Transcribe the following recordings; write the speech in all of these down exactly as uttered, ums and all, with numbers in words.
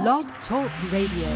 Blog Talk Radio.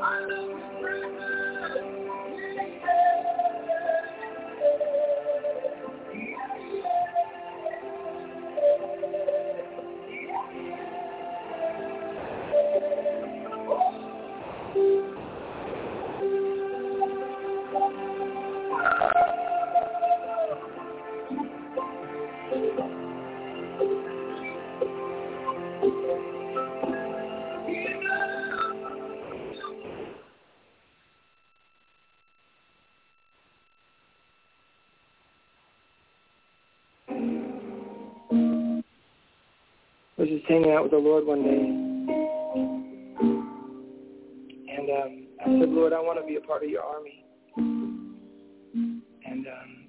I was just hanging out with the Lord one day, and um, I said, Lord, I want to be a part of your army. And um,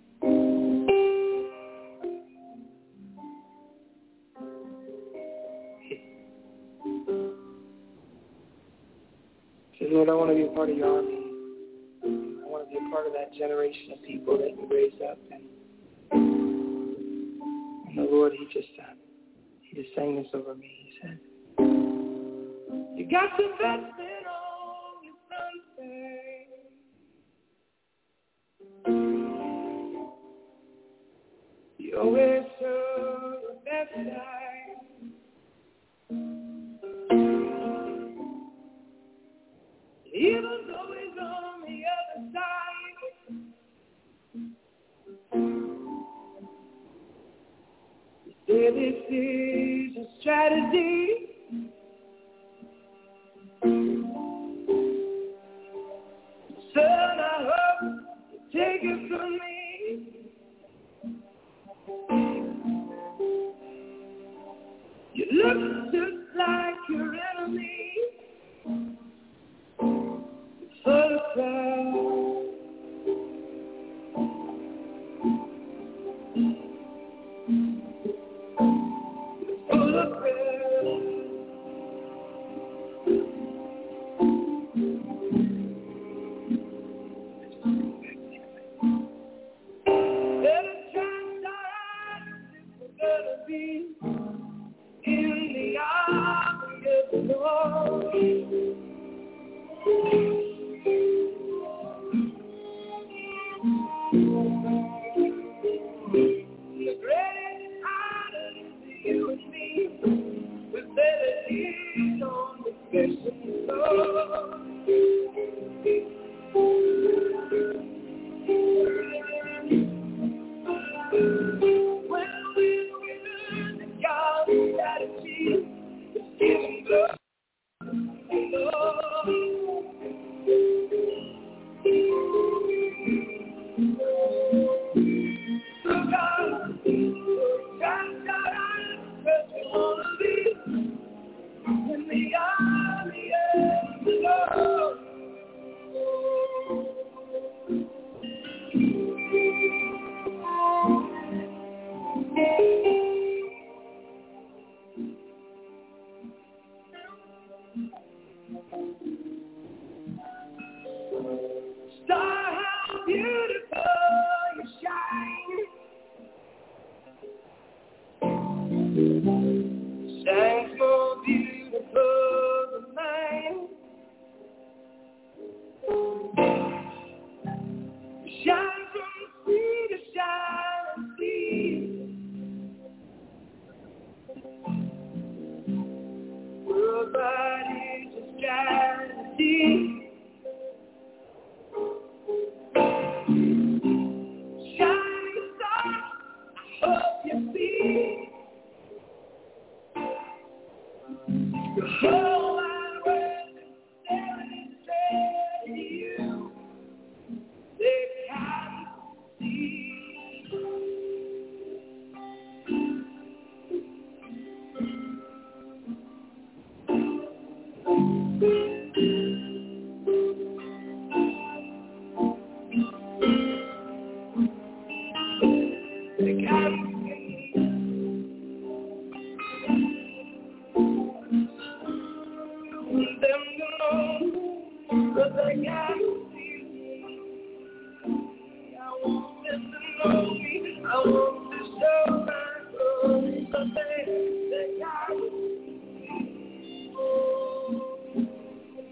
I said, Lord, I want to be a part of your army. I want to be a part of that generation of people that you raised up. And, and the Lord, he just uh, he just sang this over me. He said, you got the best in all your Sunday. You always show your best side. Evil's always on the other side. You say this is a strategy. Son, I hope you take it from me. You look just like your enemy. Full of pride. Full of pride. Better times are gonna be in the army of the Lord. The greatest honor is you and me, with melodies on the fishing floor. When we learn that God's strategy is giving glory to the Lord. So God, God, God, I wanna be in the army of the Lord. Star, how beautiful you shine. Shines more beautiful than mine. Shine from sea to shining sea. Worldwide is a strategy. Shining star, I hope you see. The whole wide world is staring straight at you. They can't see. They can't see. Them to know, but they can't see me. I want them to know me. I want to show my glory, but they, they can't see.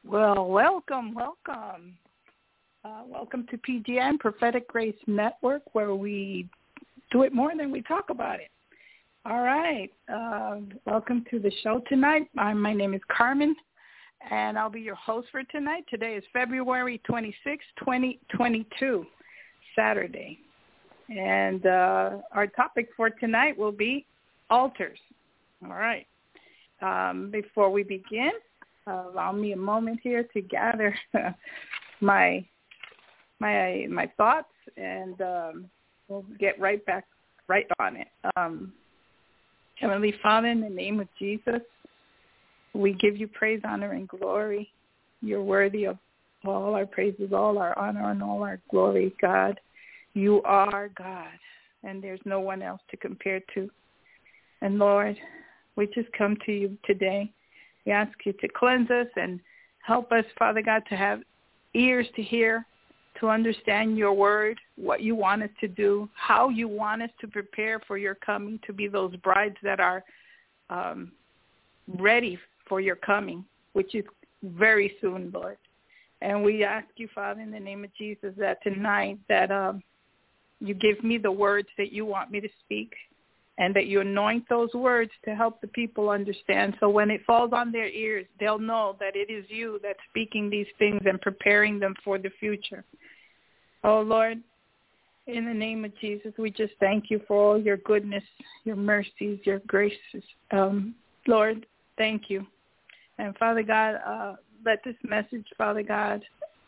Well, welcome, welcome. Uh, welcome to P G N, Prophetic Grace Network, where we do it more than we talk about it. All right. Uh, welcome to the show tonight. I'm, my name is Carmen, and I'll be your host for tonight. Today is February twenty-sixth, twenty twenty-two, Saturday. And uh, our topic for tonight will be altars. All right. Um, before we begin, uh, allow me a moment here to gather my my my thoughts, and um, we'll get right back right on it. Um, Heavenly Father, in the name of Jesus, we give you praise, honor, and glory. You're worthy of all our praises, all our honor, and all our glory, God. You are God, and there's no one else to compare to. And Lord, we just come to you today. We ask you to cleanse us and help us, Father God, to have ears to hear, to understand your word, what you want us to do, how you want us to prepare for your coming, to be those brides that are um, ready for your coming, which is very soon, Lord. And we ask you, Father, in the name of Jesus, that tonight that um, you give me the words that you want me to speak, and that you anoint those words to help the people understand. So when it falls on their ears, they'll know that it is you that's speaking these things and preparing them for the future. Oh, Lord, in the name of Jesus, we just thank you for all your goodness, your mercies, your graces. Um, Lord, thank you. And Father God, uh, let this message, Father God,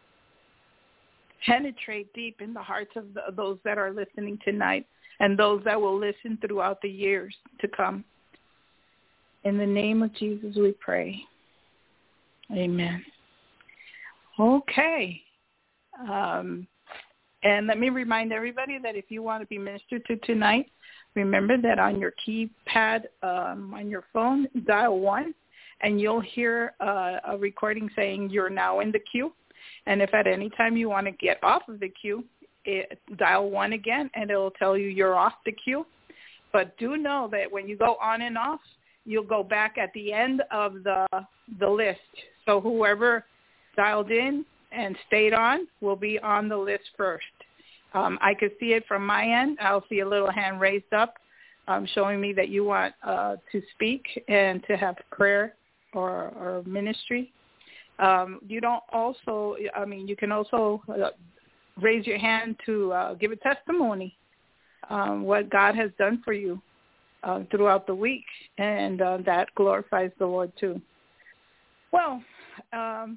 penetrate deep in the hearts of the, those that are listening tonight, and those that will listen throughout the years to come. In the name of Jesus, we pray. Amen. Okay. Um, and let me remind everybody that if you want to be ministered to tonight, remember that on your keypad, um, on your phone, dial one, and you'll hear uh, a recording saying you're now in the queue. And if at any time you want to get off of the queue, It, dial one again, and it will tell you you're off the queue. But do know that when you go on and off, you'll go back at the end of the the list. So whoever dialed in and stayed on will be on the list first. Um, I could see it from my end. I'll see a little hand raised up um, showing me that you want uh, to speak and to have prayer or, or ministry. Um, you don't also, I mean, you can also uh, raise your hand to uh, give a testimony, um, what God has done for you uh, throughout the week, and uh, that glorifies the Lord too. Well, um,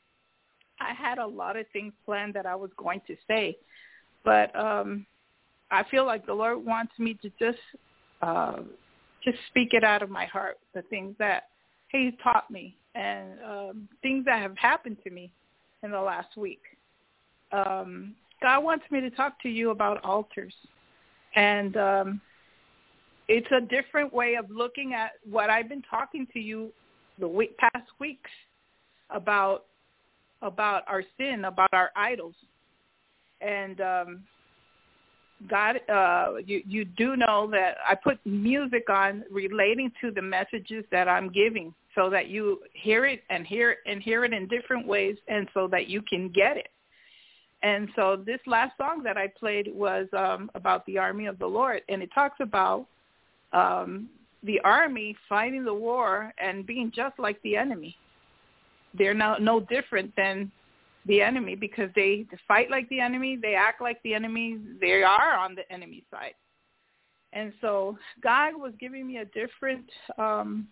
I had a lot of things planned that I was going to say, but um, I feel like the Lord wants me to just uh, just speak it out of my heart, the things that He's taught me, and um, things that have happened to me in the last week. Um, God wants me to talk to you about altars, and um, it's a different way of looking at what I've been talking to you the week, past weeks about about our sin, about our idols, and um, God, uh, you you do know that I put music on relating to the messages that I'm giving, so that you hear it and hear it and hear it in different ways, and so that you can get it. And so this last song that I played was um, about the army of the Lord, and it talks about um, the army fighting the war and being just like the enemy. They're no, no different than the enemy, because they fight like the enemy, they act like the enemy, they are on the enemy side. And so God was giving me a different um,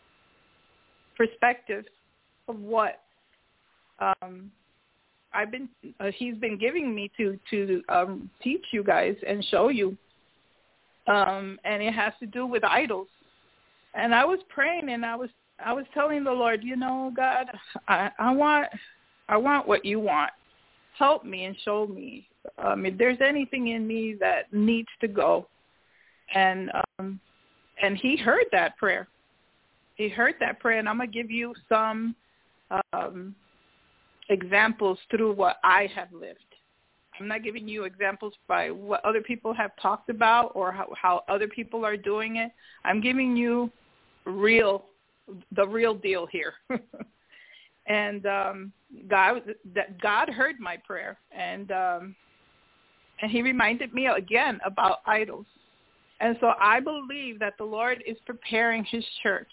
perspective of what um, I've been, uh, he's been giving me to to um, teach you guys and show you, um, and it has to do with idols. And I was praying, and I was I was telling the Lord, you know, God, I, I want I want what you want. Help me and show me um, if there's anything in me that needs to go. And um, and he heard that prayer. He heard that prayer, and I'm gonna give you some um, examples through what I have lived. I'm not giving you examples by what other people have talked about or how, how other people are doing it. I'm giving you real, the real deal here. And um, God, that God heard my prayer, and um, and he reminded me again about idols. And so I believe that the Lord is preparing his church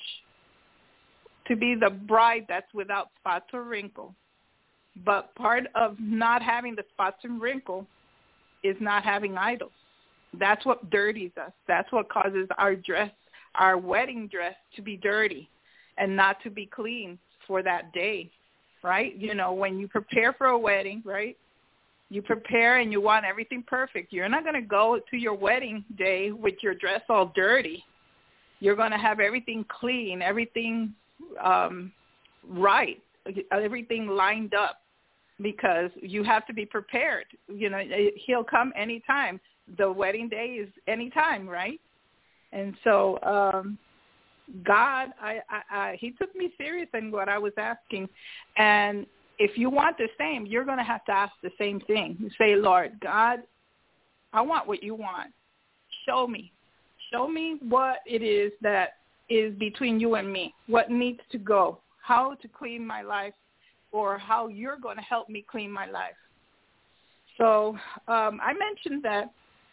to be the bride that's without spots or wrinkle. But part of not having the spots and wrinkle is not having idols. That's what dirties us. That's what causes our dress, our wedding dress, to be dirty and not to be clean for that day, right? You know, when you prepare for a wedding, right, you prepare and you want everything perfect. You're not going to go to your wedding day with your dress all dirty. You're going to have everything clean, everything um, right, everything lined up, because you have to be prepared. You know, he'll come anytime. The wedding day is anytime, right? And so um, God, I, I, I, he took me serious in what I was asking. And if you want the same, you're going to have to ask the same thing. You say, Lord, God, I want what you want. Show me. Show me what it is that is between you and me, what needs to go, how to clean my life, or how you're going to help me clean my life. So um, I mentioned that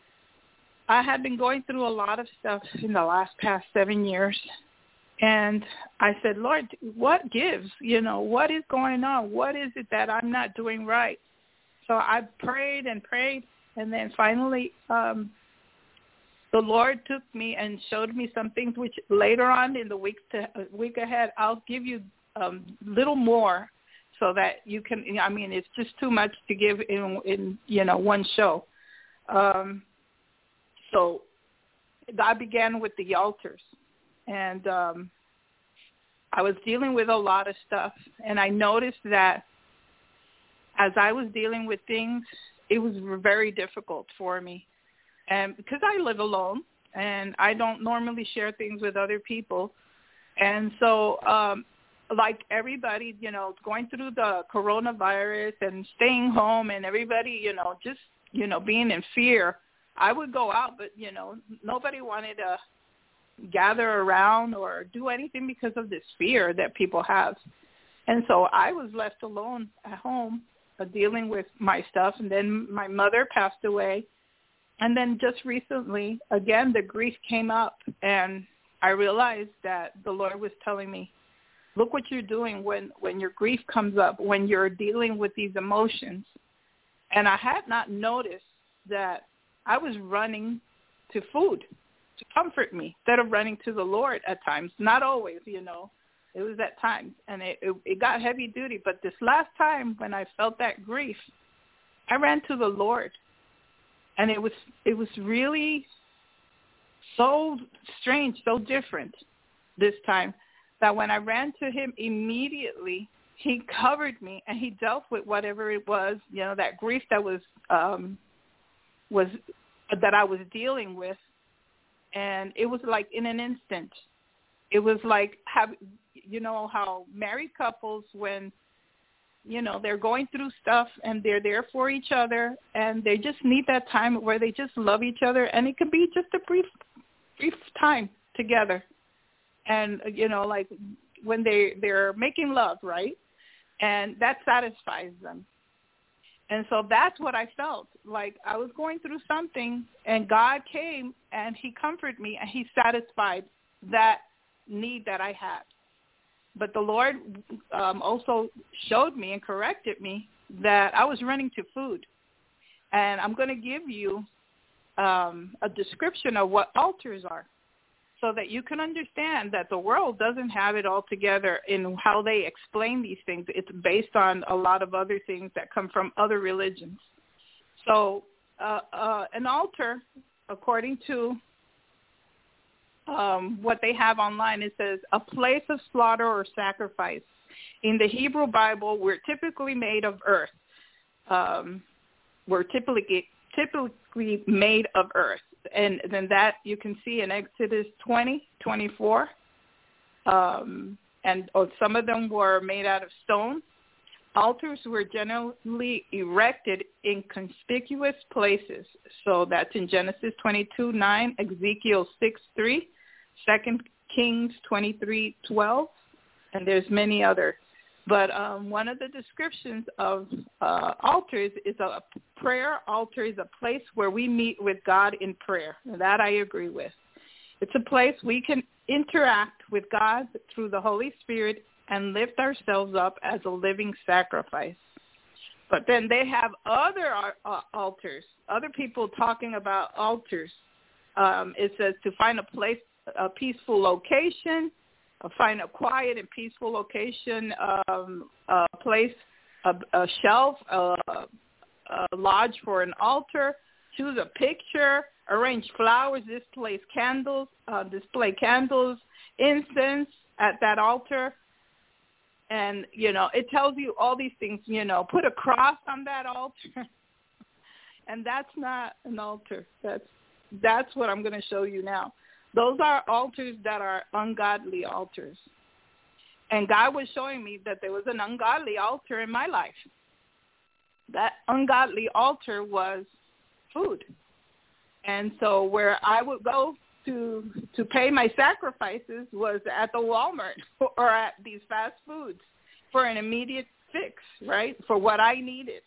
I had been going through a lot of stuff in the last past seven years. And I said, Lord, what gives? You know, what is going on? What is it that I'm not doing right? So I prayed and prayed. And then finally, um, the Lord took me and showed me some things, which later on in the week, to, week ahead, I'll give you a um, little more so that you can, I mean, it's just too much to give in, in you know, one show. Um, so God began with the altars. And um, I was dealing with a lot of stuff. And I noticed that as I was dealing with things, it was very difficult for me. And because I live alone and I don't normally share things with other people. And so um, like everybody, you know, going through the coronavirus and staying home and everybody, you know, just, you know, being in fear, I would go out, but, you know, nobody wanted to gather around or do anything because of this fear that people have. And so I was left alone at home uh, dealing with my stuff. And then my mother passed away. And then just recently, again, the grief came up, and I realized that the Lord was telling me, look what you're doing when, when your grief comes up, when you're dealing with these emotions. And I had not noticed that I was running to food to comfort me instead of running to the Lord at times. Not always, you know. It was at times, and it, it, it got heavy duty. But this last time when I felt that grief, I ran to the Lord. And it was it was really so strange, so different this time, that when I ran to him immediately, he covered me and he dealt with whatever it was, you know, that grief that was um, was that I was dealing with. And it was like in an instant. It was like, have, you know, how married couples, when you know, they're going through stuff and they're there for each other and they just need that time where they just love each other, and it could be just a brief, brief time together. And, you know, like when they, they're making love, right? And that satisfies them. And so that's what I felt. Like I was going through something and God came and he comforted me and he satisfied that need that I had. But the Lord um, also showed me and corrected me that I was running to food. And I'm going to give you um, a description of what altars are so that you can understand that the world doesn't have it all together in how they explain these things. It's based on a lot of other things that come from other religions. So uh, uh, an altar, according to Um, what they have online, it says a place of slaughter or sacrifice. In the Hebrew Bible, we're typically made of earth. Um, we're typically typically made of earth, and then that you can see in Exodus twenty, twenty-four. Um, and oh, some of them were made out of stone. Altars were generally erected in conspicuous places. So that's in Genesis twenty-two nine, Ezekiel six three, Second Kings twenty-three twelve, and there's many other But um, one of the descriptions of uh, altars is a prayer altar is a place where we meet with God in prayer. And that I agree with. It's a place we can interact with God through the Holy Spirit and lift ourselves up as a living sacrifice. But then they have other uh, altars, other people talking about altars. Um, it says to find a place, a peaceful location, uh, find a quiet and peaceful location, um, a place, a, a shelf, a, a lodge for an altar, choose a picture, arrange flowers, display candles, uh, display candles, incense at that altar. And, you know, it tells you all these things, you know, put a cross on that altar. And that's not an altar. That's that's what I'm going to show you now. Those are altars that are ungodly altars. And God was showing me that there was an ungodly altar in my life. That ungodly altar was food. And so where I would go to to pay my sacrifices was at the Walmart or at these fast foods for an immediate fix, right, for what I needed.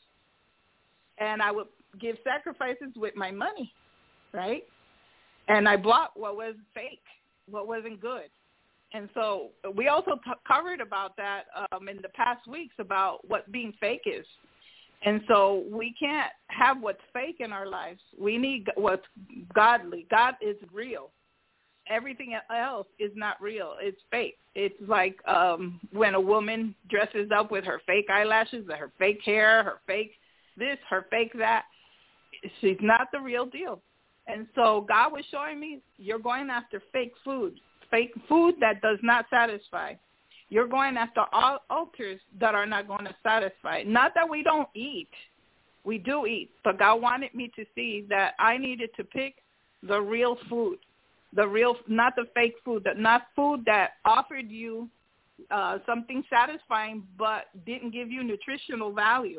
And I would give sacrifices with my money, right? And I bought what was fake, what wasn't good. And so we also t- covered about that um, in the past weeks about what being fake is. And so we can't have what's fake in our lives. We need what's godly. God is real. Everything else is not real. It's fake. It's like um, when a woman dresses up with her fake eyelashes, her fake hair, her fake this, her fake that. She's not the real deal. And so God was showing me, you're going after fake food, fake food that does not satisfy. You're going after all altars that are not going to satisfy. Not that we don't eat. We do eat. But God wanted me to see that I needed to pick the real food, the real, not the fake food, that not food that offered you uh, something satisfying but didn't give you nutritional value.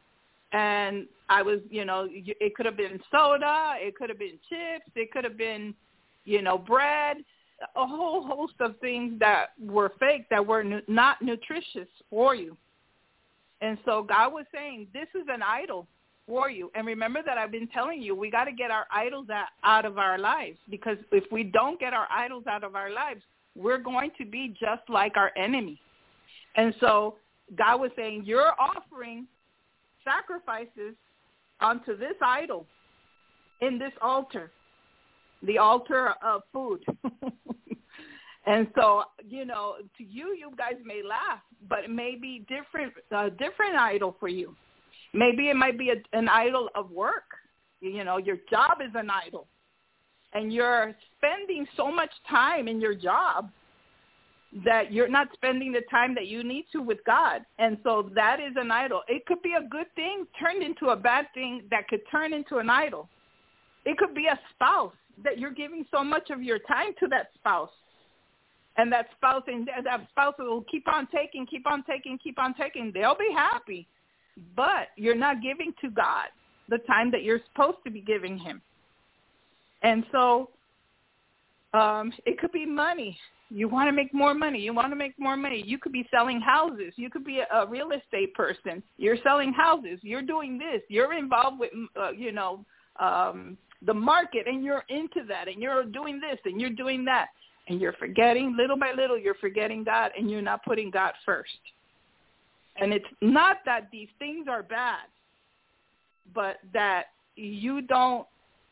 And I was, you know, it could have been soda, it could have been chips, it could have been, you know, bread, a whole host of things that were fake, that were nu- not nutritious for you. And so God was saying, this is an idol for you. And remember that I've been telling you, we got to get our idols out of our lives, because if we don't get our idols out of our lives, we're going to be just like our enemy. And so God was saying, you're offering sacrifices onto this idol in this altar, the altar of food. And so, you know, to you, you guys may laugh, but it may be different, a different idol for you. Maybe it might be a, an idol of work. You know, your job is an idol, and you're spending so much time in your job that you're not spending the time that you need to with God. And so that is an idol. It could be a good thing turned into a bad thing that could turn into an idol. It could be a spouse that you're giving so much of your time to that spouse. And that spouse and that spouse will keep on taking, keep on taking, keep on taking. They'll be happy. But you're not giving to God the time that you're supposed to be giving him. And so um, it could be money. You want to make more money. You want to make more money. You could be selling houses. You could be a, a real estate person. You're selling houses. You're doing this. You're involved with, uh, you know, um, the market, and you're into that, and you're doing this, and you're doing that. And you're forgetting, little by little, you're forgetting God, and you're not putting God first. And it's not that these things are bad, but that you don't,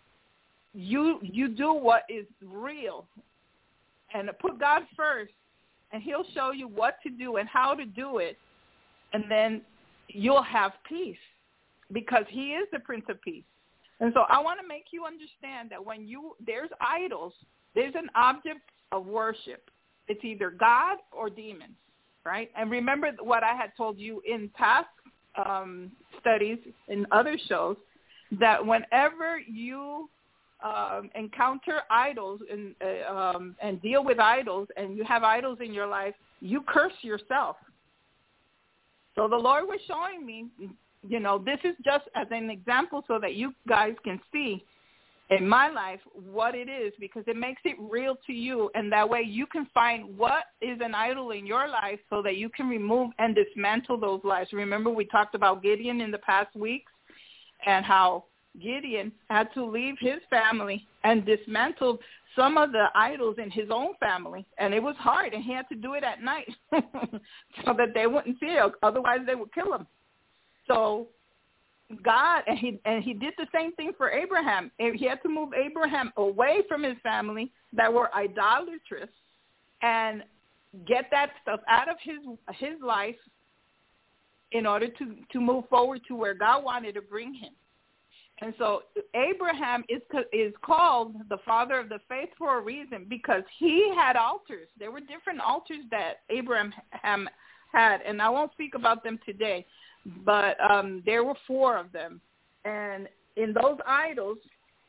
you you do what is real, and put God first, and he'll show you what to do and how to do it, and then you'll have peace, because he is the Prince of Peace. And so I want to make you understand that when you, there's idols, there's an object of worship. It's either God or demons, right? And remember what I had told you in past um, studies, in other shows, that whenever you um, encounter idols and, uh, um, and deal with idols, and you have idols in your life, you curse yourself. So the Lord was showing me, you know, this is just as an example so that you guys can see in my life what it is, because it makes it real to you, and that way you can find what is an idol in your life so that you can remove and dismantle those lives. Remember, we talked about Gideon in the past weeks and how Gideon had to leave his family and dismantle some of the idols in his own family, and it was hard, and he had to do it at night so that they wouldn't see it, otherwise they would kill him. So God, and he and he did the same thing for Abraham. He had to move Abraham away from his family that were idolatrous and get that stuff out of his his life in order to, to move forward to where God wanted to bring him. And so Abraham is is called the father of the faith for a reason, because he had altars. There were different altars that Abraham had, and I won't speak about them today, but um, there were four of them. And in those idols,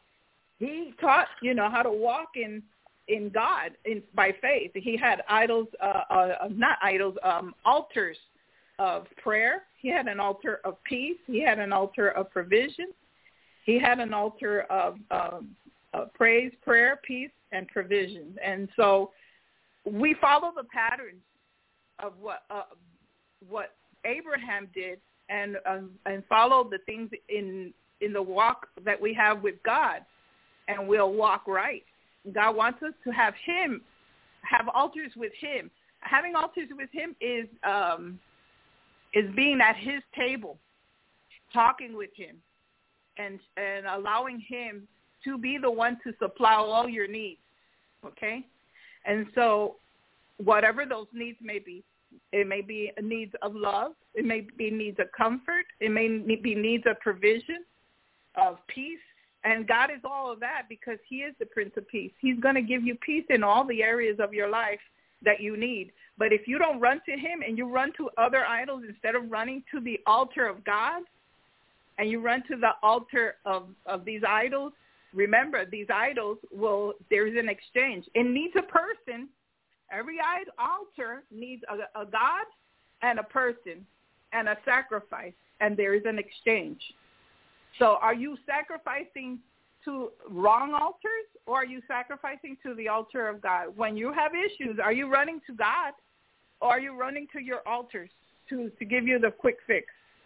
he taught, you know, how to walk in, in God in, by faith. He had idols, uh, uh, not idols, um, altars of prayer. He had an altar of peace. He had an altar of provision. He had an altar of, um, of praise, prayer, peace, and provision. And so we follow the patterns of what uh, what Abraham did, and um, and follow the things in in the walk that we have with God, and we'll walk right. God wants us to have Him, have altars with Him. Having altars with Him is um, is being at His table, talking with Him, and and allowing Him to be the one to supply all your needs, okay? And so whatever those needs may be, it may be needs of love, it may be needs of comfort, it may be needs of provision, of peace, and God is all of that because He is the Prince of Peace. He's going to give you peace in all the areas of your life that you need. But if you don't run to Him and you run to other idols instead of running to the altar of God, and you run to the altar of, of these idols, remember, these idols will, there's an exchange. It needs a person. Every altar needs a, a God and a person and a sacrifice, and there is an exchange. So are you sacrificing to wrong altars, or are you sacrificing to the altar of God? When you have issues, are you running to God, or are you running to your altars to, to give you the quick fix?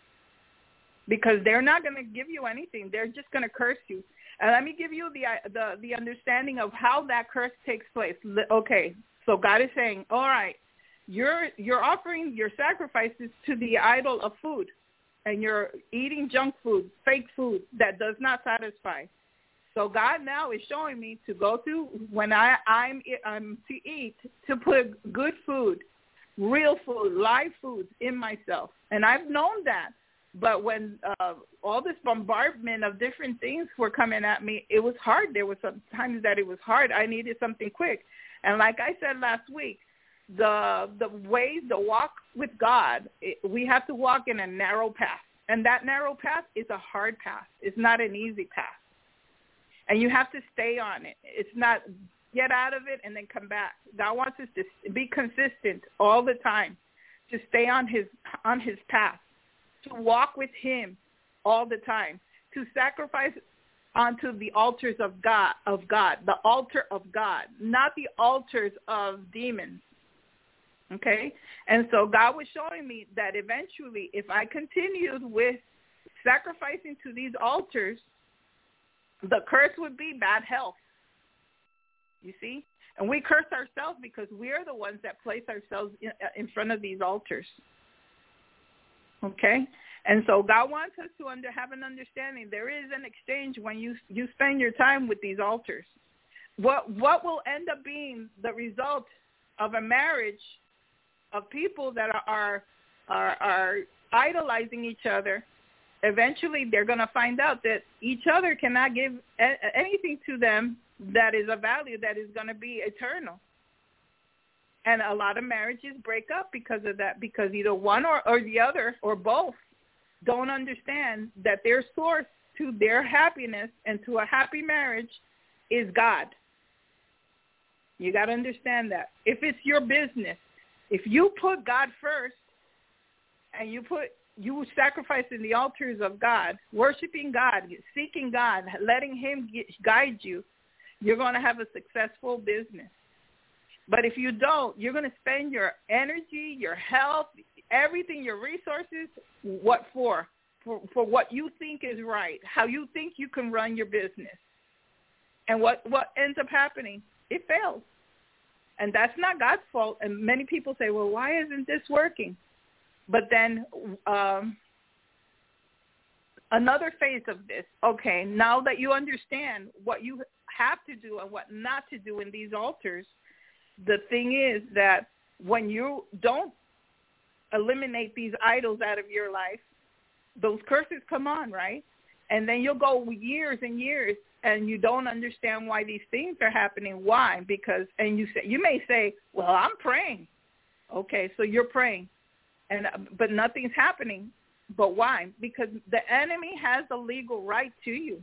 Because they're not going to give you anything. They're just going to curse you. And let me give you the, the the understanding of how that curse takes place. Okay, so God is saying, all right, you're you're offering your sacrifices to the idol of food, and you're eating junk food, fake food that does not satisfy. So God now is showing me to go to, when I, I'm, I'm to eat, to put good food, real food, live food in myself. And I've known that. But when uh, all this bombardment of different things were coming at me, it was hard. There were some times that it was hard. I needed something quick. And like I said last week, the the ways to walk with God, it, we have to walk in a narrow path. And that narrow path is a hard path. It's not an easy path. And you have to stay on it. It's not get out of it and then come back. God wants us to be consistent all the time, to stay on his on his path, to walk with Him all the time, to sacrifice onto the altars of God, of God, the altar of God, not the altars of demons. Okay? And so God was showing me that eventually, if I continued with sacrificing to these altars, the curse would be bad health. You see? And we curse ourselves because we are the ones that place ourselves in, in front of these altars. Okay? And so God wants us to under, have an understanding. There is an exchange when you you spend your time with these altars. What what will end up being the result of a marriage of people that are are, are idolizing each other? Eventually, they're going to find out that each other cannot give a- anything to them that is of value, that is going to be eternal. And a lot of marriages break up because of that, because either one or, or the other or both don't understand that their source to their happiness and to a happy marriage is God. You got to understand that. If it's your business, if you put God first and you put you sacrificing the altars of God, worshiping God, seeking God, letting him get, guide you, you're going to have a successful business. But if you don't, you're going to spend your energy, your health, everything, your resources, what for? For, for what you think is right, how you think you can run your business. And what, what ends up happening? It fails. And that's not God's fault. And many people say, well, why isn't this working? But then um, another phase of this, okay, now that you understand what you have to do and what not to do in these altars, the thing is that when you don't eliminate these idols out of your life, those curses come on, right? And then you'll go years and years, and you don't understand why these things are happening. Why? Because, and you say, you may say, well, I'm praying. Okay, so you're praying, and but nothing's happening. But why? Because the enemy has a legal right to you.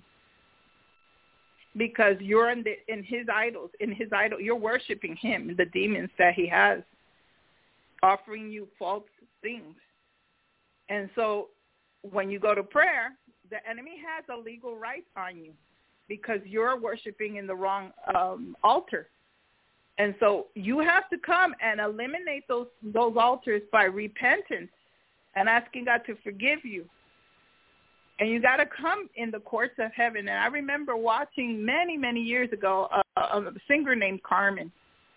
Because you're in, the, in his idols, in his idol, you're worshiping him, the demons that he has, offering you false things. And so when you go to prayer, the enemy has a legal right on you because you're worshiping in the wrong um, altar. And so you have to come and eliminate those those altars by repentance and asking God to forgive you. And you got to come in the courts of heaven. And I remember watching many, many years ago a, a singer named Carmen.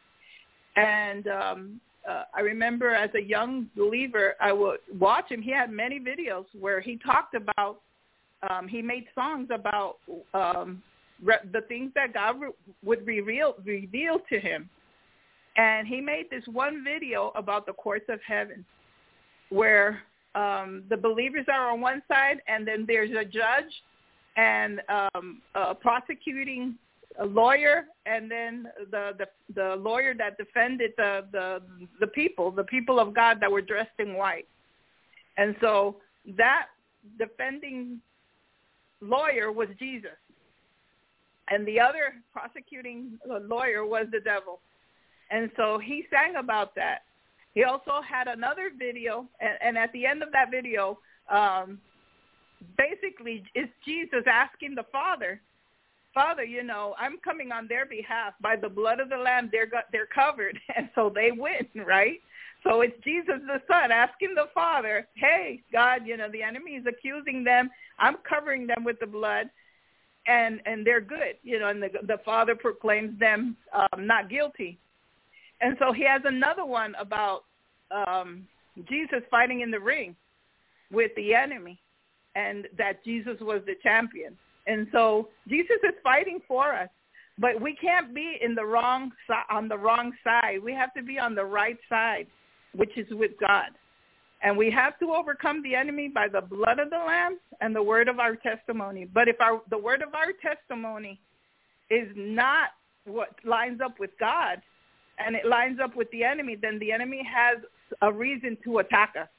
And um, uh, I remember as a young believer, I would watch him. He had many videos where he talked about, um, he made songs about um, re- the things that God re- would reveal, reveal to him. And he made this one video about the courts of heaven where Um, the believers are on one side, and then there's a judge and um, a prosecuting a lawyer, and then the, the the lawyer that defended the, the the people, the people of God that were dressed in white. And so that defending lawyer was Jesus, and the other prosecuting lawyer was the devil. And so he sang about that. He also had another video, and, and at the end of that video, um, basically it's Jesus asking the Father, Father, you know, I'm coming on their behalf. By the blood of the Lamb, they're got, they're covered, and so they win, right? So it's Jesus the Son asking the Father, hey, God, you know, the enemy is accusing them. I'm covering them with the blood, and, and they're good, you know, and the, the Father proclaims them um, not guilty. And so he has another one about um, Jesus fighting in the ring with the enemy and that Jesus was the champion. And so Jesus is fighting for us, but we can't be in the wrong on the wrong side. We have to be on the right side, which is with God. And we have to overcome the enemy by the blood of the Lamb and the word of our testimony. But if our the word of our testimony is not what lines up with God, and it lines up with the enemy, then the enemy has a reason to attack us.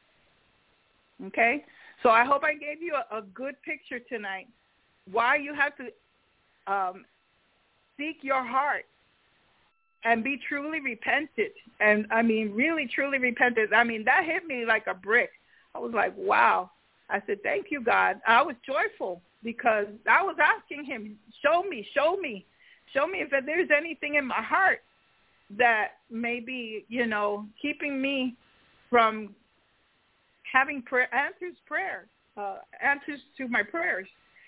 Okay? So I hope I gave you a, a good picture tonight, why you have to um, seek your heart and be truly repentant. And, I mean, really, truly repentant. I mean, that hit me like a brick. I was like, wow. I said, thank you, God. I was joyful because I was asking him, show me, show me, show me if there's anything in my heart that may be, you know, keeping me from having prayer, answers prayer, uh, answers to my prayers.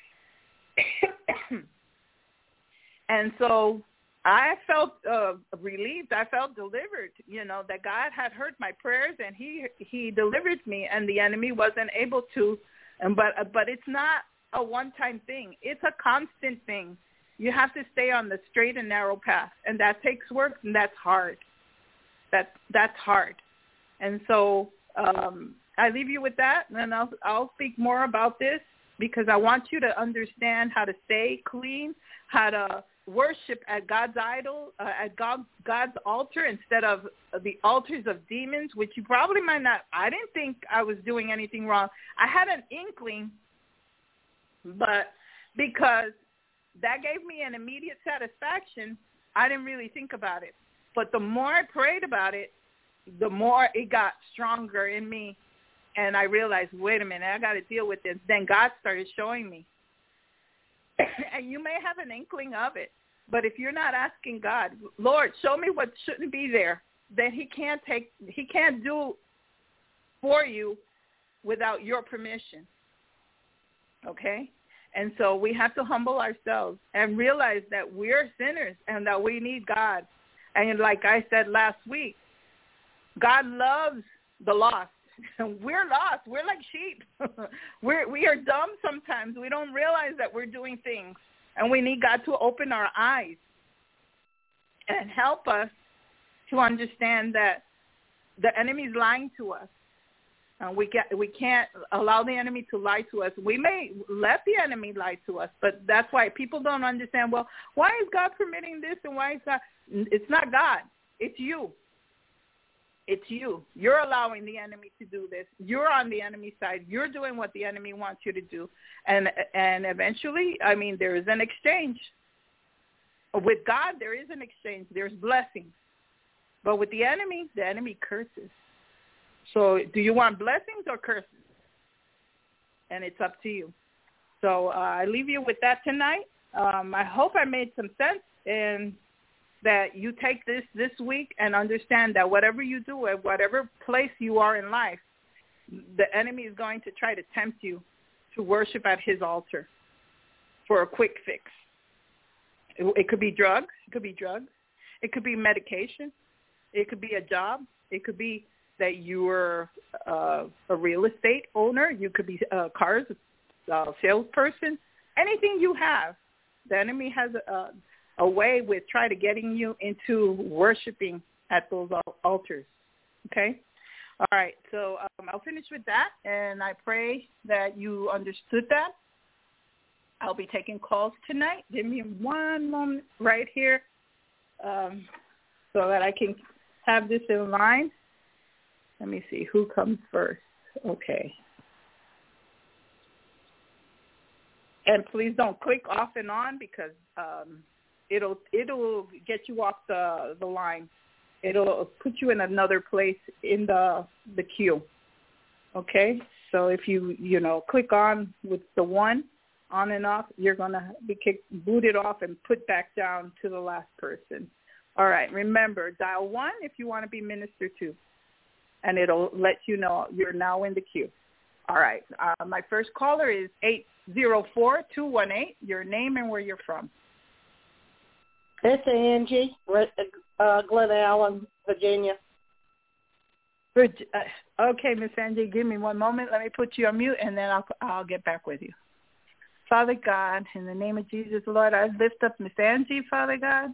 And so I felt uh, relieved. I felt delivered, you know, that God had heard my prayers and he he delivered me, and the enemy wasn't able to. And but but it's not a one-time thing. It's a constant thing. You have to stay on the straight and narrow path, and that takes work, and that's hard. That that's hard. And so um, I leave you with that, and I'll I'll speak more about this because I want you to understand how to stay clean, how to worship at God's idol, uh, at God, God's altar instead of the altars of demons, which you probably might not. I didn't think I was doing anything wrong. I had an inkling, but because that gave me an immediate satisfaction, I didn't really think about it. But the more I prayed about it, the more it got stronger in me. And I realized, wait a minute, I got to deal with this. Then God started showing me. And you may have an inkling of it, but if you're not asking God, Lord, show me what shouldn't be there, then he can't take, he can't do for you without your permission. Okay? And so we have to humble ourselves and realize that we're sinners and that we need God. And like I said last week, God loves the lost. We're lost. We're like sheep. we're, we are dumb sometimes. We don't realize that we're doing things. And we need God to open our eyes and help us to understand that the enemy's lying to us. Uh, we, get, we can't allow the enemy to lie to us. We may let the enemy lie to us, but that's why people don't understand, well, why is God permitting this and why is God? It's not God. It's you. It's you. You're allowing the enemy to do this. You're on the enemy side. You're doing what the enemy wants you to do. And and eventually, I mean, there is an exchange. With God, there is an exchange. There's blessings. But with the enemy, the enemy curses. So do you want blessings or curses? And it's up to you. So uh, I leave you with that tonight. Um, I hope I made some sense and that you take this this week and understand that whatever you do at whatever place you are in life, the enemy is going to try to tempt you to worship at his altar for a quick fix. It, it could be drugs. It could be drugs. It could be medication. It could be a job. It could be that you were uh, a real estate owner. You could be a cars uh, salesperson. Anything you have, the enemy has a, a way with try to getting you into worshiping at those altars. Okay? All right. So um, I'll finish with that, and I pray that you understood that. I'll be taking calls tonight. Give me one moment right here um, so that I can have this in line. Let me see who comes first. Okay. And please don't click off and on because um, it'll it'll get you off the, the line. It'll put you in another place in the the queue. Okay? So if you, you know, click on with the one on and off, you're going to be kicked, booted off and put back down to the last person. All right. Remember, dial one if you want to be ministered to. And it'll let you know you're now in the queue. All right. Uh, my first caller is eight zero four, two one eight. Your name and where you're from. It's Angie, uh, Glen Allen, Virginia. Good. Uh, okay, Miss Angie, give me one moment. Let me put you on mute, and then I'll I'll get back with you. Father God, in the name of Jesus, Lord, I lift up Miss Angie, Father God.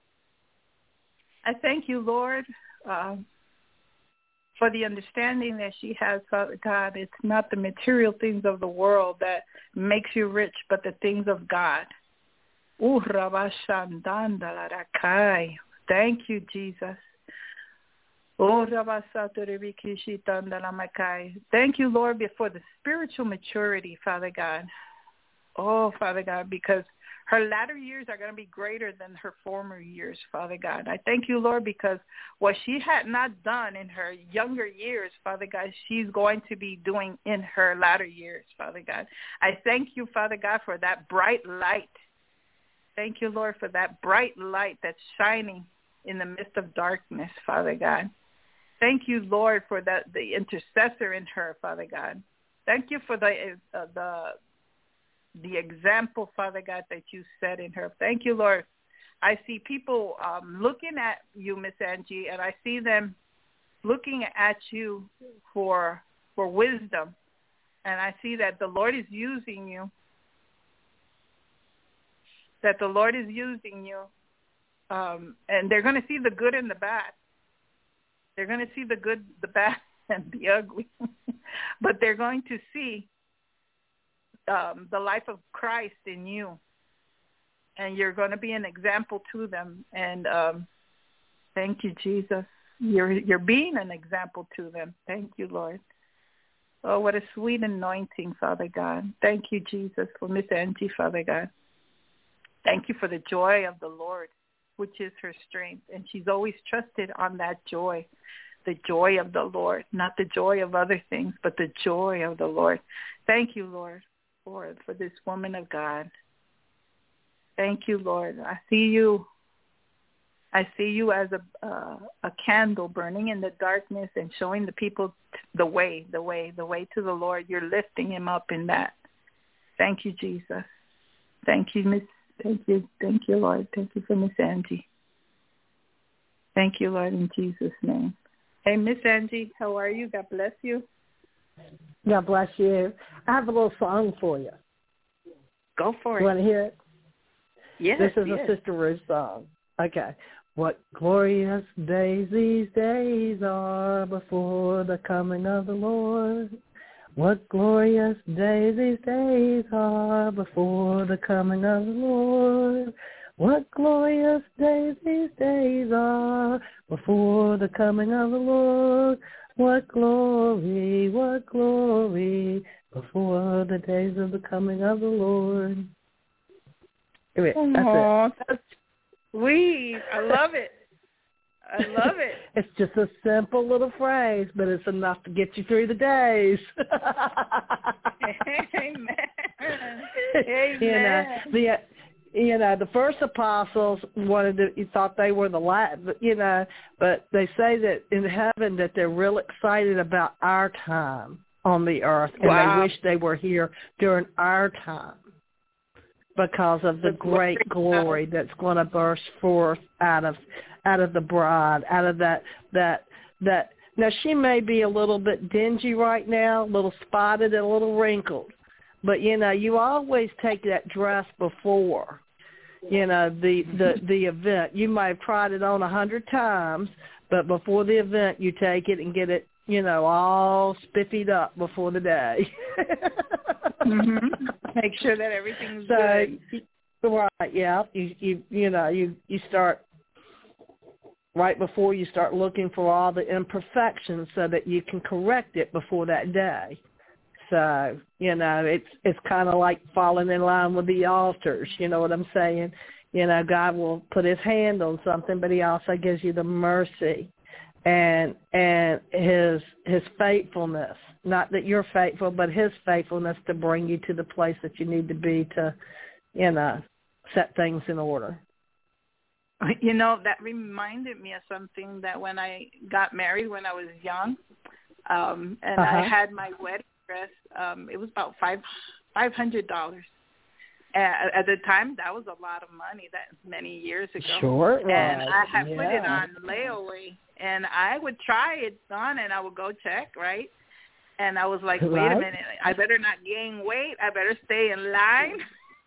I thank you, Lord, uh, for the understanding that she has, Father God. It's not the material things of the world that makes you rich, but the things of God. Thank you, Jesus. Thank you, Lord, for the spiritual maturity, Father God. Oh, Father God, because her latter years are going to be greater than her former years, Father God. I thank you, Lord, because what she had not done in her younger years, Father God, she's going to be doing in her latter years, Father God. I thank you, Father God, for that bright light. Thank you, Lord, for that bright light that's shining in the midst of darkness, Father God. Thank you, Lord, for that the intercessor in her, Father God. Thank you for the uh, the the example, Father God, that you set in her. Thank you, Lord. I see people um, looking at you, Miss Angie, and I see them looking at you for for wisdom. And I see that the Lord is using you, that the Lord is using you. Um, and they're going to see the good and the bad. They're going to see the good, the bad, and the ugly. But they're going to see Um, the life of Christ in you, and you're going to be an example to them. And um, thank you, Jesus. You're you're being an example to them. Thank you, Lord. Oh, what a sweet anointing, Father God. Thank you, Jesus, for Miss Angie, Father God. Thank you for the joy of the Lord, which is her strength, and she's always trusted on that joy. the joy of the Lord, not the joy of other things, but the joy of the Lord. Thank you, Lord, for, for this woman of God. Thank you, Lord. I see you. I see you as a uh, a candle burning in the darkness and showing the people the way, the way, the way to the Lord. You're lifting him up in that. Thank you, Jesus. Thank you, Miss. Thank you, thank you, Lord. Thank you for Miss Angie. Thank you, Lord, in Jesus' name. Hey, Miss Angie, how are you? God bless you. God bless you. I have a little song for you. Go for you it. Want to hear it? Yes. This is yes. a Sister Ruth song. Okay. What glorious days these days are before the coming of the Lord. What glorious days these days are before the coming of the Lord. What glorious days these days are before the coming of the Lord. What glory, what glory before the days of the coming of the Lord. That's Aww, it. That's sweet. I love it. I love it. It's just a simple little phrase, but it's enough to get you through the days. Amen. Amen. You know, the you know the first apostles wanted to. You thought they were the last, but you know, but they say that in heaven that they're real excited about our time on the earth, and wow. they wish they were here during our time because of the great glory that's going to burst forth out of out of the bride, out of that that that. Now she may be a little bit dingy right now, a little spotted and a little wrinkled, but you know you always take that dress before, you know the the the event. You might have tried it on a hundred times, but before the event you take it and get it, you know, all spiffied up before the day. mm-hmm. Make sure that everything's so, good. Right, yeah. You you you know you you start. Right before you start looking for all the imperfections so that you can correct it before that day. So, you know, it's it's kind of like falling in line with the altars, you know what I'm saying? You know, God will put his hand on something, but he also gives you the mercy and and his his faithfulness. Not that you're faithful, but his faithfulness to bring you to the place that you need to be to, you know, set things in order. You know, that reminded me of something that when I got married when I was young, um, and uh-huh. I had my wedding dress, um, it was about five five hundred dollars. At, at the time, that was a lot of money. That many years ago. Sure, right. And I had yeah. put it on layaway, and I would try it on, and I would go check, right? And I was like, wait right. a minute, I better not gain weight. I better stay in line.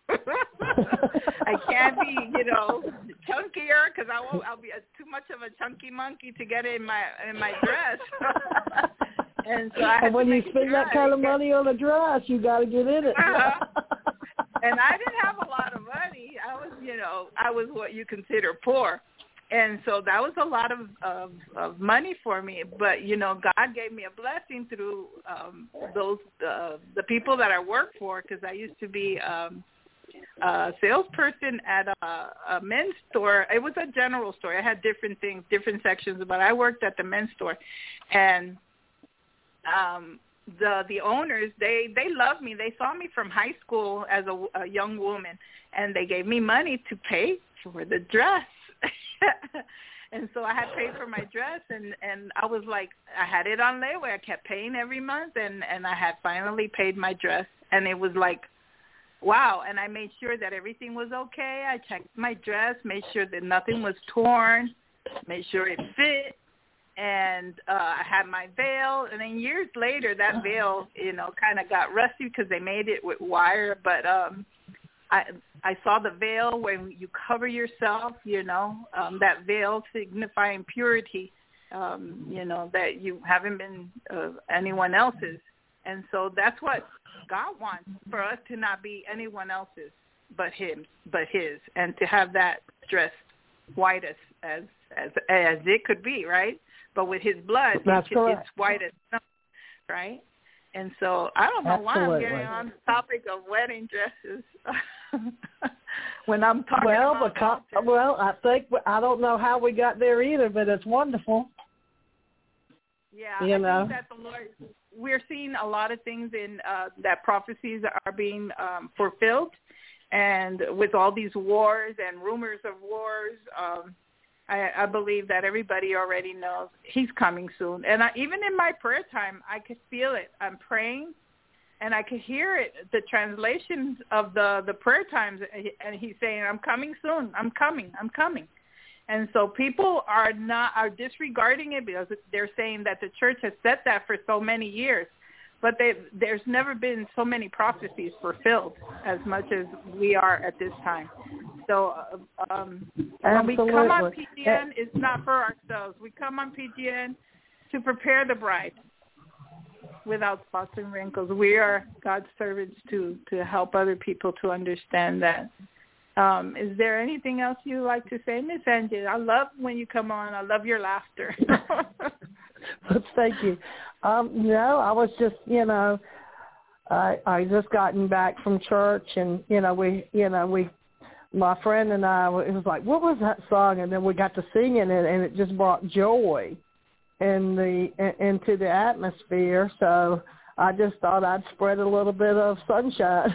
I can't be, you know, chunkier because I won't. I'll be a, too much of a chunky monkey to get in my in my dress. and so I had and when to you spend sure that kind of money on a dress, you got to get in it. Uh-huh. And I didn't have a lot of money. I was, you know, I was what you consider poor. And so that was a lot of, of, of money for me. But, you know, God gave me a blessing through um, those uh, the people that I work for because I used to be um, a salesperson at a, a men's store. It was a general store. I had different things, different sections, but I worked at the men's store. And um, the the owners, they, they loved me. They saw me from high school as a, a young woman, and they gave me money to pay for the dress. And so I had paid for my dress, and, and I was like, I had it on layaway. I kept paying every month, and, and I had finally paid my dress, and it was like, wow. And I made sure that everything was okay. I checked my dress, made sure that nothing was torn, made sure it fit, and uh, I had my veil. And then years later, that veil, you know, kind of got rusty because they made it with wire, but um, I I saw the veil when you cover yourself, you know, um, that veil signifying purity, um, you know, that you haven't been uh, anyone else's. And so that's what God wants, for us to not be anyone else's but him, but his, and to have that dress white as as as, as it could be, right? But with his blood, that's it, correct. it's white as snow, right? And so I don't know Absolutely. why I'm getting on the topic of wedding dresses when I'm talking well, about because, well, I think I don't know how we got there either, but it's wonderful. Yeah, you I know. think that the Lord, we're seeing a lot of things in uh, that prophecies are being um, fulfilled, and with all these wars and rumors of wars, um, I, I believe that everybody already knows he's coming soon. And I, even in my prayer time, I could feel it. I'm praying, and I could hear it, the translations of the, the prayer times, and he's saying, I'm coming soon, I'm coming, I'm coming. And so people are not are disregarding it because they're saying that the church has said that for so many years, but they, there's never been so many prophecies fulfilled as much as we are at this time. So um, when we come on P G N, it's not for ourselves. We come on P G N to prepare the bride without spots and wrinkles. We are God's servants to to help other people to understand that. Um, is there anything else you'd like to say, Miss Angie? I love when you come on. I love your laughter. Thank you. Um, no, I was just, you know, I I just gotten back from church, and you know, we, you know, we, my friend and I, it was like, what was that song? And then we got to singing it, and it just brought joy in the into the atmosphere. So I just thought I'd spread a little bit of sunshine.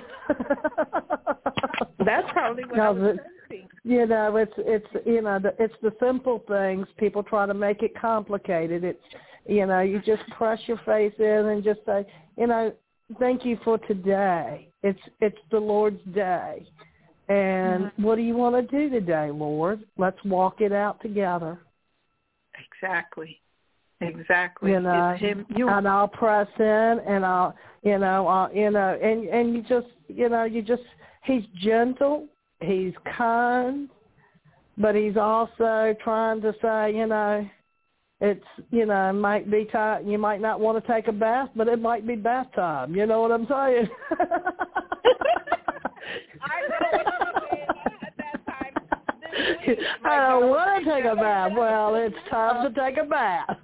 That's probably what I was thinking. You know, it's it's you know, the, it's the simple things. People try to make it complicated. It's, you know, you just press your face in and just say, you know, thank you for today. It's it's the Lord's day, and mm-hmm. what do you want to do today, Lord? Let's walk it out together. Exactly. Exactly. You know, it's him, you. And I'll press in, and I'll, you know, I'll, you know, and and you just, you know, you just, he's gentle, he's kind, but he's also trying to say, you know, it's, you know, it might be time, you might not want to take a bath, but it might be bath time. You know what I'm saying? I know what you're saying. At that time, this week, I don't want to take a bath. Well, it's time to take a bath.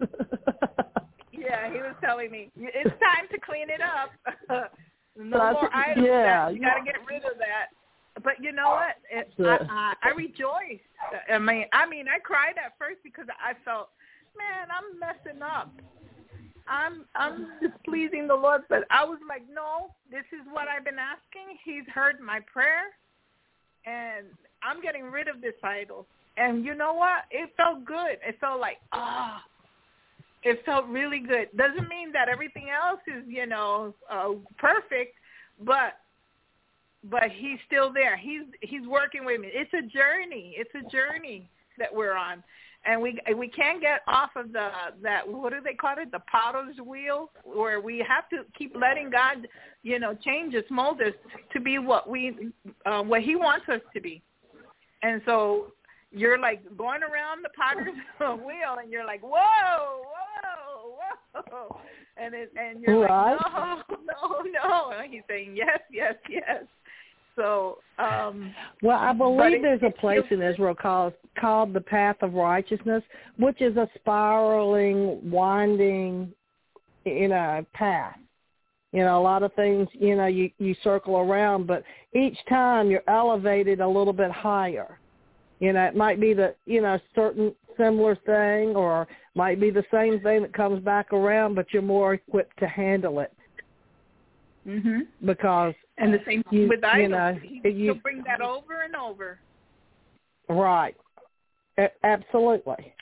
Yeah, he was telling me, it's time to clean it up. No That's, more items. Yeah. You got to get rid of that. But you know what? It, I, I, I rejoiced. I mean, I mean, I cried at first because I felt, man, I'm messing up. I'm I'm displeasing the Lord. But I was like, no, this is what I've been asking. He's heard my prayer, and I'm getting rid of this idol. And you know what? It felt good. It felt like, ah. Oh, it felt really good. Doesn't mean that everything else is, you know, uh, perfect, but but he's still there. He's he's working with me. It's a journey. It's a journey that we're on, and we we can't get off of the that what do they call it, the potter's wheel, where we have to keep letting God, you know, change us, mold us to be what we uh, what He wants us to be, and so. You're like going around the potter's wheel, and you're like, whoa, whoa, whoa, and it, and you're right. like, no, no, no, and he's saying yes, yes, yes. So, um, well, I believe there's it, a place in Israel called called the Path of Righteousness, which is a spiraling, winding, you know, path. You know, a lot of things, you know, you you circle around, but each time you're elevated a little bit higher. You know, it might be the, you know, certain similar thing, or might be the same thing that comes back around, but you're more equipped to handle it. Mm-hmm. Because and the same you, with idols, you know, he, you, he'll bring that over and over. Right. A- absolutely.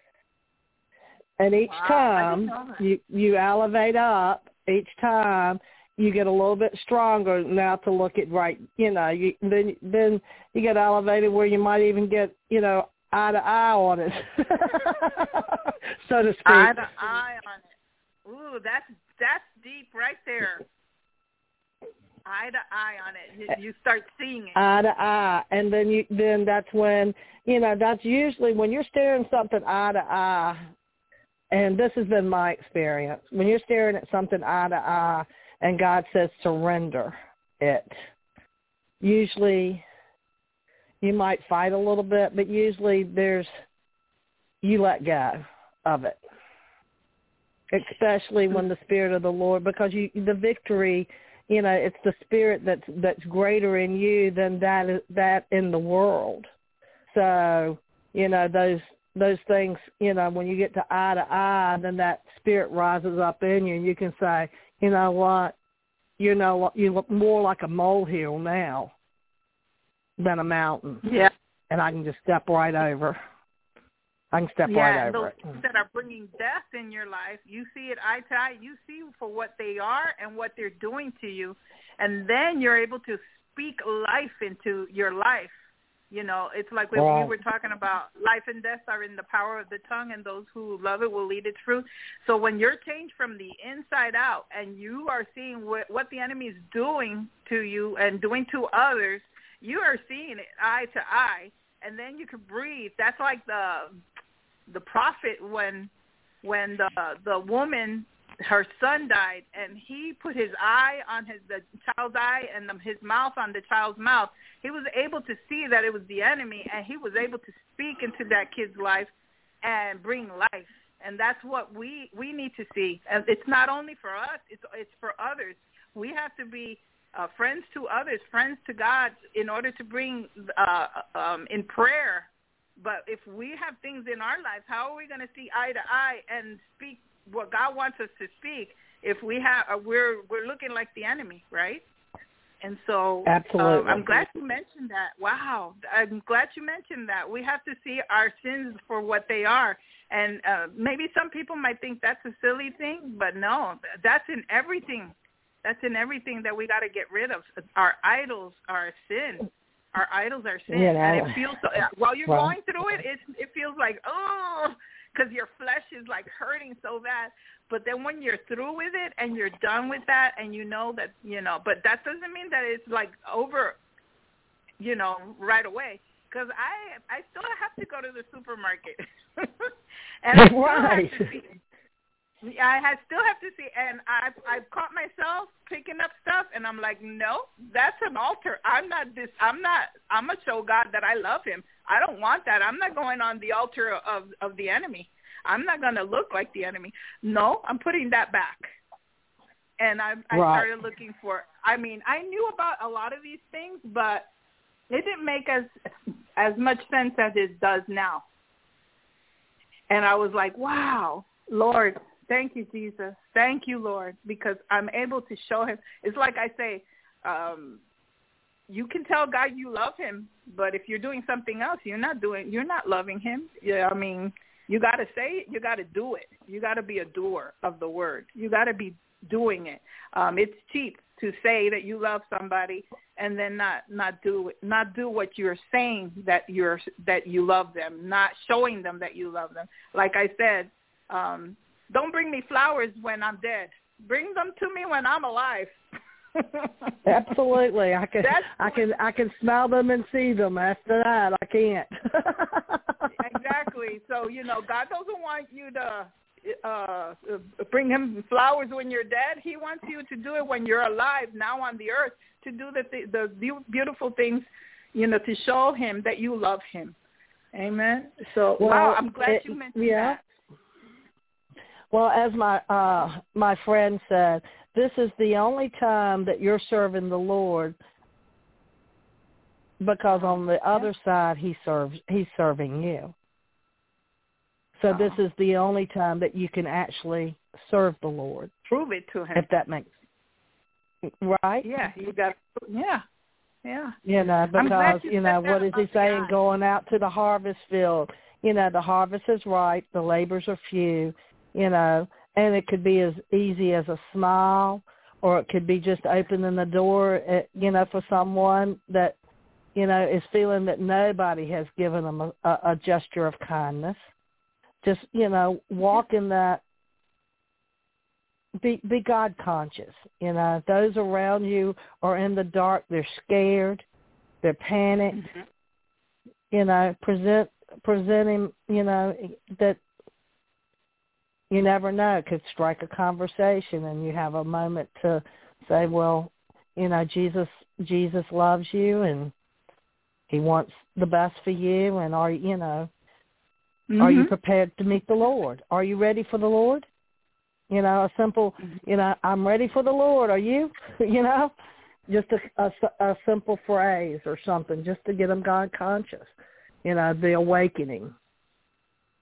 And each wow, time you you elevate up, each time you get a little bit stronger now to look at right, you know, you, then then you get elevated where you might even get, you know, eye to eye on it, so to speak. Eye to eye on it. Ooh, that's that's deep right there. Eye to eye on it. You, you start seeing it. Eye to eye, and then you then that's when, you know, that's usually when you're staring something eye to eye, and this has been my experience. When you're staring at something eye to eye, and God says surrender it. Usually you might fight a little bit, but usually there's, you let go of it, especially when the Spirit of the Lord, because you, the victory, you know, it's the Spirit that's that's greater in you than that that in the world. So, you know, those those things, you know, when you get to eye to eye, then that spirit rises up in you, and you can say, you know what, you know, you look more like a molehill now than a mountain. Yeah. And I can just step right over. I can step yeah, right and over those it. things that are bringing death in your life, you see it eye to eye. You see for what they are and what they're doing to you, and then you're able to speak life into your life. You know, it's like we, Wow. we were talking about life and death are in the power of the tongue, and those who love it will eat its fruit. So when you're changed from the inside out and you are seeing what, what the enemy is doing to you and doing to others, you are seeing it eye to eye, and then you can breathe. That's like the the prophet when when the the woman, her son died, and he put his eye on his the child's eye and his mouth on the child's mouth. He was able to see that it was the enemy, and he was able to speak into that kid's life and bring life. And that's what we, we need to see. And it's not only for us; it's it's for others. We have to be uh, friends to others, friends to God, in order to bring uh, um, in prayer. But if we have things in our lives, how are we going to see eye to eye and speak what God wants us to speak if we have uh, we're we're looking like the enemy, right? And so Absolutely. Um, I'm glad you mentioned that. Wow, I'm glad you mentioned that. We have to see our sins for what they are. And uh, maybe some people might think that's a silly thing, but no, that's in everything. That's in everything that we got to get rid of. Our idols are sin. Our idols are sin, yeah, and it feels so. While you're well, going through it, it it feels like oh, because your flesh is like hurting so bad. But then when you're through with it and you're done with that, and you know that you know, but that doesn't mean that it's like over, you know, right away. Because I I still have to go to the supermarket, and I still right. have to see. I had, still have to see, and I've, I've caught myself picking up stuff, and I'm like, no, that's an altar. I'm not this. I'm not. I'm gonna show God that I love Him. I don't want that. I'm not going on the altar of of the enemy. I'm not gonna look like the enemy. No, I'm putting that back. And I, I right. started looking for. I mean, I knew about a lot of these things, but it didn't make as as much sense as it does now. And I was like, wow, Lord. Thank you, Jesus. Thank you, Lord, because I'm able to show Him. It's like I say, um, you can tell God you love Him, but if you're doing something else, you're not doing. You're not loving Him. Yeah, I mean, you got to say it. You got to do it. You got to be a doer of the word. You got to be doing it. Um, it's cheap to say that you love somebody and then not not do it, not do what you're saying that you're that you love them, not showing them that you love them. Like I said. Um, Don't bring me flowers when I'm dead. Bring them to me when I'm alive. Absolutely, I can. That's I can. I can smell them and see them. After that, I can't. Exactly. So you know, God doesn't want you to uh, bring Him flowers when you're dead. He wants you to do it when you're alive, now on the earth, to do the th- the beautiful things, you know, to show Him that you love Him. Amen. So well, wow, I'm glad it, you mentioned yeah. that. Well, as my uh, my friend said, this is the only time that you're serving the Lord, because on the other side he serves he's serving you. So Oh. this is the only time that you can actually serve the Lord. Prove it to Him. If that makes right? Yeah, you got. Yeah, yeah. You know, because you, you know what is he saying? Going out to the harvest field. You know, the harvest is ripe, the labors are few. You know, and it could be as easy as a smile, or it could be just opening the door, you know, for someone that, you know, is feeling that nobody has given them a, a gesture of kindness. Just, you know, walk in that, be, be God conscious. You know, those around you are in the dark, they're scared, they're panicked. Mm-hmm. You know, present, presenting, you know, that, you never know, it could strike a conversation, and you have a moment to say, well, you know, Jesus Jesus loves you, and He wants the best for you, and are you know, mm-hmm. are you prepared to meet the Lord? Are you ready for the Lord? You know, a simple, you know, I'm ready for the Lord. Are you? You know, just a, a, a simple phrase or something, just to get them God conscious. You know, the awakening.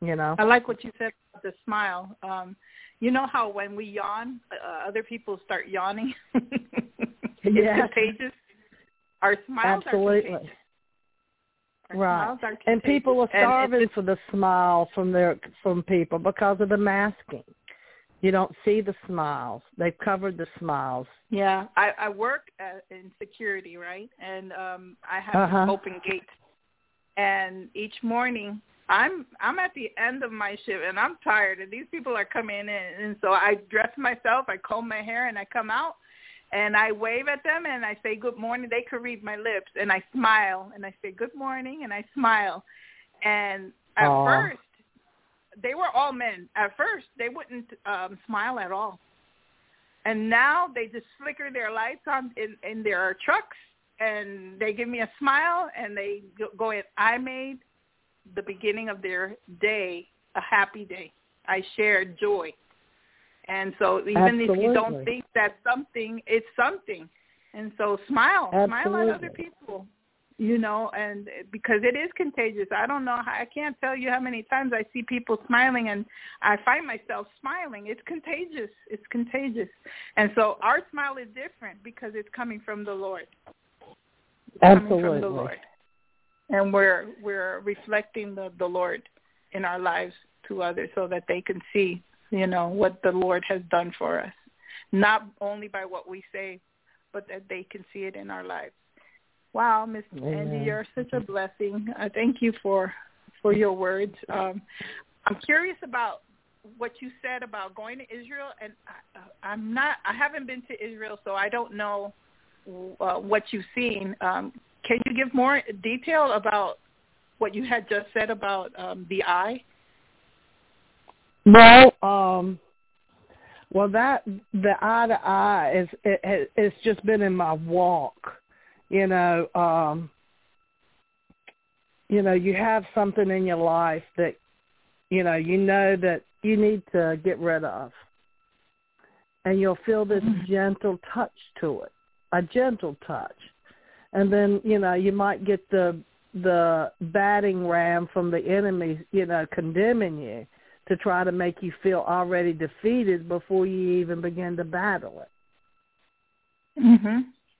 you know. I like what you said about the smile. Um, you know how when we yawn, uh, other people start yawning? It's Yes. contagious. Our smiles Absolutely. are contagious. Our Right. smiles are And contagious. people are And starving it's- for the smile from their from people because of the masking. You don't see the smiles. They've covered the smiles. Yeah, I, I work at, in security, right? And um, I have Uh-huh. open gates. And each morning, I'm I'm at the end of my shift, and I'm tired. And these people are coming in, and so I dress myself, I comb my hair, and I come out, and I wave at them, and I say good morning. They could read my lips, and I smile, and I say good morning, and I smile. And at Aww. first, they were all men. At first, they wouldn't um, smile at all. And now they just flicker their lights on in, in their trucks, and they give me a smile, and they go in. I made the beginning of their day a happy day. I shared joy. And so even Absolutely. if you don't think that's something, it's something. And so smile. Absolutely. Smile at other people. You know, and because it is contagious. I don't know how, I can't tell you how many times I see people smiling and I find myself smiling. It's contagious. It's contagious. And so our smile is different because it's coming from the Lord. It's Absolutely. coming from the Lord. And we're we're reflecting the, the Lord in our lives to others so that they can see, you know, what the Lord has done for us. Not only by what we say, but that they can see it in our lives. Wow, Miss Angie, you're such a blessing. Uh, thank you for for your words. Um, I'm curious about what you said about going to Israel, and I, I'm not. I haven't been to Israel, so I don't know uh, what you've seen. Um, can you give more detail about what you had just said about um, the eye? Well, um, well, that the eye to eye is it, it's just been in my walk. You know, um, you know, you have something in your life that, you know, you know that you need to get rid of. And you'll feel this gentle touch to it, a gentle touch. And then, you know, you might get the the battering ram from the enemy, you know, condemning you to try to make you feel already defeated before you even begin to battle it. Mm-hmm.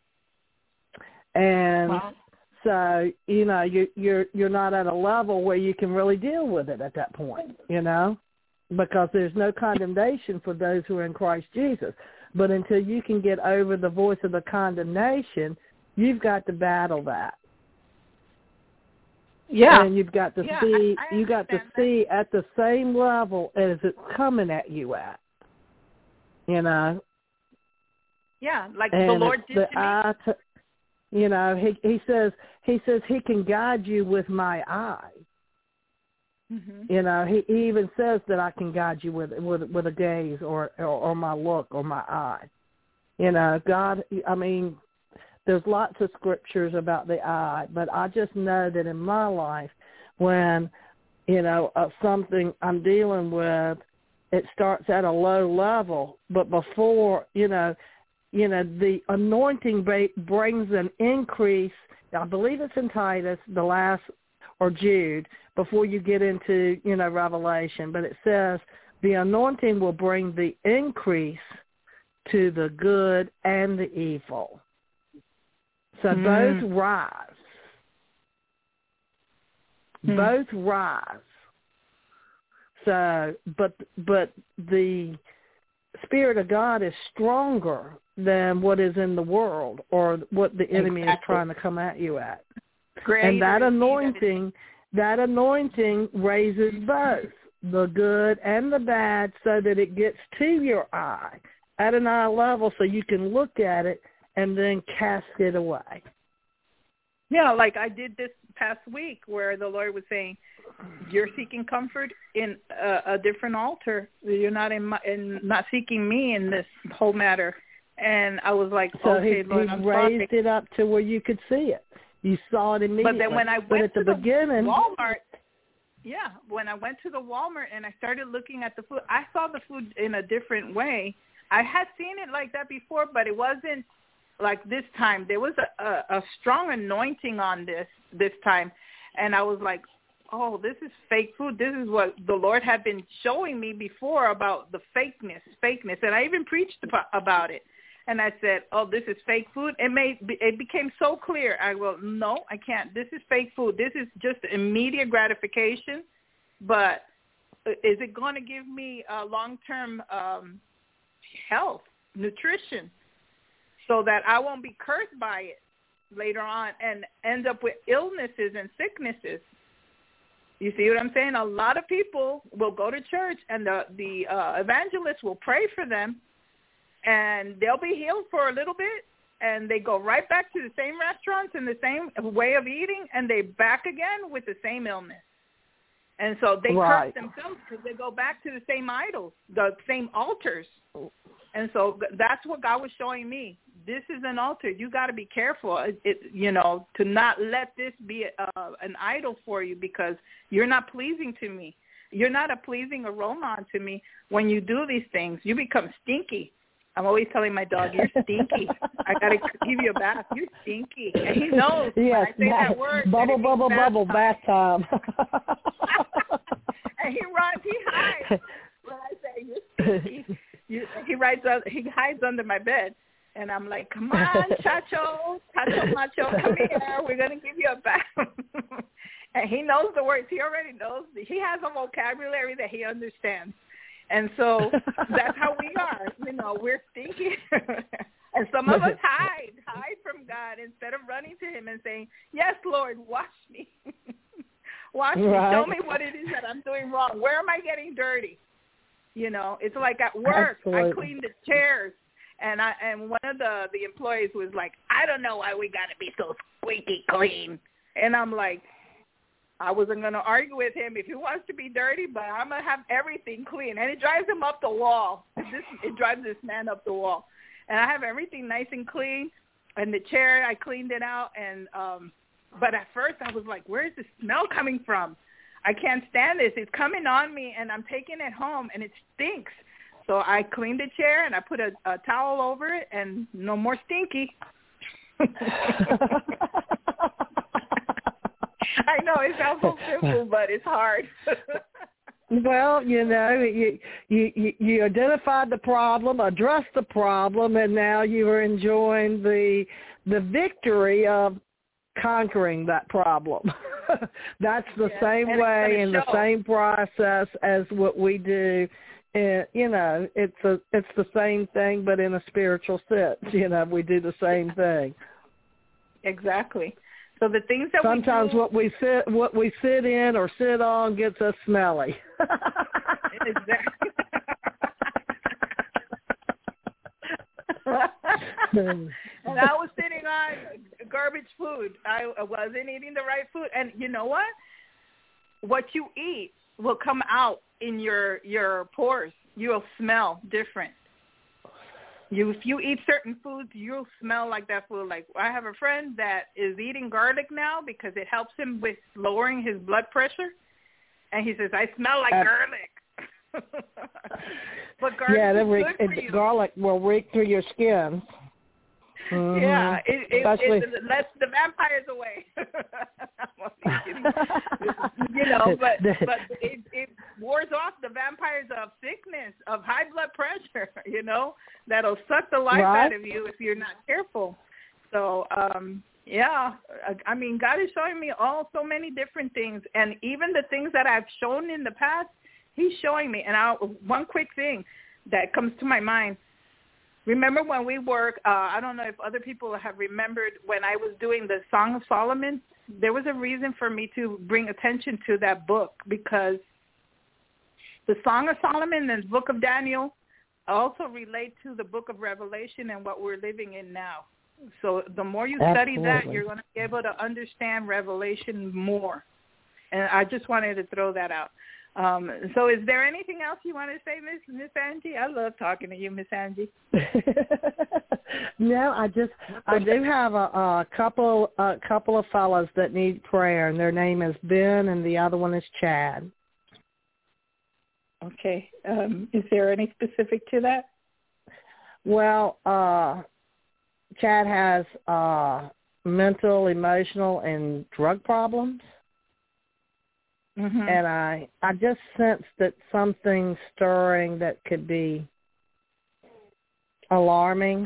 And wow. so, you know, you, you're you're not at a level where you can really deal with it at that point, you know, because there's no condemnation for those who are in Christ Jesus. But until you can get over the voice of the condemnation, you've got to battle that. Yeah. And you've got to yeah, see I, I you got to that. see at the same level as it's coming at you at, you know. Yeah, like and the Lord did the to me. eye to, You know, he he says he says he can guide you with my eye. Mm-hmm. You know, he, he even says that I can guide you with with with a gaze or, or or my look or my eye. You know, God. I mean, there's lots of scriptures about the eye, but I just know that in my life, when you know uh, something I'm dealing with, it starts at a low level, but before you know. You know, the anointing brings an increase. I believe it's in Titus, the last, or Jude, before you get into, you know, Revelation. But it says the anointing will bring the increase to the good and the evil. So mm. both rise. Mm. Both rise. So, but but the Spirit of God is stronger than what is in the world or what the enemy exactly. is trying to come at you at. Greater and that anointing, that, that anointing raises both the good and the bad so that it gets to your eye at an eye level so you can look at it and then cast it away. Yeah, like I did this past week where the Lord was saying, you're seeking comfort in a, a different altar. You're not in, my, in not seeking me in this whole matter. And I was like, so okay, he, Lord, he I'm raised sorry. it up to where you could see it. You saw it immediately. But then when I but went at the to the beginning, Walmart, yeah, when I went to the Walmart and I started looking at the food, I saw the food in a different way. I had seen it like that before, but it wasn't like this time. There was a, a, a strong anointing on this this time. And I was like, oh, this is fake food. This is what the Lord had been showing me before about the fakeness, fakeness. And I even preached about it. And I said, oh, this is fake food. It made, it became so clear. I go, no, I can't. This is fake food. This is just immediate gratification. But is it going to give me uh, long-term um, health, nutrition, so that I won't be cursed by it later on and end up with illnesses and sicknesses? You see what I'm saying? A lot of people will go to church and the, the uh, evangelist will pray for them and they'll be healed for a little bit and they go right back to the same restaurants and the same way of eating and they back again with the same illness. And so they right. curse themselves because they go back to the same idols, the same altars. And so that's what God was showing me. This is an altar. You got to be careful, it, it, you know, to not let this be uh, an idol for you because you're not pleasing to me. You're not a pleasing aroma unto me when you do these things. You become stinky. I'm always telling my dog, you're stinky. I got to give you a bath. You're stinky. And he knows yes, when I say that, that word. Bubble, that bubble, bubble, bath time. And he runs, he hides. When I say you're stinky, you, he, rides, he hides under my bed. And I'm like, come on, Chacho, Chacho Macho, come here. We're going to give you a bath. And he knows the words. He already knows. He has a vocabulary that he understands. And so that's how we are. You know, we're stinky. And some of us hide, hide from God instead of running to him and saying, yes, Lord, wash me. Wash me. Right. Show me what it is that I'm doing wrong. Where am I getting dirty? You know, it's like at work, Absolutely. I clean the chairs. And I and one of the, the employees was like, I don't know why we got to be so squeaky clean. And I'm like, I wasn't going to argue with him if he wants to be dirty, but I'm going to have everything clean. And it drives him up the wall. This, it drives this man up the wall. And I have everything nice and clean. And the chair, I cleaned it out. And um, but at first I was like, where is the smell coming from? I can't stand this. It's coming on me, and I'm taking it home, and it stinks. So I cleaned the chair, and I put a, a towel over it, and no more stinky. I know it sounds so simple, but it's hard. Well, you know, you, you you identified the problem, addressed the problem, and now you are enjoying the the victory of conquering that problem. That's the yeah, same and way and the show. same process as what we do. Uh, you know, it's a it's the same thing, but in a spiritual sense. You know, we do the same thing. Exactly. So the things that sometimes we do, what we sit what we sit in or sit on gets us smelly. Exactly. And I was sitting on garbage food. I wasn't eating the right food. And you know what? What you eat will come out in your your pores. You'll smell different. You if you eat certain foods, you'll smell like that food. Like I have a friend that is eating garlic now because it helps him with lowering his blood pressure. And he says, I smell like uh, garlic. But garlic yeah, is re- good for it, you. Garlic will reek through your skin. Mm-hmm. Yeah, it, it, Especially... it, it lets the vampires away. You know, but but it, it wars off the vampires of sickness, of high blood pressure. You know, that'll suck the life right. out of you if you're not careful. So, um, yeah, I mean, God is showing me all so many different things, and even the things that I've shown in the past, He's showing me. And I'll, one quick thing that comes to my mind. Remember when we work, uh, I don't know if other people have remembered when I was doing the Song of Solomon, there was a reason for me to bring attention to that book because the Song of Solomon and the book of Daniel also relate to the book of Revelation and what we're living in now. So the more you Absolutely. study that, you're going to be able to understand Revelation more. And I just wanted to throw that out. Um, so is there anything else you want to say, Miss Miss Angie? I love talking to you, Miss Angie. No, I just I do have a, a couple a couple of fellows that need prayer, and their name is Ben, and the other one is Chad. Okay. Um, is there any specific to that? Well, uh, Chad has uh, mental, emotional, and drug problems. Mm-hmm. and I I just sensed that something stirring that could be alarming.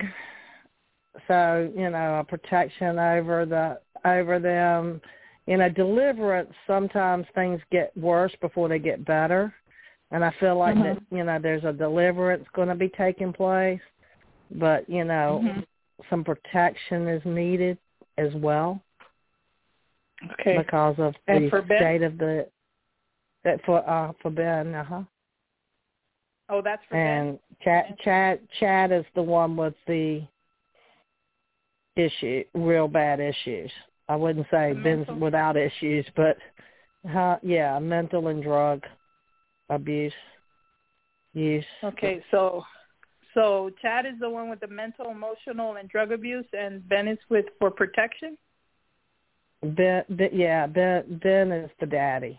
So, you know, a protection over the over them. You know, deliverance, sometimes things get worse before they get better. And I feel like mm-hmm. that, you know, there's a deliverance going to be taking place. But, you know, mm-hmm. some protection is needed as well. Okay. Because of and the for state Ben? of the, that for, uh, for Ben, uh-huh. Oh, that's for and Ben? Chad, And Chad, Chad is the one with the issue, real bad issues. I wouldn't say the Ben's mental? without issues, but uh, yeah, mental and drug abuse use. Okay, so so Chad is the one with the mental, emotional, and drug abuse, and Ben is with for protection? Ben, ben yeah, Ben, Ben is the daddy.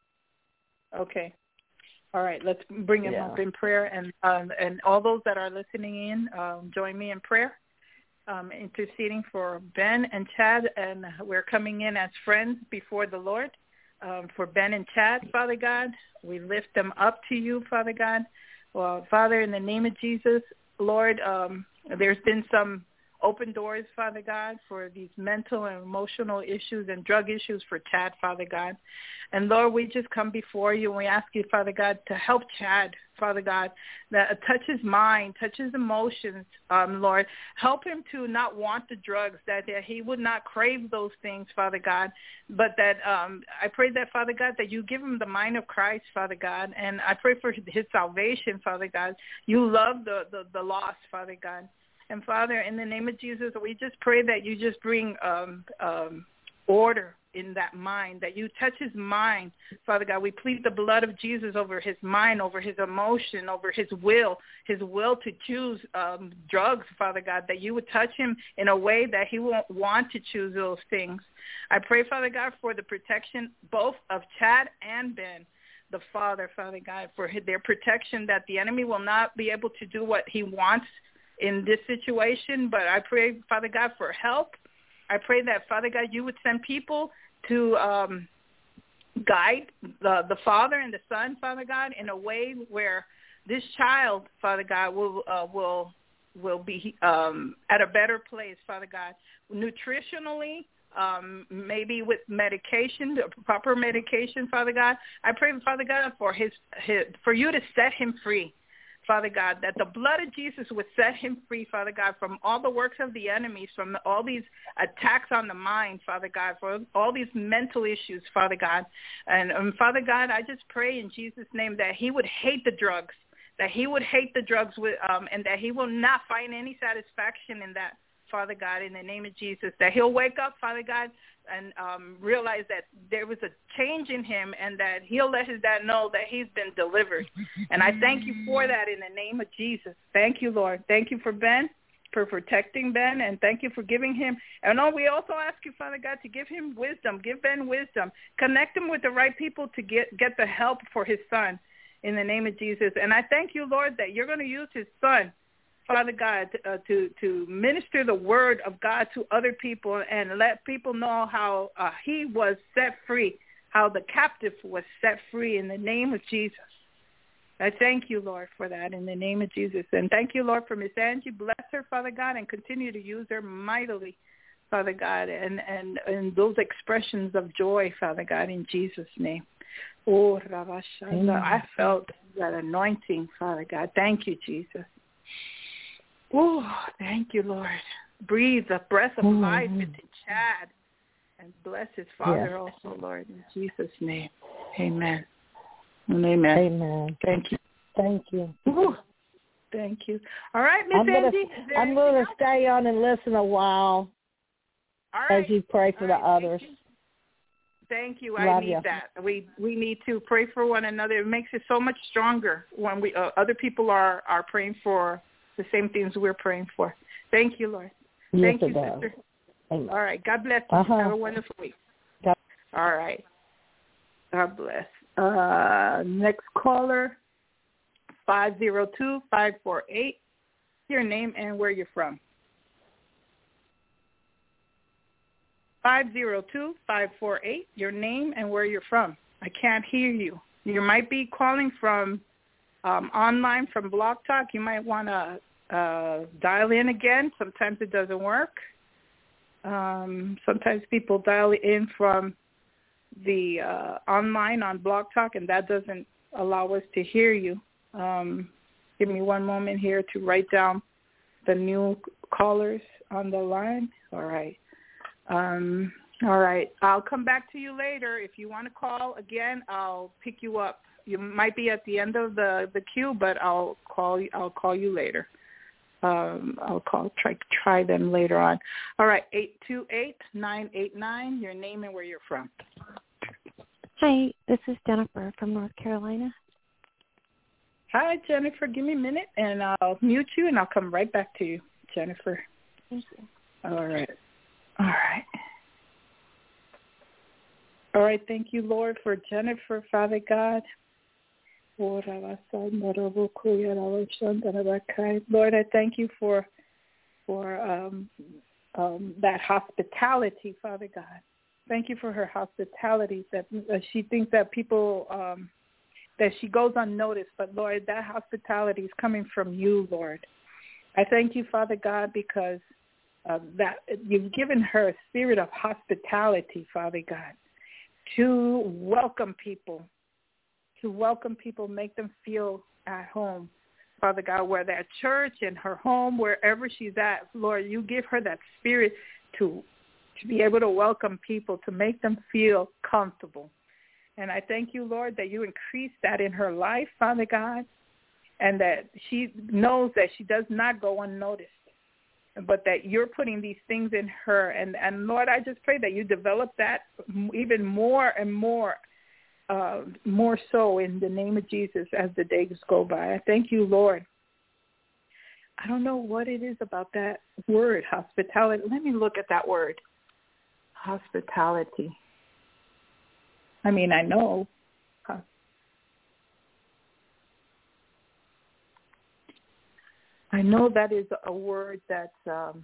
Okay. All right, let's bring him yeah. up in prayer, and um, and all those that are listening in, um, join me in prayer. Um, interceding for Ben and Chad, and we're coming in as friends before the Lord. Um, for Ben and Chad, Father God, we lift them up to you, Father God. Well, Father, in the name of Jesus, Lord, um, there's been some open doors, Father God, for these mental and emotional issues and drug issues for Chad, Father God. And Lord, we just come before you and we ask you, Father God, to help Chad, Father God, that touch his mind, touch his emotions, um, Lord. Help him to not want the drugs, that, that he would not crave those things, Father God, but that um, I pray that, Father God, that you give him the mind of Christ, Father God, and I pray for his salvation, Father God. You love the, the, the lost, Father God. And, Father, in the name of Jesus, we just pray that you just bring um, um, order in that mind, that you touch his mind, Father God. We plead the blood of Jesus over his mind, over his emotion, over his will, his will to choose um, drugs, Father God, that you would touch him in a way that he won't want to choose those things. I pray, Father God, for the protection both of Chad and Ben, the father, Father God, for their protection, that the enemy will not be able to do what he wants in this situation. But I pray, Father God, for help. I pray that, Father God, you would send people to um, guide the, the father and the son, Father God, in a way where this child, Father God, will uh, will will be um, at a better place, Father God, nutritionally, um, maybe with medication, proper medication, Father God. I pray, Father God, for his, his for you to set him free, Father God, that the blood of Jesus would set him free, Father God, from all the works of the enemies, from all these attacks on the mind, Father God, for all these mental issues, Father God. And um, Father God, I just pray in Jesus' name that he would hate the drugs, that he would hate the drugs with, um, and that he will not find any satisfaction in that, Father God, in the name of Jesus, that he'll wake up, Father God, and um, realize that there was a change in him and that he'll let his dad know that he's been delivered. And I thank you for that in the name of Jesus. Thank you, Lord. Thank you for Ben, for protecting Ben, and thank you for giving him. And oh, we also ask you, Father God, to give him wisdom, give Ben wisdom, connect him with the right people to get, get the help for his son in the name of Jesus. And I thank you, Lord, that you're going to use his son, Father God, uh, to, to minister the word of God to other people and let people know how uh, he was set free, how the captive was set free in the name of Jesus. I thank you, Lord, for that in the name of Jesus. And thank you, Lord, for Miss Angie. Bless her, Father God, and continue to use her mightily, Father God, and, and, and those expressions of joy, Father God, in Jesus' name. Oh, Rabashanda, I felt that anointing, Father God. Thank you, Jesus. Oh, thank you, Lord. Breathe the breath of mm-hmm. life into Chad and bless his father yes. also, Lord, in Jesus' name. Amen. Amen. Amen. Thank you. Thank you. Ooh, thank you. All right, Miss Angie. I'm going to stay on and listen a while All right. as you pray for All the right. others. Thank you. Love I need you. that. We we need to pray for one another. It makes it so much stronger when we uh, other people are, are praying for the same things we're praying for. Thank you, Lord. Yes, Thank you, does. sister. Amen. All right. God bless you. Uh-huh. Have a wonderful week. God. All right. God bless. Uh, next caller, five zero two, five four eight. Your name and where you're from. five zero two, five four eight. Your name and where you're from. I can't hear you. You might be calling from um, online from Blog Talk. You might want to uh, dial in again. Sometimes it doesn't work. Um, sometimes people dial in from the uh, online on Blog Talk, and that doesn't allow us to hear you. Um, give me one moment here to write down the new callers on the line. All right. Um, all right. I'll come back to you later. If you want to call again, I'll pick you up. You might be at the end of the, the queue, but I'll call you. I'll call you later. Um, I'll call try try them later on. All right. eight two eight, nine eight nine. Your name and where you're from. Hi, this is Jennifer from North Carolina. Hi, Jennifer. Give me a minute, and I'll mute you, and I'll come right back to you, Jennifer. Thank you. All right. All right. All right. Thank you, Lord, for Jennifer, Father God. Lord, I thank you for for um, um, that hospitality, Father God. Thank you for her hospitality, that uh, she thinks that people, um, that she goes unnoticed. But, Lord, that hospitality is coming from you, Lord. I thank you, Father God, because uh, that you've given her a spirit of hospitality, Father God, to welcome people, to welcome people, make them feel at home, Father God, whether at church, in her home, wherever she's at. Lord, you give her that spirit to to be able to welcome people, to make them feel comfortable. And I thank you, Lord, that you increase that in her life, Father God, and that she knows that she does not go unnoticed, but that you're putting these things in her. And, and Lord, I just pray that you develop that even more and more, uh, more so in the name of Jesus as the days go by. I thank you, Lord. I don't know what it is about that word, hospitality. Let me look at that word. Hospitality. I mean, I know. I know that is a word that um,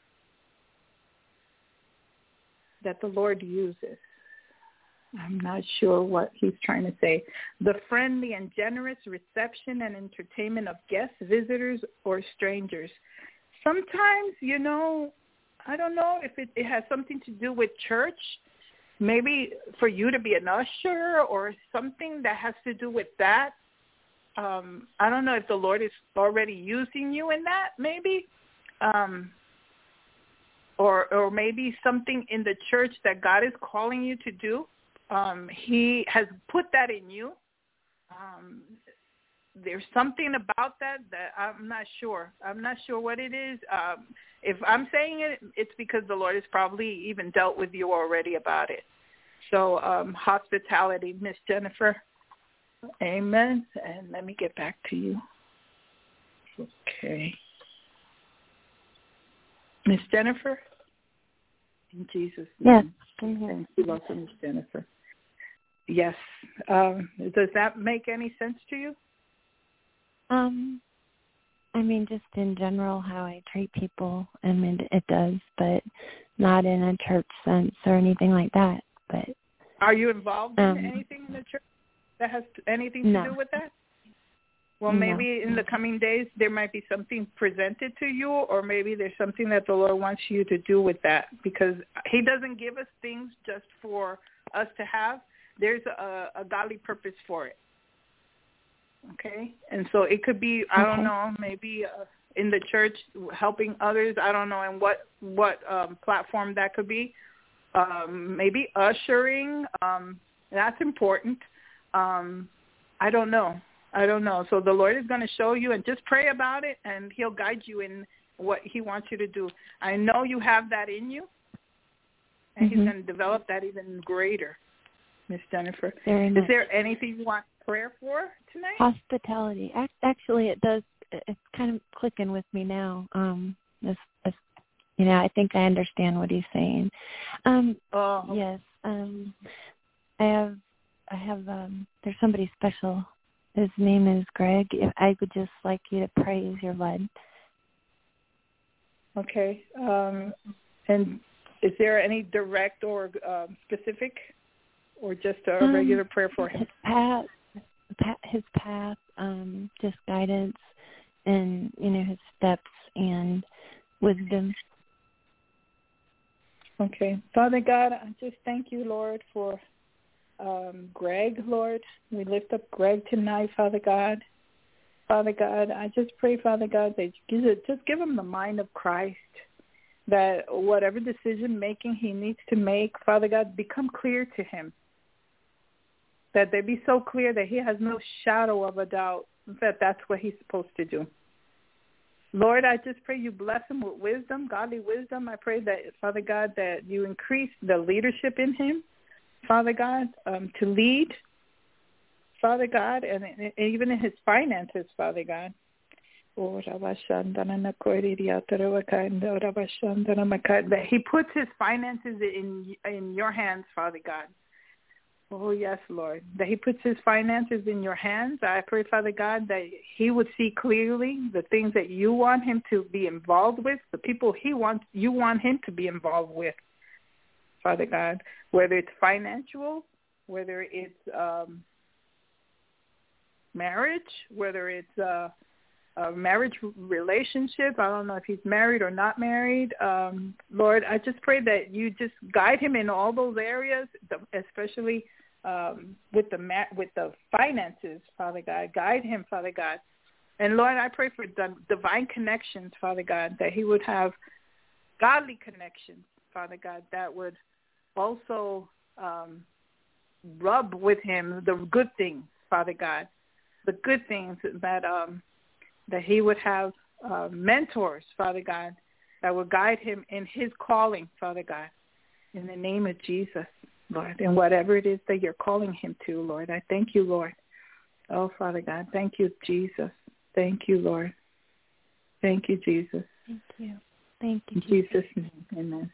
that the Lord uses. I'm not sure what he's trying to say. The friendly and generous reception and entertainment of guests, visitors, or strangers. Sometimes, you know, I don't know if it, it has something to do with church, maybe for you to be an usher or something that has to do with that. Um, I don't know if the Lord is already using you in that, maybe, um, or or maybe something in the church that God is calling you to do. Um, he has put that in you. Um, there's something about that that I'm not sure. I'm not sure what it is. Um, if I'm saying it, it's because the Lord has probably even dealt with you already about it. So um, hospitality, Miss Jennifer. Amen. And let me get back to you. Okay. Miss Jennifer? In Jesus' name. Yes. Thank you, Lord, Miss Jennifer. Yes. Um, does that make any sense to you? Um, I mean, just in general, how I treat people, I mean, it does, but not in a church sense or anything like that. But are you involved in um, anything in the church that has anything to no. do with that? Well, No. maybe in the coming days there might be something presented to you, or maybe there's something that the Lord wants you to do with that, because he doesn't give us things just for us to have. There's a, a godly purpose for it. Okay? And so it could be, I don't okay. know, maybe uh, in the church helping others. I don't know in what, what um, platform that could be. Um, maybe ushering. Um, that's important. Um, I don't know. I don't know. So the Lord is going to show you, and just pray about it, and he'll guide you in what he wants you to do. I know you have that in you, and mm-hmm. he's going to develop that even greater, Miss Jennifer. Very is much. there anything you want prayer for tonight? Hospitality. Actually, it does. It's kind of clicking with me now. Um, it's, it's, you know, I think I understand what he's saying. Um, oh. Yes. Um, I have, I have, um, there's somebody special. His name is Greg. If I would just like you to pray as you're led. Okay. Um, and is there any direct or um, specific or just a um, regular prayer for him? His path, his path, um, just guidance, and you know his steps and wisdom. Okay. Father God, I just thank you, Lord, for um, Greg, Lord. We lift up Greg tonight, Father God. Father God, I just pray, Father God, that you just give him the mind of Christ, that whatever decision-making he needs to make, Father God, become clear to him, that they be so clear that he has no shadow of a doubt that that's what he's supposed to do. Lord, I just pray you bless him with wisdom, godly wisdom. I pray that, Father God, that you increase the leadership in him, Father God, um, to lead, Father God, and, and even in his finances, Father God. That he puts his finances in in your hands, Father God. Oh, yes, Lord. That he puts his finances in your hands. I pray, Father God, that he would see clearly the things that you want him to be involved with, the people he wants, you want him to be involved with, Father God, whether it's financial, whether it's um, marriage, whether it's uh, a marriage relationship. I don't know if he's married or not married. Um, Lord, I just pray that you just guide him in all those areas, especially um, with the ma- with the finances, Father God. Guide him, Father God. And Lord, I pray for the divine connections, Father God, that he would have godly connections, Father God, that would also um, rub with him the good things, Father God, the good things that um, that he would have uh, mentors, Father God, that would guide him in his calling, Father God, in the name of Jesus, Lord, and whatever it is that you're calling him to, Lord. I thank you, Lord. Oh, Father God, thank you, Jesus. Thank you, Lord. Thank you, Jesus. Thank you. Thank you, in Jesus. Jesus' name, amen.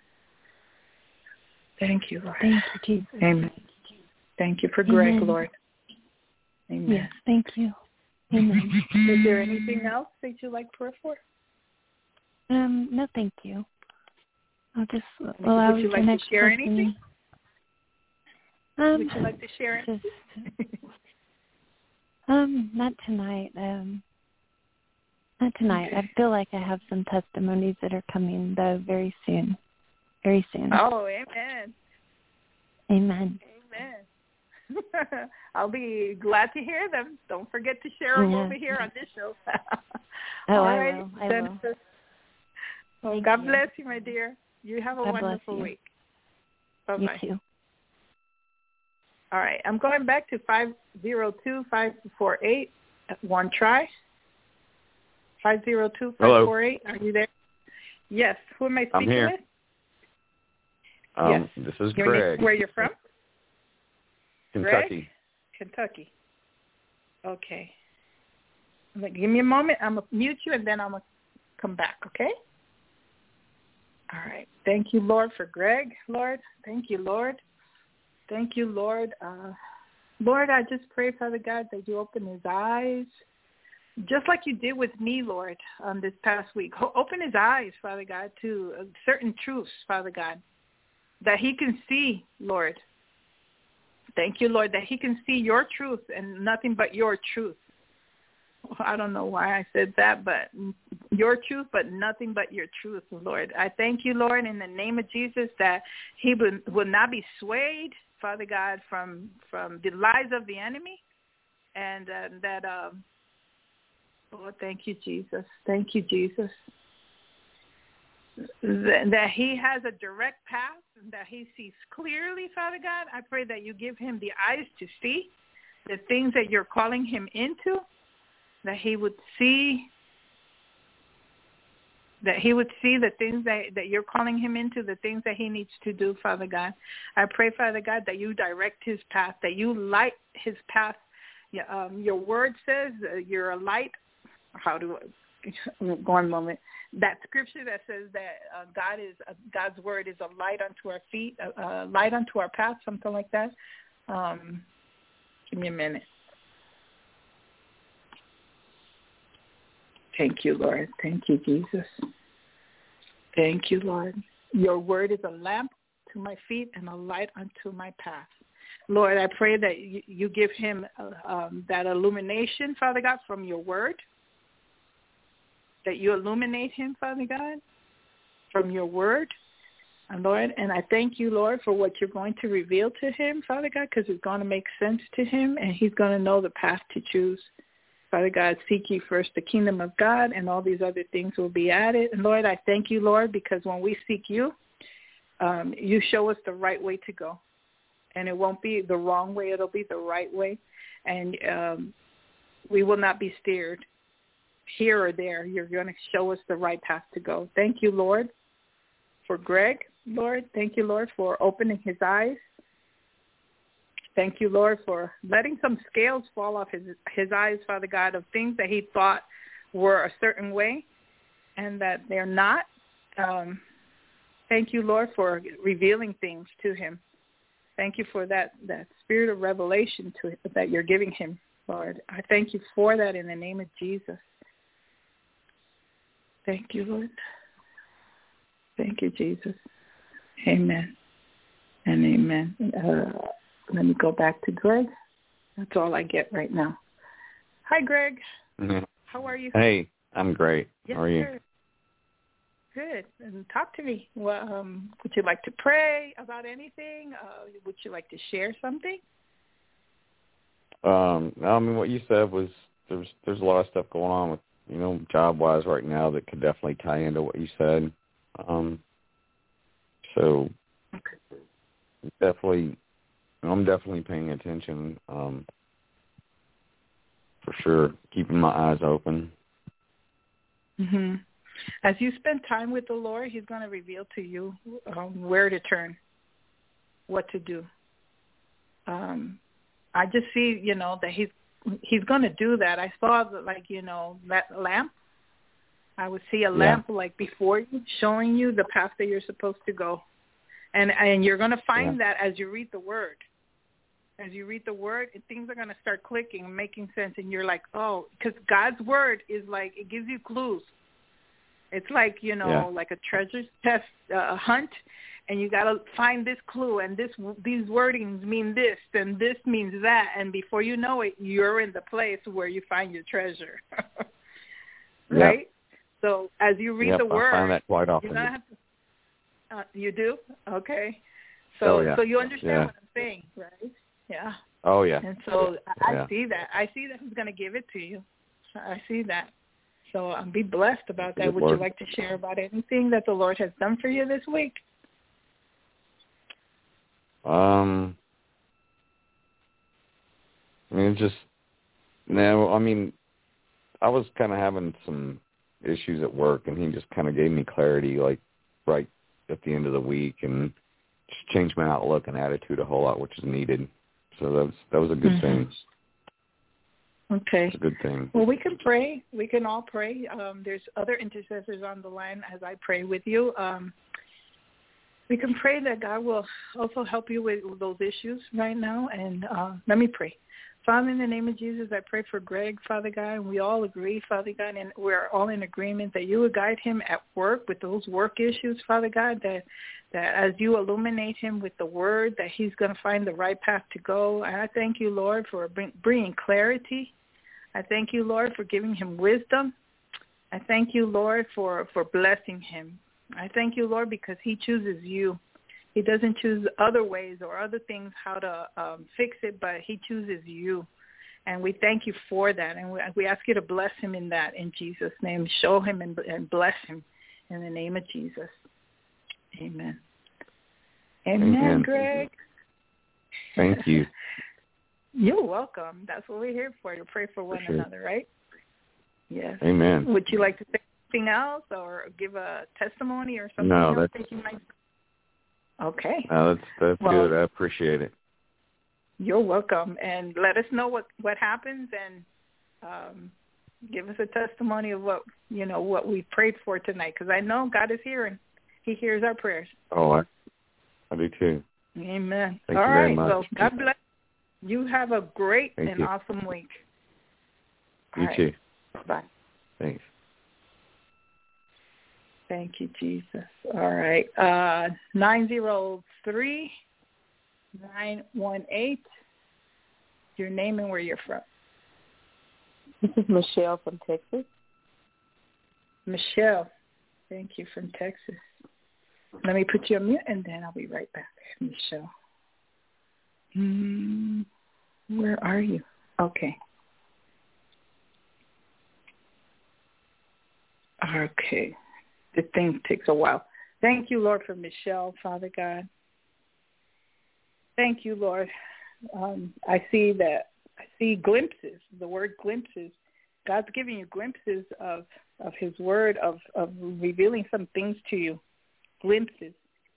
Thank you, Lord. Thank you, Jesus. Amen. Thank you for Greg, Amen. Lord. Amen. Yes, thank you. Amen. Is there anything else that you'd like prayer for? Um, no, thank you. I'll just allow Would you the like next to share question. anything? Um, Would you like to share anything? Just, um, not tonight. Um, not tonight. Okay. I feel like I have some testimonies that are coming though very soon. Very soon. Oh, amen. Amen. Amen. I'll be glad to hear them. Don't forget to share them yeah. over here on this show. oh, All I right, will. I then, will. Well, Thank God you. bless you, my dear. You have a God bless wonderful you. week. Bye-bye. You too. All right, I'm going back to five zero two, five four eight. One try. five zero two, five four eight. Are you there? Yes. Who am I speaking I'm here. with? Um, yes. This is You're Greg. Where you're from? Kentucky. Greg? Kentucky. Okay. Give me a moment. I'm going to mute you, and then I'm going to come back, okay? All right. Thank you, Lord, for Greg, Lord. Thank you, Lord. Thank you, Lord. Uh, Lord, I just pray, Father God, that you open his eyes, just like you did with me, Lord, um, this past week. Ho- open his eyes, Father God, to uh, certain truths, Father God, that he can see, Lord. Thank you, Lord, that he can see your truth and nothing but your truth. I don't know why I said that, but your truth, but nothing but your truth, Lord. I thank you, Lord, in the name of Jesus, that he will, will not be swayed, Father God, from from the lies of the enemy, and uh, that, um, oh, thank you, Jesus. Thank you, Jesus. That, that he has a direct path, and that he sees clearly, Father God. I pray that you give him the eyes to see the things that you're calling him into, that he would see that he would see the things that, that you're calling him into, the things that he needs to do, Father God. I pray, Father God, that you direct his path, that you light his path. Yeah, um, your word says uh, you're a light. How do I, one moment. That scripture that says that uh, God is uh, God's word is a light unto our feet, a uh, uh, light unto our path, something like that. Um, give me a minute. Thank you, Lord. Thank you, Jesus. Thank you, Lord. Your word is a lamp to my feet and a light unto my path. Lord, I pray that you, you give him uh, um, that illumination, Father God, from your word, that you illuminate him, Father God, from your word, and Lord, and I thank you, Lord, for what you're going to reveal to him, Father God, because it's going to make sense to him, and he's going to know the path to choose. Father God, seek ye first the kingdom of God, and all these other things will be added. And Lord, I thank you, Lord, because when we seek you, um, you show us the right way to go. And it won't be the wrong way. It'll be the right way. And um, we will not be steered here or there. You're going to show us the right path to go. Thank you, Lord, for Greg, Lord. Thank you, Lord, for opening his eyes. Thank you, Lord, for letting some scales fall off his his eyes, Father God, of things that he thought were a certain way and that they're not. Um, thank you, Lord, for revealing things to him. Thank you for that, that spirit of revelation to that you're giving him, Lord. I thank you for that in the name of Jesus. Thank you, Lord. Thank you, Jesus. Amen and amen. Uh, let me go back to Greg. That's all I get right now. Hi, Greg. Mm-hmm. How are you? Hey, I'm great. Yes, How are you? Sir. Good. And talk to me. Well, um, would you like to pray about anything? Uh, would you like to share something? Um, I mean, what you said was there's there's a lot of stuff going on with, you know, job-wise right now that could definitely tie into what you said. Um, so definitely, I'm definitely paying attention, um, for sure, keeping my eyes open. Mm-hmm. As you spend time with the Lord, he's going to reveal to you um, where to turn, what to do. Um, I just see, you know, that he's he's going to do that. I saw, the, like, you know, that lamp. I would see a lamp, yeah, like before you, showing you the path that you're supposed to go. And and you're going to find yeah. that as you read the Word. As you read the Word, things are going to start clicking and making sense. And you're like, oh, because God's Word is like, it gives you clues. It's like, you know, yeah. like a treasure test, uh, hunt, and you got to find this clue, and this these wordings mean this, and this means that, and before you know it, you're in the place where you find your treasure, right? Yep. So as you read yep, the Word, I find that quite often. You're gonna have to, uh, you do? Okay. So, oh, yeah. so you understand yeah. what I'm saying, right? Yeah. Oh, yeah. And so I yeah. see that. I see that he's going to give it to you. I see that. So um, be blessed about that. Would you like to share about anything that the Lord has done for you this week? Um, I mean, just, no, I mean, I was kind of having some issues at work, and he just kind of gave me clarity, like, right at the end of the week, and just changed my outlook and attitude a whole lot, which is needed. So that was, that was a good mm-hmm. thing. Okay. It's a good thing. Well, we can pray. We can all pray. Um, there's other intercessors on the line as I pray with you. Um, we can pray that God will also help you with those issues right now. And uh, let me pray. Father, in the name of Jesus, I pray for Greg, Father God, and we all agree, Father God, and we're all in agreement that you would guide him at work with those work issues, Father God, that that as you illuminate him with the word, that he's going to find the right path to go. And I thank you, Lord, for bring, bringing clarity. I thank you, Lord, for giving him wisdom. I thank you, Lord, for, for blessing him. I thank you, Lord, because he chooses you. He doesn't choose other ways or other things how to um, fix it, but he chooses you. And we thank you for that. And we, we ask you to bless him in that in Jesus' name. Show him and, and bless him in the name of Jesus. Amen. Amen, Amen. Greg. Thank you. You're welcome. That's what we're here for, to pray for one for sure. another, right? Yes. Amen. Would you like to say anything else or give a testimony or something no, else that's, that you might? Okay. No, that's that's well, good. I appreciate it. You're welcome. And let us know what, what happens, and um, give us a testimony of what, you know, what we prayed for tonight, because I know God is hearing. He hears our prayers. Oh, I, I do too. Amen. Thank All you right. very much. Well, God bless. You have a great Thank and you. awesome week. You All too. Right. Bye. Thanks. Thank you, Jesus. All right. Uh, nine zero three nine one eight. Your name and where you're from. This is Michelle from Texas. Michelle, thank you, from Texas. Let me put you on mute, and then I'll be right back. Michelle. Mm, where are you? Okay. Okay. The thing takes a while. Thank you, Lord, for Michelle, Father God. Thank you, Lord. Um, I see that. I see glimpses, the word glimpses. God's giving you glimpses of, of his word, of, of revealing some things to you, glimpses.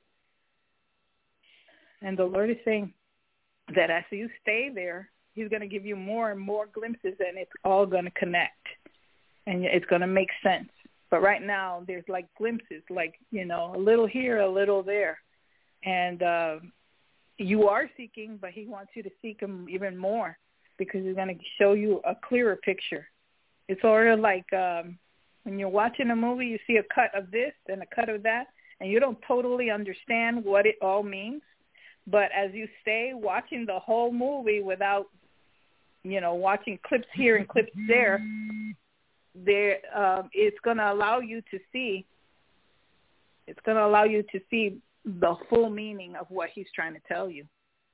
And the Lord is saying that as you stay there, he's going to give you more and more glimpses, and it's all going to connect, and it's going to make sense. But right now, there's like glimpses, like, you know, a little here, a little there. And uh, you are seeking, but he wants you to seek him even more because he's going to show you a clearer picture. It's sort of like um, when you're watching a movie, you see a cut of this and a cut of that, and you don't totally understand what it all means. But as you stay watching the whole movie without, you know, watching clips here and clips there, there um, it's going to allow you to see, it's going to allow you to see the full meaning of what he's trying to tell you.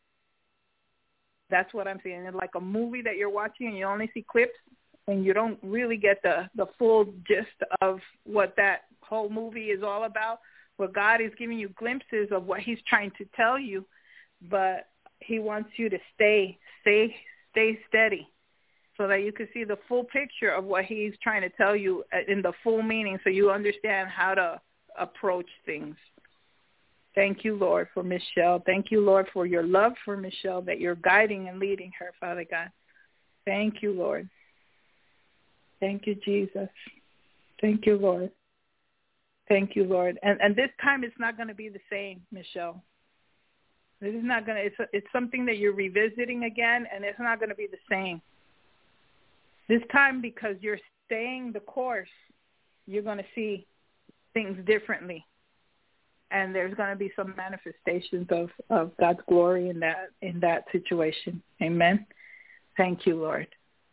That's what I'm saying. It's like a movie that you're watching and you only see clips and you don't really get the, the full gist of what that whole movie is all about. Well, God is giving you glimpses of what he's trying to tell you, but he wants you to stay, stay, stay steady so that you can see the full picture of what he's trying to tell you in the full meaning so you understand how to approach things. Thank you, Lord, for Michelle. Thank you, Lord, for your love for Michelle, that you're guiding and leading her, Father God. Thank you, Lord. Thank you, Jesus. Thank you, Lord. Thank you, Lord. And and this time it's not going to be the same, Michelle. This is not going to, it's, it's something that you're revisiting again, and it's not going to be the same. This time, because you're staying the course, you're going to see things differently. And there's going to be some manifestations of, of God's glory in that in that situation. Amen. Thank you, Lord.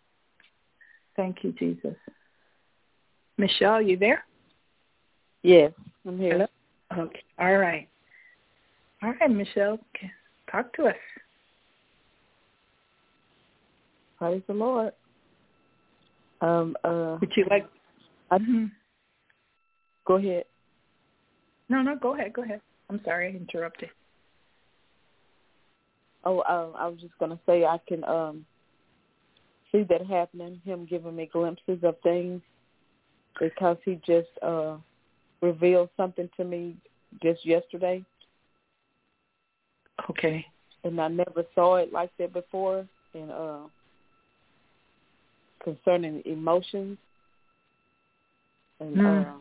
Thank you, Jesus. Michelle, you there? Yes, I'm here. Hello? Okay. All right. All right, Michelle. Talk to us. Praise the Lord. Um, uh, Would you like? I, mm-hmm. Go ahead. No, no, go ahead. Go ahead. I'm sorry I interrupted. Oh, uh, I was just going to say I can um, see that happening, him giving me glimpses of things, because he just uh, revealed something to me just yesterday. Okay. And I never saw it like that before, and uh, concerning emotions. And mm. uh,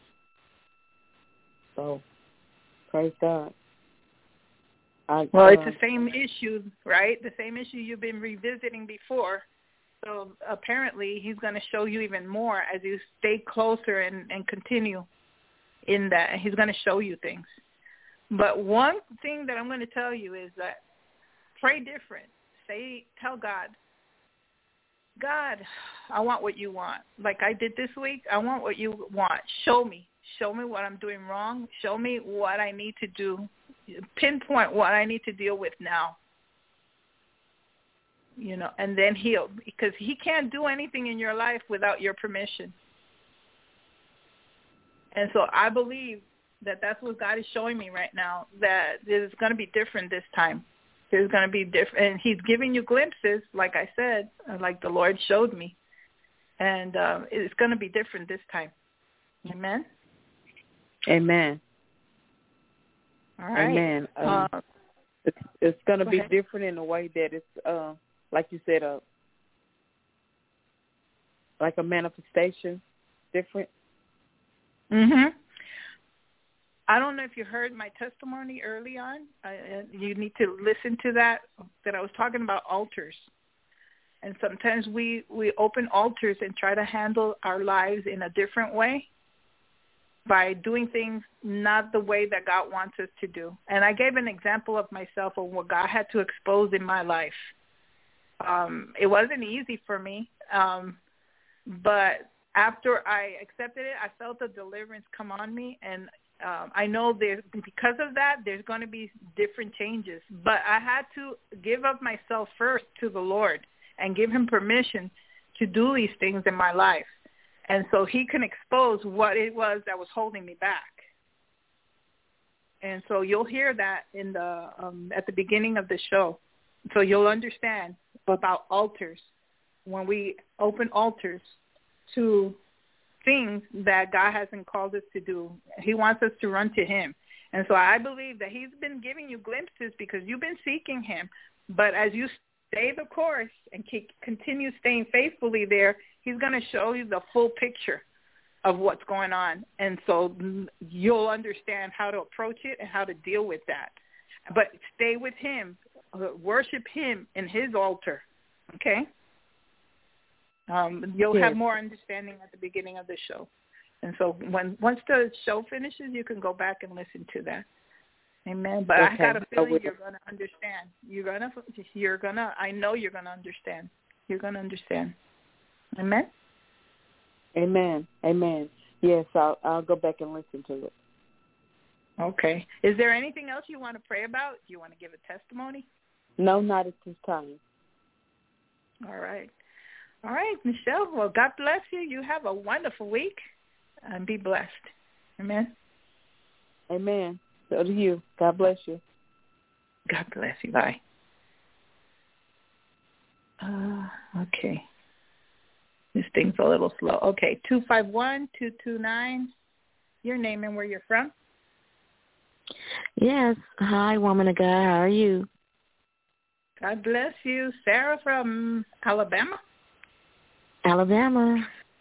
so, praise God. I, well, uh, it's the same issue, right? The same issue you've been revisiting before. So apparently he's going to show you even more as you stay closer and, and continue in that. He's going to show you things. But one thing that I'm going to tell you is that pray different. Say, tell God, God, I want what you want. Like I did this week, I want what you want. Show me. Show me what I'm doing wrong. Show me what I need to do. Pinpoint what I need to deal with now. You know, and then he'll, because he can't do anything in your life without your permission. And so I believe that that's what God is showing me right now, that it's going to be different this time. There's going to be different. And he's giving you glimpses, like I said, like the Lord showed me. And uh, it's going to be different this time. Amen? Amen. All right. Amen. Um, uh, it's it's going to go be ahead. different in a way that it's, uh, like you said, uh, like a manifestation, different. Mm-hmm. I don't know if you heard my testimony early on. I, you need to listen to that, that I was talking about altars. And sometimes we, we open altars and try to handle our lives in a different way. by doing things not the way that God wants us to do. And I gave an example of myself of what God had to expose in my life. Um, it wasn't easy for me, um, but after I accepted it, I felt a deliverance come on me, and um, I know there's, because of that, there's going to be different changes. But I had to give up myself first to the Lord and give him permission to do these things in my life. And so he can expose what it was that was holding me back. And so you'll hear that in the um, at the beginning of the show. So you'll understand about altars, when we open altars to things that God hasn't called us to do. He wants us to run to him. And so I believe that he's been giving you glimpses because you've been seeking him. But as you stay the course and keep, continue staying faithfully there, he's going to show you the full picture of what's going on. And so you'll understand how to approach it and how to deal with that. But stay with him. Worship him in his altar. Okay? Um, you'll yes. have more understanding at the beginning of the show. And so when once the show finishes, you can go back and listen to that. Amen. But okay. I got a feeling you're going to understand. You're going to, you're going to, I know you're going to understand. You're going to understand. Amen? Amen. Amen. Yes, I'll, I'll go back and listen to it. Okay. Is there anything else you want to pray about? Do you want to give a testimony? No, not at this time. All right. All right, Michelle. Well, God bless you. You have a wonderful week and be blessed. Amen? Amen. So do you. God bless you. God bless you. Bye. Uh, okay. This thing's a little slow. Okay, two five one, two two nine. Your name and where you're from? Yes. Hi, woman of God. How are you? God bless you. Sarah from Alabama? Alabama.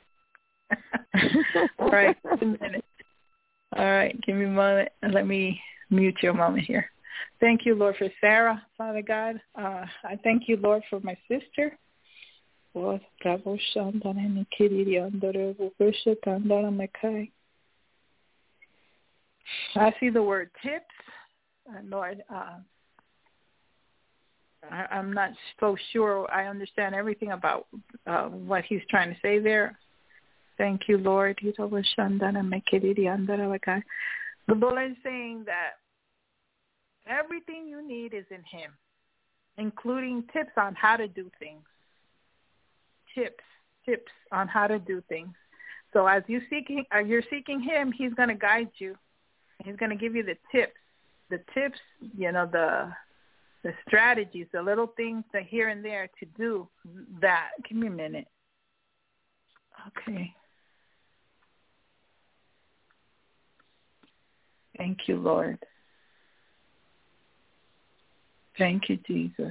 All right. Give me a minute. All right. Give me a moment. Let me mute you a moment here. Thank you, Lord, for Sarah, Father God. Uh, I thank you, Lord, for my sister. I see the word tips. Uh, Lord, uh, I, I'm not so sure I understand everything about uh, what he's trying to say there. Thank you, Lord. The Lord is saying that everything you need is in him, including tips on how to do things. Tips, tips on how to do things. So as you seeking, uh, you're seeking him, he's going to guide you. He's going to give you the tips, the tips, you know, the the strategies, the little things that here and there to do that. Give me a minute. Okay. Thank you, Lord. Thank you, Jesus.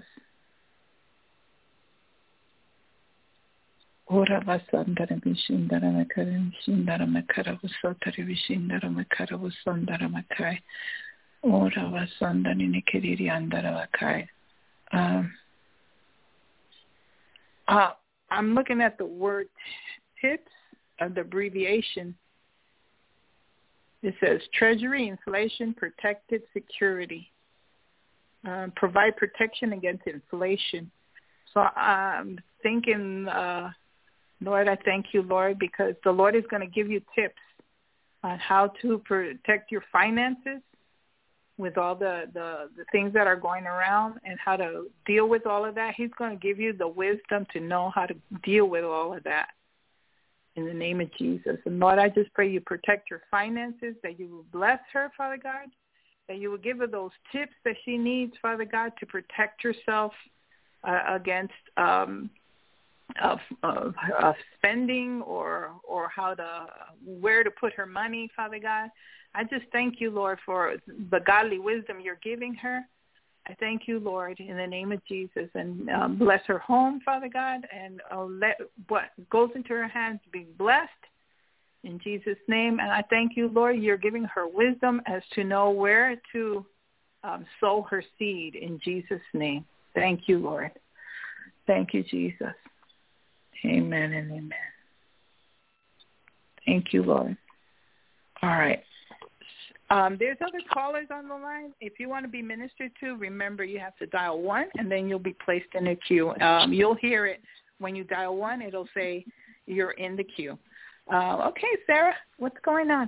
Ora vasandara vishindara makara vishindara makara vasotara vishindara makara vasandara makai. Ora vasandani nikiriri andara vakai. Um, uh, I'm looking at the word tips, uh, the abbreviation. It says Treasury, Inflation, Protected Security. Uh, provide protection against inflation. So I'm thinking, uh, Lord, I thank you, Lord, because the Lord is going to give you tips on how to protect your finances with all the, the, the things that are going around and how to deal with all of that. He's going to give you the wisdom to know how to deal with all of that in the name of Jesus. And Lord, I just pray you protect your finances, that you will bless her, Father God, that you will give her those tips that she needs, Father God, to protect herself uh, against um, of, of, of spending or or how to where to put her money, Father God. I just thank you, Lord, for the godly wisdom you're giving her. I thank you, Lord, in the name of Jesus, and um, bless her home, Father God, and uh, let what goes into her hands be blessed in Jesus' name. And I thank you, Lord, you're giving her wisdom as to know where to um, sow her seed in Jesus' name. Thank you, Lord. Thank you, Jesus. Amen and amen. Thank you, Lord. All right. Um, there's other callers on the line. If you want to be ministered to, remember you have to dial one, and then you'll be placed in a queue. Um, you'll hear it when you dial one. It'll say you're in the queue. Uh, okay, Sarah, what's going on?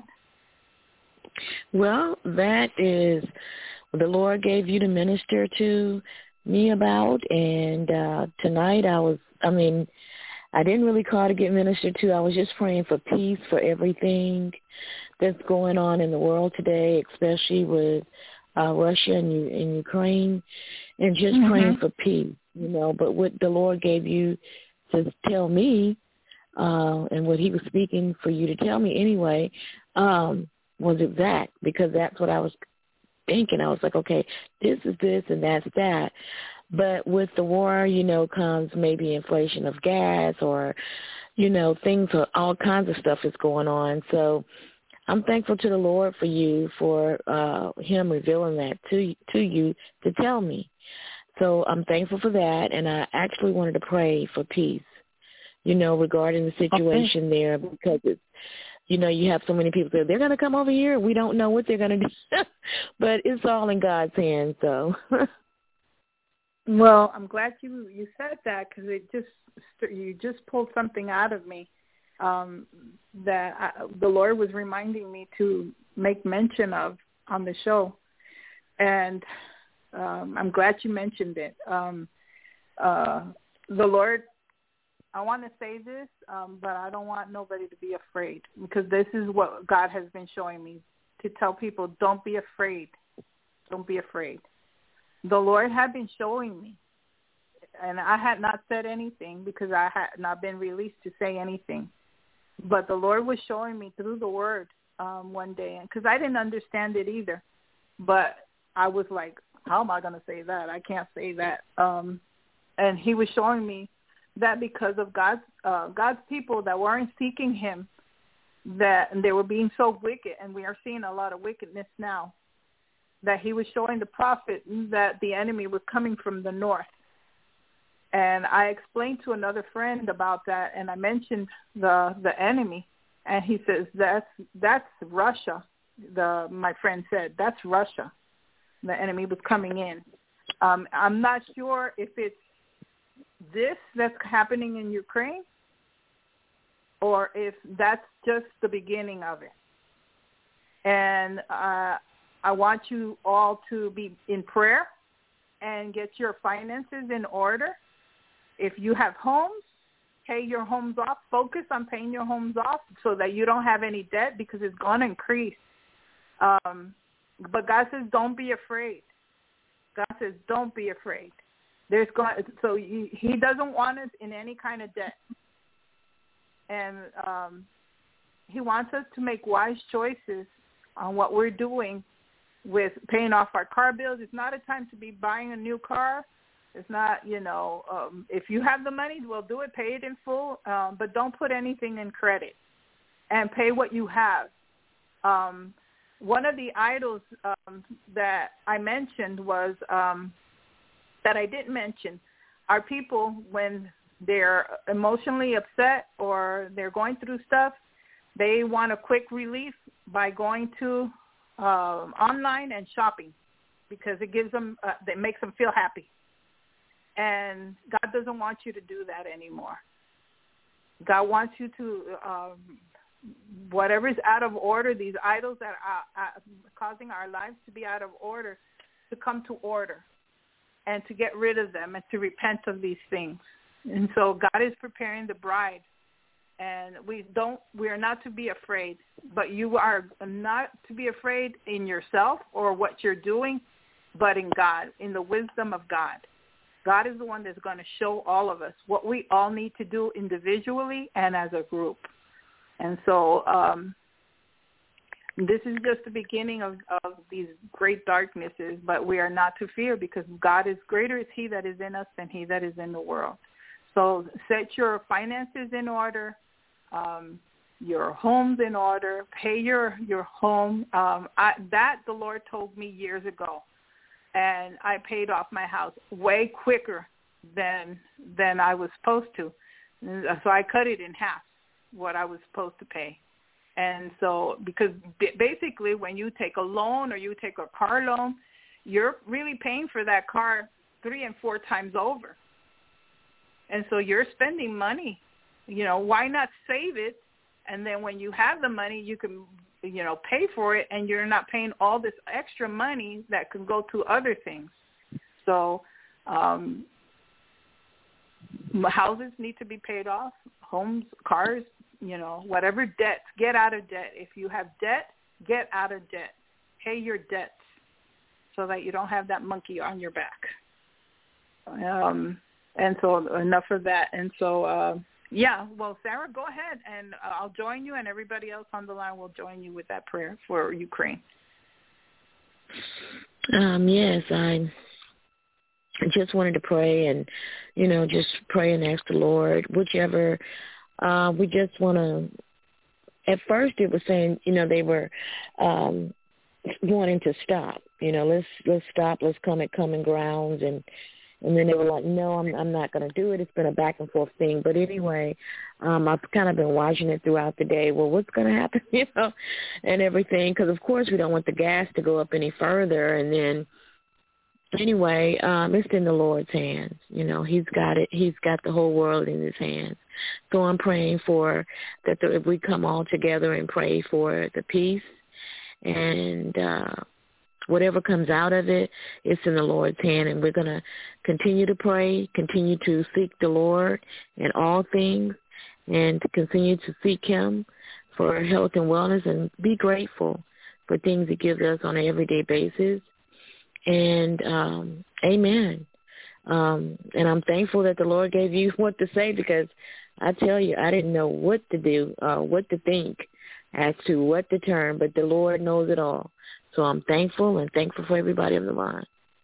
Well, that is what the Lord gave you to minister to me about, and uh, tonight I was, I mean, I didn't really call to get ministered to. I was just praying for peace for everything that's going on in the world today, especially with uh, Russia and, U- and Ukraine, and just mm-hmm. praying for peace, you know. But what the Lord gave you to tell me, uh, and what he was speaking for you to tell me anyway, um, was exact, because that's what I was thinking. I was like, okay, this is this and that's that. But with the war, you know, comes maybe inflation of gas or, you know, things, all kinds of stuff is going on. So I'm thankful to the Lord for you, for uh, him revealing that to to you to tell me. So I'm thankful for that, and I actually wanted to pray for peace, you know, regarding the situation okay. there, because it's, you know, you have so many people say, they're going to come over here. We don't know what they're going to do. But it's all in God's hands, so. Well, I'm glad you, you said that, because it just you just pulled something out of me um, that I, the Lord was reminding me to make mention of on the show. And um, I'm glad you mentioned it. Um, uh, the Lord, I want to say this, um, but I don't want nobody to be afraid, because this is what God has been showing me, to tell people, don't be afraid. Don't be afraid. The Lord had been showing me, and I had not said anything because I had not been released to say anything. But the Lord was showing me through the Word um, one day, because I didn't understand it either. But I was like, how am I going to say that? I can't say that. Um, and he was showing me that because of God's uh, God's people that weren't seeking him, that they were being so wicked, and we are seeing a lot of wickedness now, that he was showing the prophet that the enemy was coming from the north. And I explained to another friend about that, and I mentioned the the enemy, and he says, that's that's Russia. The my friend said, that's Russia. The enemy was coming in. Um, I'm not sure if it's this that's happening in Ukraine, or if that's just the beginning of it. And uh, I want you all to be in prayer and get your finances in order. If you have homes, pay your homes off. Focus on paying your homes off so that you don't have any debt, because it's going to increase. Um, but God says, don't be afraid. God says, don't be afraid. There's going so he, he doesn't want us in any kind of debt, and um, he wants us to make wise choices on what we're doing with paying off our car bills. It's not a time to be buying a new car. It's not, you know, um, if you have the money, well, do it, pay it in full, um, but don't put anything in credit, and pay what you have. Um, one of the idols um, that I mentioned was um, that I didn't mention are people when they're emotionally upset or they're going through stuff, they want a quick relief by going to uh, online and shopping, because it gives them, uh, it makes them feel happy. And God doesn't want you to do that anymore. God wants you to, um, whatever is out of order, these idols that are uh, causing our lives to be out of order, to come to order and to get rid of them and to repent of these things. And so God is preparing the bride, and we don't, we are not to be afraid, but you are not to be afraid in yourself or what you're doing, but in God, in the wisdom of God. God is the one that's going to show all of us what we all need to do individually and as a group. And so um, this is just the beginning of, of these great darknesses, but we are not to fear, because God is greater is he that is in us than he that is in the world. So set your finances in order, um, your homes in order, pay your, your home. Um, I, that the Lord told me years ago. And I paid off my house way quicker than than I was supposed to. So I cut it in half, what I was supposed to pay. And so because basically when you take a loan or you take a car loan, you're really paying for that car three and four times over. And so you're spending money. You know, why not save it? And then when you have the money, you can, you know, pay for it, and you're not paying all this extra money that can go to other things. So um, houses need to be paid off, homes, cars, you know, whatever debts, get out of debt. If you have debt, get out of debt. Pay your debts so that you don't have that monkey on your back. Um, and so enough of that. And so, uh, yeah, well, Sarah, go ahead, and I'll join you, and everybody else on the line will join you with that prayer for Ukraine. Um, yes, I just wanted to pray and, you know, just pray and ask the Lord, whichever. Uh, we just want to, at first it was saying, you know, they were um, wanting to stop, you know, let's let's stop, let's come at common grounds, and and then they were like, no, I'm I'm not going to do it. It's been a back and forth thing. But anyway, um, I've kind of been watching it throughout the day. Well, what's going to happen, you know, and everything, because, of course, we don't want the gas to go up any further. And then anyway, um, it's in the Lord's hands. You know, he's got it. He's got the whole world in his hands. So I'm praying for that the, if we come all together and pray for the peace, and uh, whatever comes out of it, it's in the Lord's hand. And we're going to continue to pray, continue to seek the Lord in all things, and to continue to seek him for health and wellness, and be grateful for things he gives us on an everyday basis. And um, amen. Um, and I'm thankful that the Lord gave you what to say, because I tell you, I didn't know what to do, uh, what to think as to what to turn, but the Lord knows it all. So I'm thankful, and thankful for everybody on the line.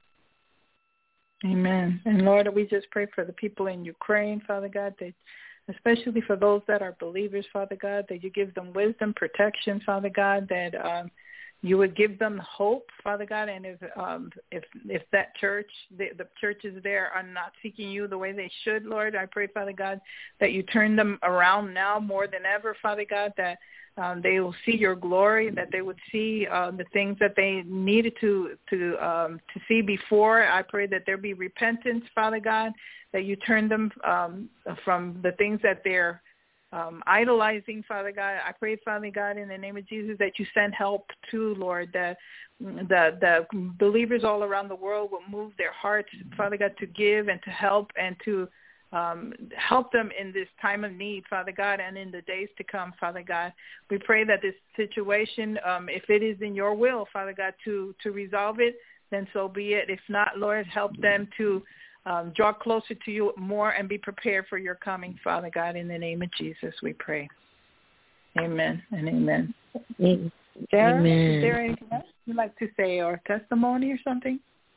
Amen. And Lord, we just pray for the people in Ukraine, Father God, that especially for those that are believers, Father God, that you give them wisdom, protection, Father God, that um, you would give them hope, Father God, and if um, if if that church, the, the churches there are not seeking you the way they should, Lord, I pray, Father God, that you turn them around now more than ever, Father God, that um, they will see your glory, that they would see uh, the things that they needed to to um, to see before. I pray that there be repentance, Father God, that you turn them um, from the things that they're Um, idolizing, Father God. I pray, Father God, in the name of Jesus, that you send help too, Lord, that the, the believers all around the world will move their hearts, Father God, to give and to help and to um, help them in this time of need, Father God, and in the days to come, Father God. We pray that this situation, um, if it is in your will, Father God, to, to resolve it, then so be it. If not, Lord, help them to Um, draw closer to you more and be prepared for your coming, Father God. In the name of Jesus, we pray. Amen and amen. Amen. Sarah, is there anything else you'd like to say, or testimony or something?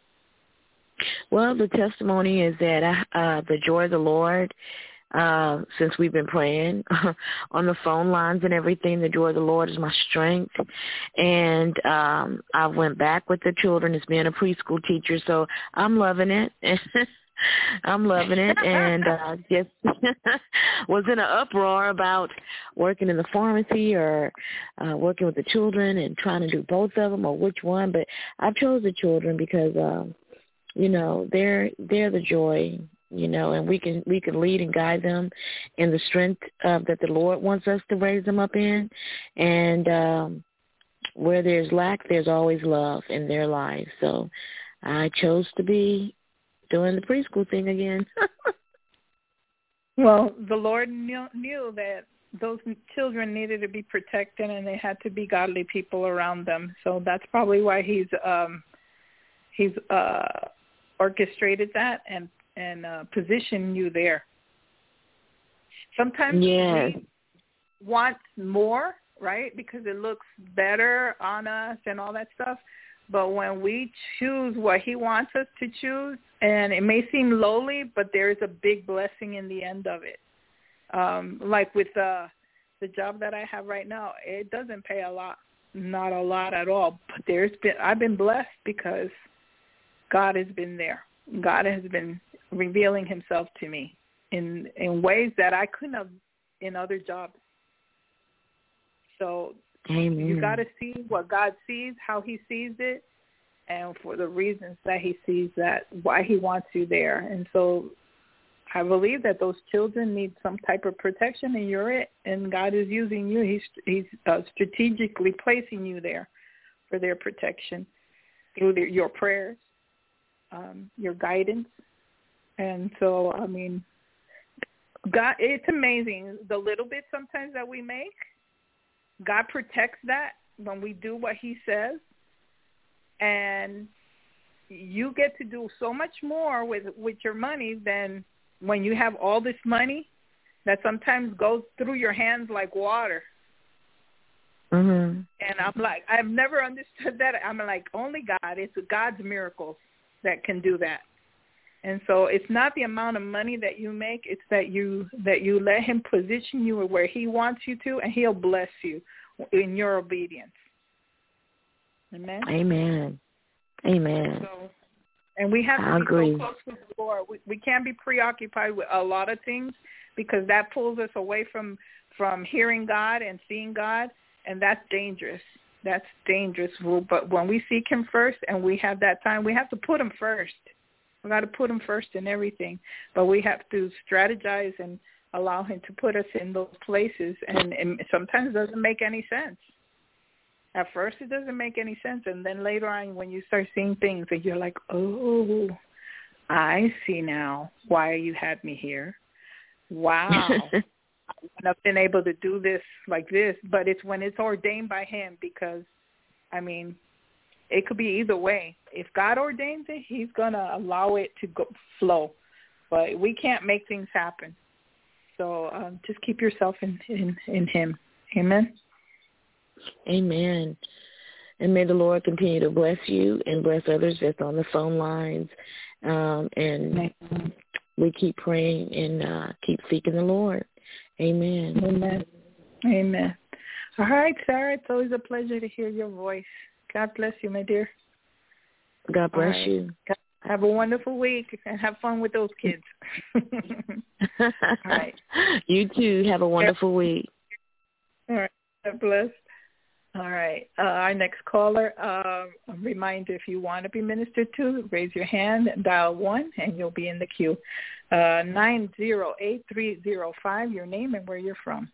Well, the testimony is that uh, the joy of the Lord, uh, since we've been praying on the phone lines and everything, the joy of the Lord is my strength. And um, I went back with the children as being a preschool teacher, so I'm loving it. I'm loving it, and uh, just was in an uproar about working in the pharmacy or uh, working with the children and trying to do both of them or which one. But I chose the children because, uh, you know, they're they're the joy, you know, and we can we can lead and guide them in the strength uh, that the Lord wants us to raise them up in. And um, where there's lack, there's always love in their lives. So I chose to be doing the preschool thing again. Well, the Lord knew, knew that those children needed to be protected, and they had to be godly people around them. So that's probably why he's um, he's uh, orchestrated that and and uh, positioned you there. Sometimes yes. we want more, right? Because it looks better on us and all that stuff. But when we choose what he wants us to choose, and it may seem lowly, but there is a big blessing in the end of it. Um, like with uh, the job that I have right now, it doesn't pay a lot, not a lot at all. But there's been I've been blessed because God has been there. God has been revealing himself to me in in ways that I couldn't have in other jobs. So Amen. you got to see what God sees, how he sees it, and for the reasons that he sees that, why he wants you there. And so I believe that those children need some type of protection, and you're it. And God is using you. He's he's uh, strategically placing you there for their protection through their, your prayers, um, your guidance. And so, I mean, God, it's amazing the little bit sometimes that we make. God protects that when we do what he says. And you get to do so much more with, with your money than when you have all this money that sometimes goes through your hands like water. Mm-hmm. And I'm like, I've never understood that. I'm like, only God. It's God's miracles that can do that. And so it's not the amount of money that you make. It's that you that you let him position you where he wants you to, and he'll bless you in your obedience. Amen? Amen. Amen. So, and we have to I be agree. so close with the Lord. We, we can't be preoccupied with a lot of things because that pulls us away from, from hearing God and seeing God, and that's dangerous. That's dangerous. But when we seek him first and we have that time, we have to put him first. We got to put him first in everything. But we have to strategize and allow him to put us in those places, and, and sometimes it doesn't make any sense. At first, it doesn't make any sense, and then later on, when you start seeing things, and you're like, "Oh, I see now why you had me here. Wow, I've been able to do this like this." But it's when it's ordained by him, because, I mean, it could be either way. If God ordains it, he's gonna allow it to go flow. But we can't make things happen. So um, just keep yourself in, in in him. Amen. Amen. And may the Lord continue to bless you and bless others that's on the phone lines. Um, and Amen. We keep praying and uh, keep seeking the Lord. Amen. Amen. Amen. All right, Sarah, it's always a pleasure to hear your voice. God bless you, my dear. God bless right. you. Have a wonderful week and have fun with those kids. All right. You too. Have a wonderful week. All right. God bless. All right. Uh, our next caller, uh, a reminder, if you want to be ministered to, raise your hand and dial one, and you'll be in the queue. Uh, nine zero eight three zero five, your name and where you're from.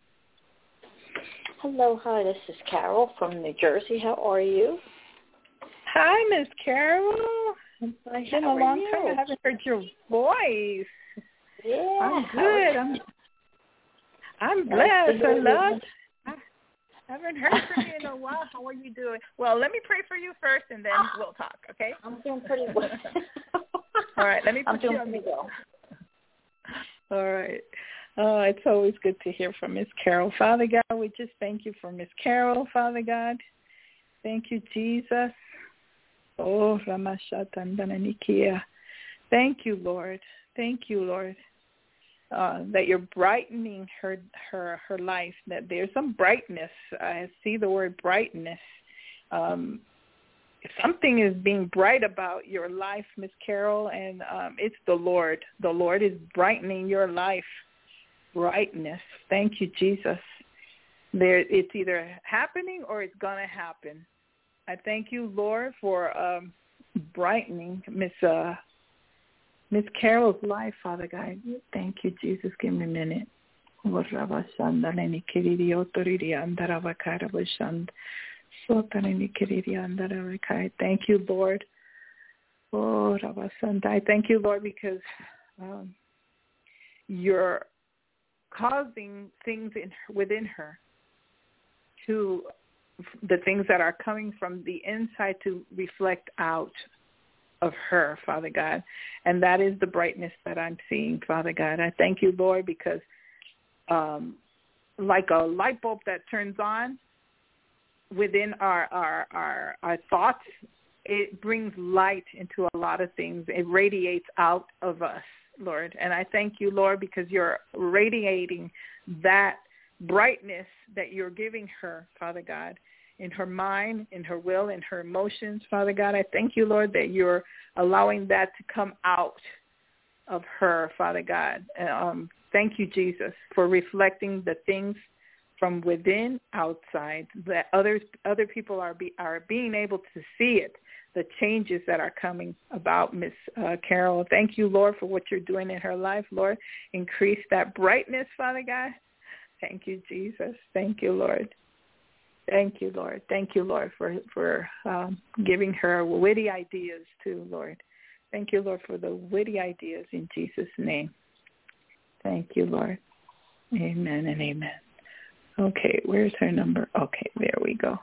Hello. Hi, this is Carol from New Jersey. How are you? Hi, Miss Carol. It's been a long you? time. I haven't heard your voice. Yeah. I'm good. I'm, I'm blessed. I love I haven't heard from you in a while. How are you doing? Well, let me pray for you first, and then we'll talk, okay? I'm doing pretty well. All right, let me put I'm doing you on pretty the well. All right. Oh, it's always good to hear from Miss Carol. Father God, we just thank you for Miss Carol, Father God. Thank you, Jesus. Oh, Ramashatandanikia. Thank you, Lord. Thank you, Lord. Uh, that you're brightening her her her life, that there's some brightness. I see the word brightness. Um, something is being bright about your life, Miss Carol, and um, it's the Lord. The Lord is brightening your life. Brightness. Thank you, Jesus. There, it's either happening or it's going to happen. I thank you, Lord, for um, brightening Miss uh, Miss Carol's life, Father God. Thank you, Jesus. Give me a minute. Thank you, Lord. Oh, I thank you, Lord, because um, you're causing things in within her to the things that are coming from the inside to reflect out of her, Father God. And that is the brightness that I'm seeing, Father God. I thank you, Lord, because um, like a light bulb that turns on within our, our, our, our thoughts, it brings light into a lot of things. It radiates out of us, Lord. And I thank you, Lord, because you're radiating that brightness that you're giving her, Father God, in her mind, in her will, in her emotions, Father God. I thank you, Lord, that you're allowing that to come out of her, Father God. Um, thank you, Jesus, for reflecting the things from within, outside, that others, other people are be, are being able to see it, the changes that are coming about Miss uh, Carol. Thank you, Lord, for what you're doing in her life, Lord. Increase that brightness, Father God. Thank you, Jesus. Thank you, Lord. Thank you, Lord. Thank you, Lord, for, for um, giving her witty ideas too, Lord. Thank you, Lord, for the witty ideas in Jesus' name. Thank you, Lord. Amen and amen. Okay, where's her number? Okay, there we go.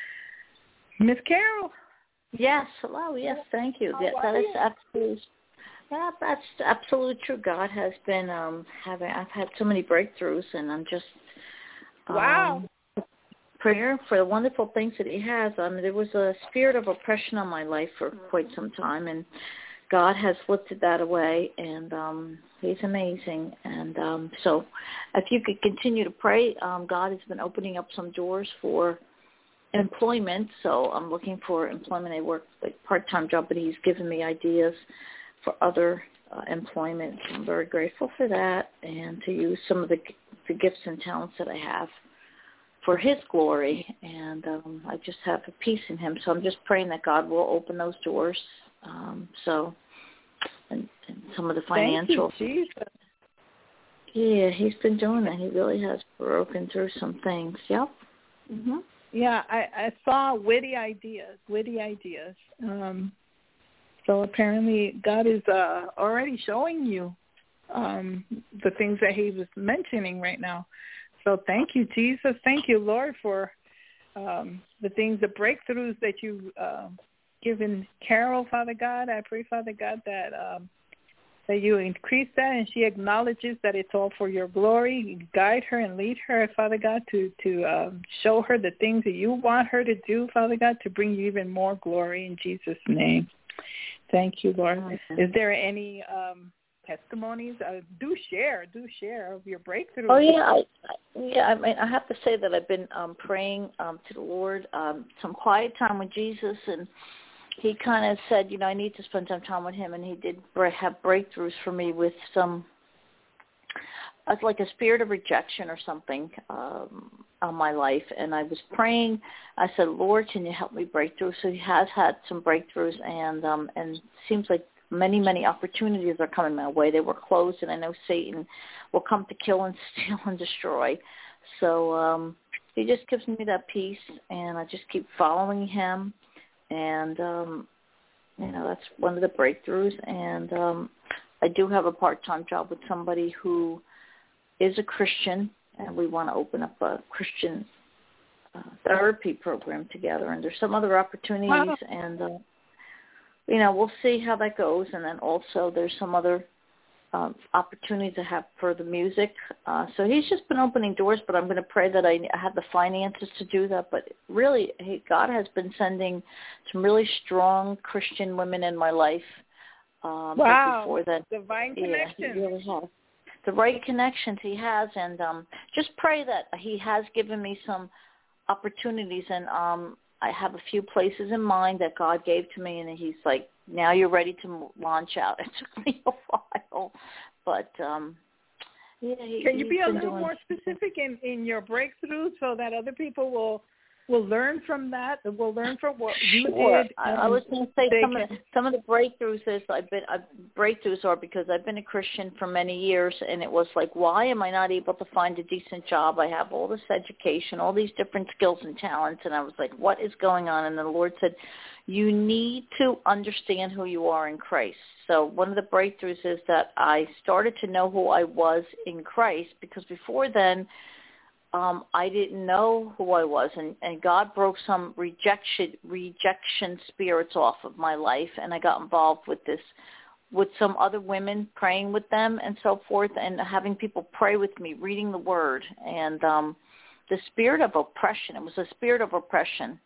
Miss Carol. Yes, hello. Yes, thank you. That, that is absolutely, yeah, that's absolutely true. God has been um, having. I've had so many breakthroughs, and I'm just um, wow. praying for the wonderful things that He has. I mean, there was a spirit of oppression on my life for quite some time, and God has lifted that away, and um, He's amazing. And um, so if you could continue to pray, um, God has been opening up some doors for employment. So I'm looking for employment. I work like part-time job, but He's given me ideas for other uh, employment. I'm very grateful for that, and to use some of the, the gifts and talents that I have for His glory. And um, I just have a peace in Him. So I'm just praying that God will open those doors. Um, so, and, and some of the financial. Thank you, Jesus. Yeah, He's been doing that. He really has broken through some things. Yep. Mm-hmm. Yeah, I, I saw witty ideas, witty ideas. Um, so apparently God is uh, already showing you um, the things that He was mentioning right now. So thank you, Jesus. Thank you, Lord, for um, the things, the breakthroughs that you've uh, given Carol, Father God. I pray, Father God, that um, that you increase that, and she acknowledges that it's all for your glory. You guide her and lead her, Father God, to, to um, show her the things that you want her to do, Father God, to bring you even more glory in Jesus' name. Thank you, Lord. Mm-hmm. Is there any um, testimonies? Uh, do share, do share of your breakthrough. Oh, yeah. I, I, yeah, I mean, I have to say that I've been um, praying um, to the Lord, um, some quiet time with Jesus, and He kind of said, you know, I need to spend some time with Him, and He did have breakthroughs for me with some, it's like a spirit of rejection or something um, on my life. And I was praying. I said, Lord, can you help me break through? So He has had some breakthroughs, and um, and it seems like many, many opportunities are coming my way. They were closed, and I know Satan will come to kill and steal and destroy. So um, He just gives me that peace, and I just keep following Him. And, um, you know, that's one of the breakthroughs. And um, I do have a part-time job with somebody who is a Christian, and we want to open up a Christian uh, therapy program together. And there's some other opportunities, wow. and, uh, you know, we'll see how that goes. And then also there's some other um, opportunities I have for the music. Uh, so He's just been opening doors, but I'm going to pray that I, I have the finances to do that. But really, hey, God has been sending some really strong Christian women in my life. Um, wow. Before that, divine yeah, connection. He really has. The right connections He has. And um, just pray that He has given me some opportunities. And um, I have a few places in mind that God gave to me, and He's like, now you're ready to launch out. It took me a while, but um, yeah. He, Can you be a little doing... more specific in, in your breakthrough so that other people will will learn from that? Will learn from what you sure. did. I, I was going to say some can... of the, some of the breakthroughs is I've been I've, breakthroughs are because I've been a Christian for many years, and it was like, why am I not able to find a decent job? I have all this education, all these different skills and talents, and I was like, what is going on? And the Lord said, you need to understand who you are in Christ. So one of the breakthroughs is that I started to know who I was in Christ, because before then, um, I didn't know who I was, and, and God broke some rejection rejection spirits off of my life, and I got involved with this, with some other women, praying with them and so forth, and having people pray with me, reading the Word, and um, the spirit of oppression. It was a spirit of oppression,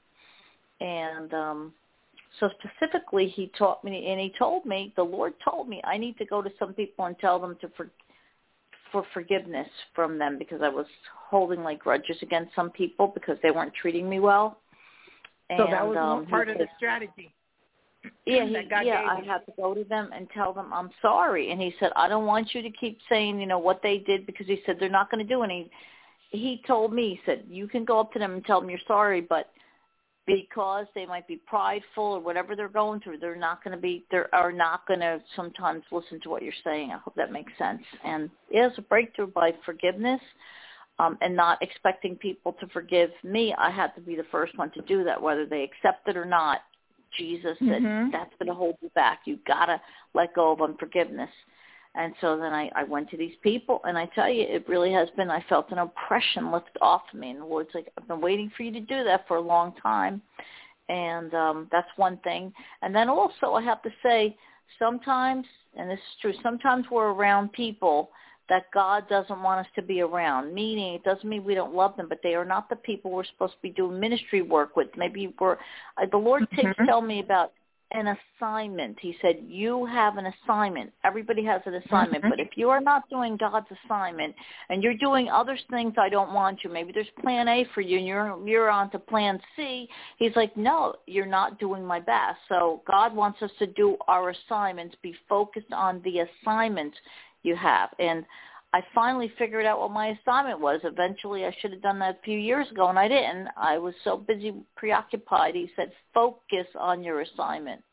and um, so specifically, He taught me, and He told me, the Lord told me, I need to go to some people and tell them to for, for forgiveness from them, because I was holding like grudges against some people because they weren't treating me well. And, so that was um, part of said, the strategy. Yeah, he, yeah, I had to go to them and tell them I'm sorry. And He said, I don't want you to keep saying, you know, what they did, because He said they're not going to do any he told me, he said, you can go up to them and tell them you're sorry, but because they might be prideful or whatever they're going through, they're not going to be, they are not going to sometimes listen to what you're saying. I hope that makes sense. And it is a breakthrough by forgiveness um, and not expecting people to forgive me. I had to be the first one to do that, whether they accept it or not. Jesus said, mm-hmm. that's going to hold you back. You've got to let go of unforgiveness. And so then I, I went to these people, and I tell you, it really has been, I felt an oppression lift off of me. And the Lord's like, I've been waiting for you to do that for a long time. And um, that's one thing. And then also I have to say, sometimes, and this is true, sometimes we're around people that God doesn't want us to be around, meaning it doesn't mean we don't love them, but they are not the people we're supposed to be doing ministry work with. Maybe we're, uh, the Lord mm-hmm. takes tell me about an assignment. He said, you have an assignment. Everybody has an assignment. Mm-hmm. But if you are not doing God's assignment and you're doing other things I don't want you, maybe there's plan A for you and you're, you're on to plan C. He's like, no, you're not doing my best. So God wants us to do our assignments, be focused on the assignments you have. And I finally figured out what my assignment was. Eventually, I should have done that a few years ago, and I didn't. I was so busy, preoccupied. He said, focus on your assignment.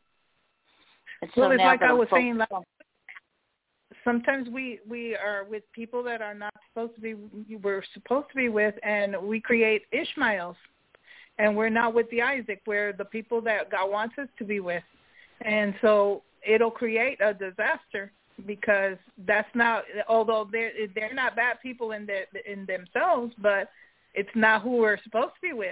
And so well, it's now like I was focus- saying, like, sometimes we, we are with people that are not supposed to be, we're supposed to be with, and we create Ishmaels, and we're not with the Isaac. We're the people that God wants us to be with. And so it'll create a disaster. Because that's not, although they're they're not bad people in their, in themselves, but it's not who we're supposed to be with.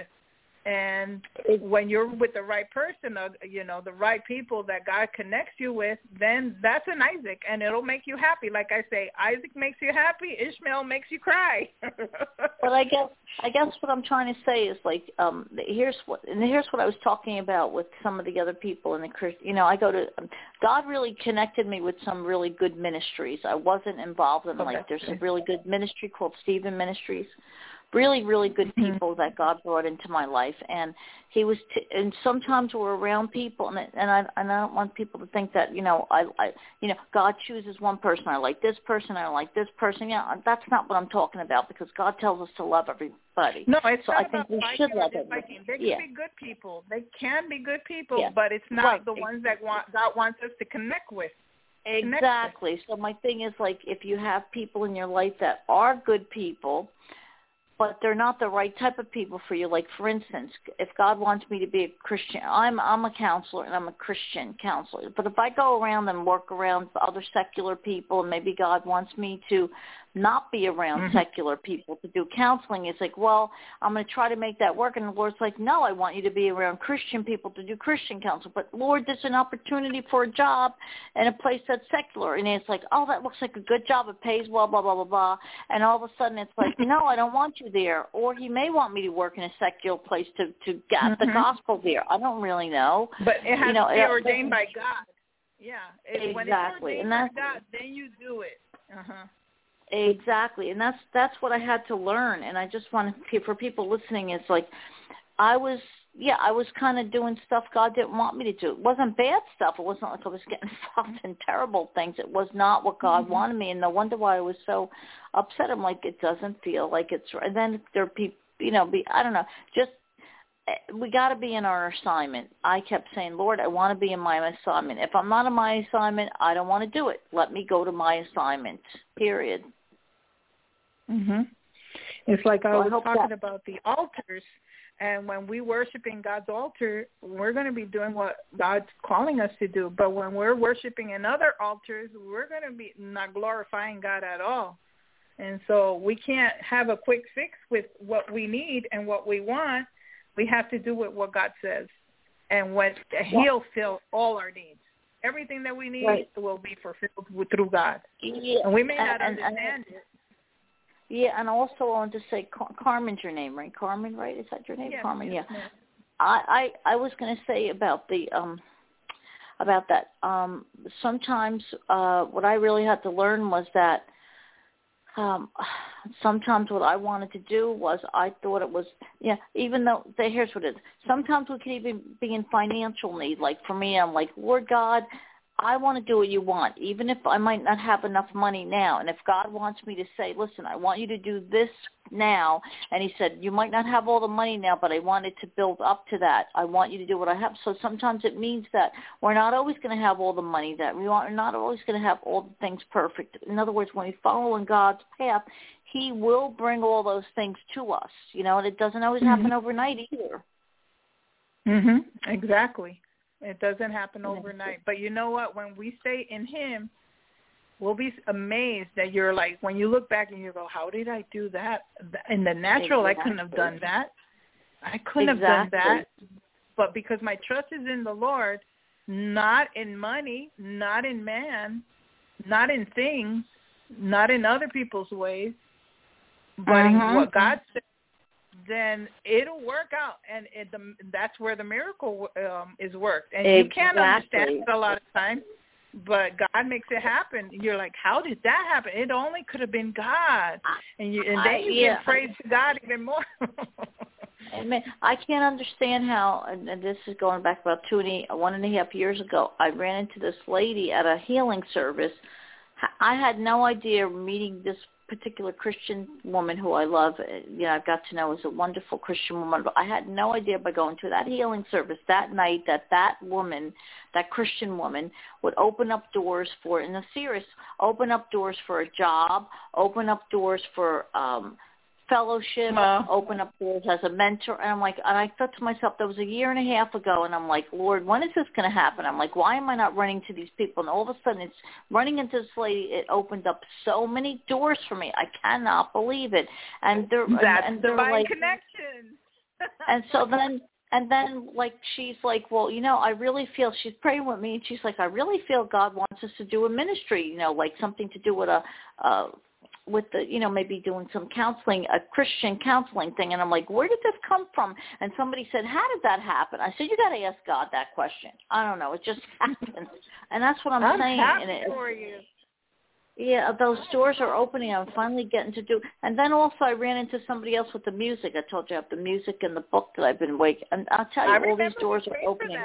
And when you're with the right person, or, you know, the right people that God connects you with, then that's an Isaac, and it'll make you happy. Like I say, Isaac makes you happy, Ishmael makes you cry. But I guess I guess what I'm trying to say is, like, um, here's what and here's what I was talking about with some of the other people in the Christian. You know, I go to um, God really connected me with some really good ministries. I wasn't involved in okay. like there's a really good ministry called Stephen Ministries. Really, really good people that God brought into my life, and He was. T- and sometimes we're around people, and and I and I don't want people to think that you know I, I you know God chooses one person. I like this person. I like this person. Yeah, that's not what I'm talking about, because God tells us to love everybody. No, it's so not I think about we liking should or love disliking. They can yeah. be good people. They can be good people, yeah. but it's not right. the ones that want, God wants us to connect with. Exactly. Connect with. So my thing is, like, if you have people in your life that are good people, but they're not the right type of people for you. Like, for instance, if God wants me to be a Christian, I'm I'm a counselor and I'm a Christian counselor. But if I go around and work around other secular people, and maybe God wants me to not be around mm-hmm. secular people to do counseling, it's like, well, I'm going to try to make that work. And the Lord's like, no, I want you to be around Christian people to do Christian counsel. But, Lord, there's an opportunity for a job in a place that's secular. And it's like, oh, that looks like a good job. It pays well, blah, blah, blah, blah. And all of a sudden it's like, no, I don't want you there. Or He may want me to work in a secular place to, to get mm-hmm. the gospel there. I don't really know. But it has you know, to be it, ordained by God. Yeah. It, exactly. When it's ordained and by God, then you do it. Uh-huh. Exactly, and that's that's what I had to learn. And I just want to, for people listening, it's like I was, yeah, I was kind of doing stuff God didn't want me to do. It wasn't bad stuff. It wasn't like I was getting involved in terrible things. It was not what God mm-hmm. wanted me, and no wonder why I was so upset. I'm like, it doesn't feel like it's right. And then there are people, you know, be I don't know, just we got to be in our assignment. I kept saying, Lord, I want to be in my assignment. If I'm not in my assignment, I don't want to do it. Let me go to my assignment, period. Mhm. It's like I so was I talking that... about the altars, and when we worship in God's altar, we're going to be doing what God's calling us to do. But when we're worshiping in other altars, we're going to be not glorifying God at all. And so we can't have a quick fix with what we need and what we want. We have to do with what God says, and when He'll fill all our needs. Everything that we need right. will be fulfilled through God. Yeah. And we may not and, understand and, it. Yeah, and also I want to say Car- Carmen's your name, right? Carmen, right? Is that your name? Yes, Carmen, yes, yeah. yes. I, I I was going to say about the um about that. Um, sometimes uh, what I really had to learn was that um, sometimes what I wanted to do was I thought it was yeah. Even though they, here's what it is. Sometimes we could even be in financial need. Like for me, I'm like, Lord God, I want to do what you want, even if I might not have enough money now. And if God wants me to say, listen, I want you to do this now, and he said, you might not have all the money now, but I wanted to build up to that. I want you to do what I have. So sometimes it means that we're not always going to have all the money, that we are not always going to have all the things perfect. In other words, when we follow in God's path, he will bring all those things to us, you know, and it doesn't always mm-hmm. happen overnight either. Mhm. Exactly. It doesn't happen overnight. But you know what? When we stay in him, we'll be amazed that you're like, when you look back and you go, how did I do that? In the natural, exactly. I couldn't have done that. I couldn't exactly. have done that. But because my trust is in the Lord, not in money, not in man, not in things, not in other people's ways, but uh-huh. in what God said, then it'll work out, and it, the, that's where the miracle um, is worked. And exactly. you can't understand it a lot of times, but God makes it happen. You're like, how did that happen? It only could have been God. And you, and then you I, yeah. give praise to God even more. Amen. I can't understand how, and this is going back about two and a, one and a half years ago, I ran into this lady at a healing service. I had no idea meeting this particular Christian woman who I love, you know, I've got to know is a wonderful Christian woman, but I had no idea by going to that healing service that night that that woman, that Christian woman, would open up doors for, in a serious, open up doors for a job, open up doors for um fellowship, uh, open up doors as a mentor. And I'm like, and I thought to myself, that was a year and a half ago, and I'm like, Lord, when is this going to happen? I'm like, why am I not running to these people? And all of a sudden, it's running into this lady. It opened up so many doors for me. I cannot believe it. And they're that's and, and they're divine like, connection. And so then. And then, like, she's like, well, you know, I really feel, she's praying with me, and she's like, I really feel God wants us to do a ministry, you know, like something to do with a, uh, with the, you know, maybe doing some counseling, a Christian counseling thing. And I'm like, where did this come from? And somebody said, how did that happen? I said, you got to ask God that question. I don't know. It just happens. And that's what I'm, I'm saying. happy and it, for you. Yeah, those doors are opening. I'm finally getting to do. And then also I ran into somebody else with the music. I told you I have the music and the book that I've been waiting. And I'll tell you, I all these doors are opening.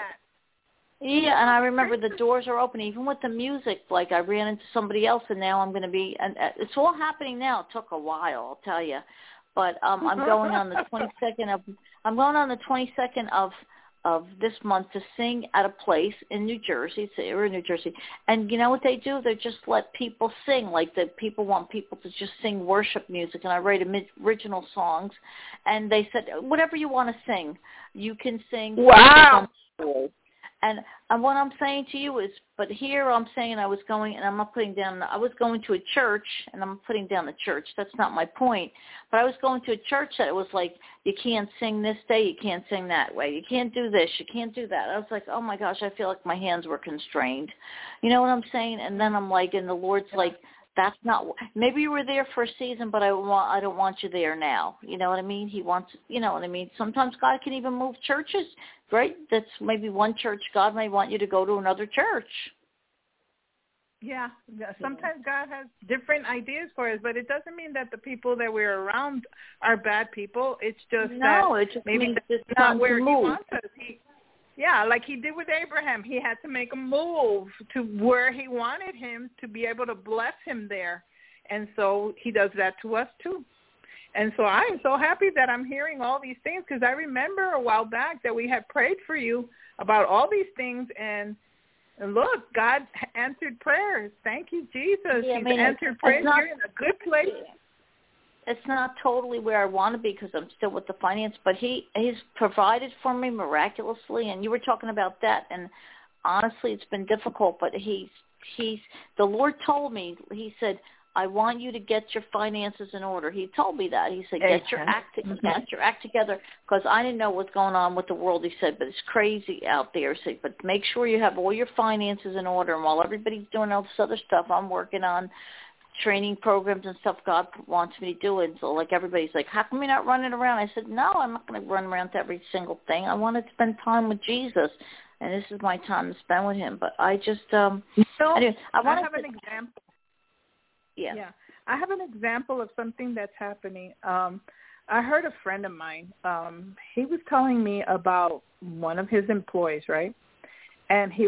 Yeah, and I remember the doors are opening, even with the music. Like I ran into somebody else, and now I'm going to be, and it's all happening now. It took a while, I'll tell you. But um, I'm going on the twenty-second of, I'm going on the twenty-second of, of this month to sing at a place in New Jersey, or in New Jersey. And you know what they do? They just let people sing. Like the people want people to just sing worship music. And I write original songs. And they said, whatever you want to sing, you can sing. Wow. And, and what I'm saying to you is, but here I'm saying I was going, and I'm not putting down, I was going to a church, and I'm putting down the church. That's not my point. But I was going to a church that it was like, you can't sing this day, you can't sing that way, you can't do this, you can't do that. I was like, oh my gosh, I feel like my hands were constrained. You know what I'm saying? And then I'm like, and the Lord's like, that's not, maybe you were there for a season, but I want, I don't want you there now. You know what I mean? He wants, you know what I mean? Sometimes God can even move churches, right? That's maybe one church. God may want you to go to another church. Yeah. Sometimes God has different ideas for us, but it doesn't mean that the people that we're around are bad people. It's just no, that it just maybe means that's it's not where he move. wants us. He, Yeah, like he did with Abraham. He had to make a move to where he wanted him to be able to bless him there. And so he does that to us too. And so I am so happy that I'm hearing all these things, because I remember a while back that we had prayed for you about all these things. And, and look, God answered prayers. Thank you, Jesus. Yeah, He's I mean, answered prayers. not, You're in a good place. It's not totally where I want to be because I'm still with the finance, but he he's provided for me miraculously. And you were talking about that, and honestly, it's been difficult. But he's he's the Lord told me. He said, I want you to get your finances in order. He told me that. He said, get your act mm-hmm. get your act together, because I didn't know what's going on with the world. He said, but it's crazy out there. He said, but make sure you have all your finances in order. And while everybody's doing all this other stuff, I'm working on training programs and stuff God wants me to do. And so like everybody's like, how come you're not running around? I said, no, I'm not going to run around to every single thing. I want to spend time with Jesus, and this is my time to spend with him. But I just, um, so, anyway, I, I have to, an example. Yeah. Yeah. I have an example of something that's happening. Um, I heard a friend of mine, um, he was telling me about one of his employees, right? And he was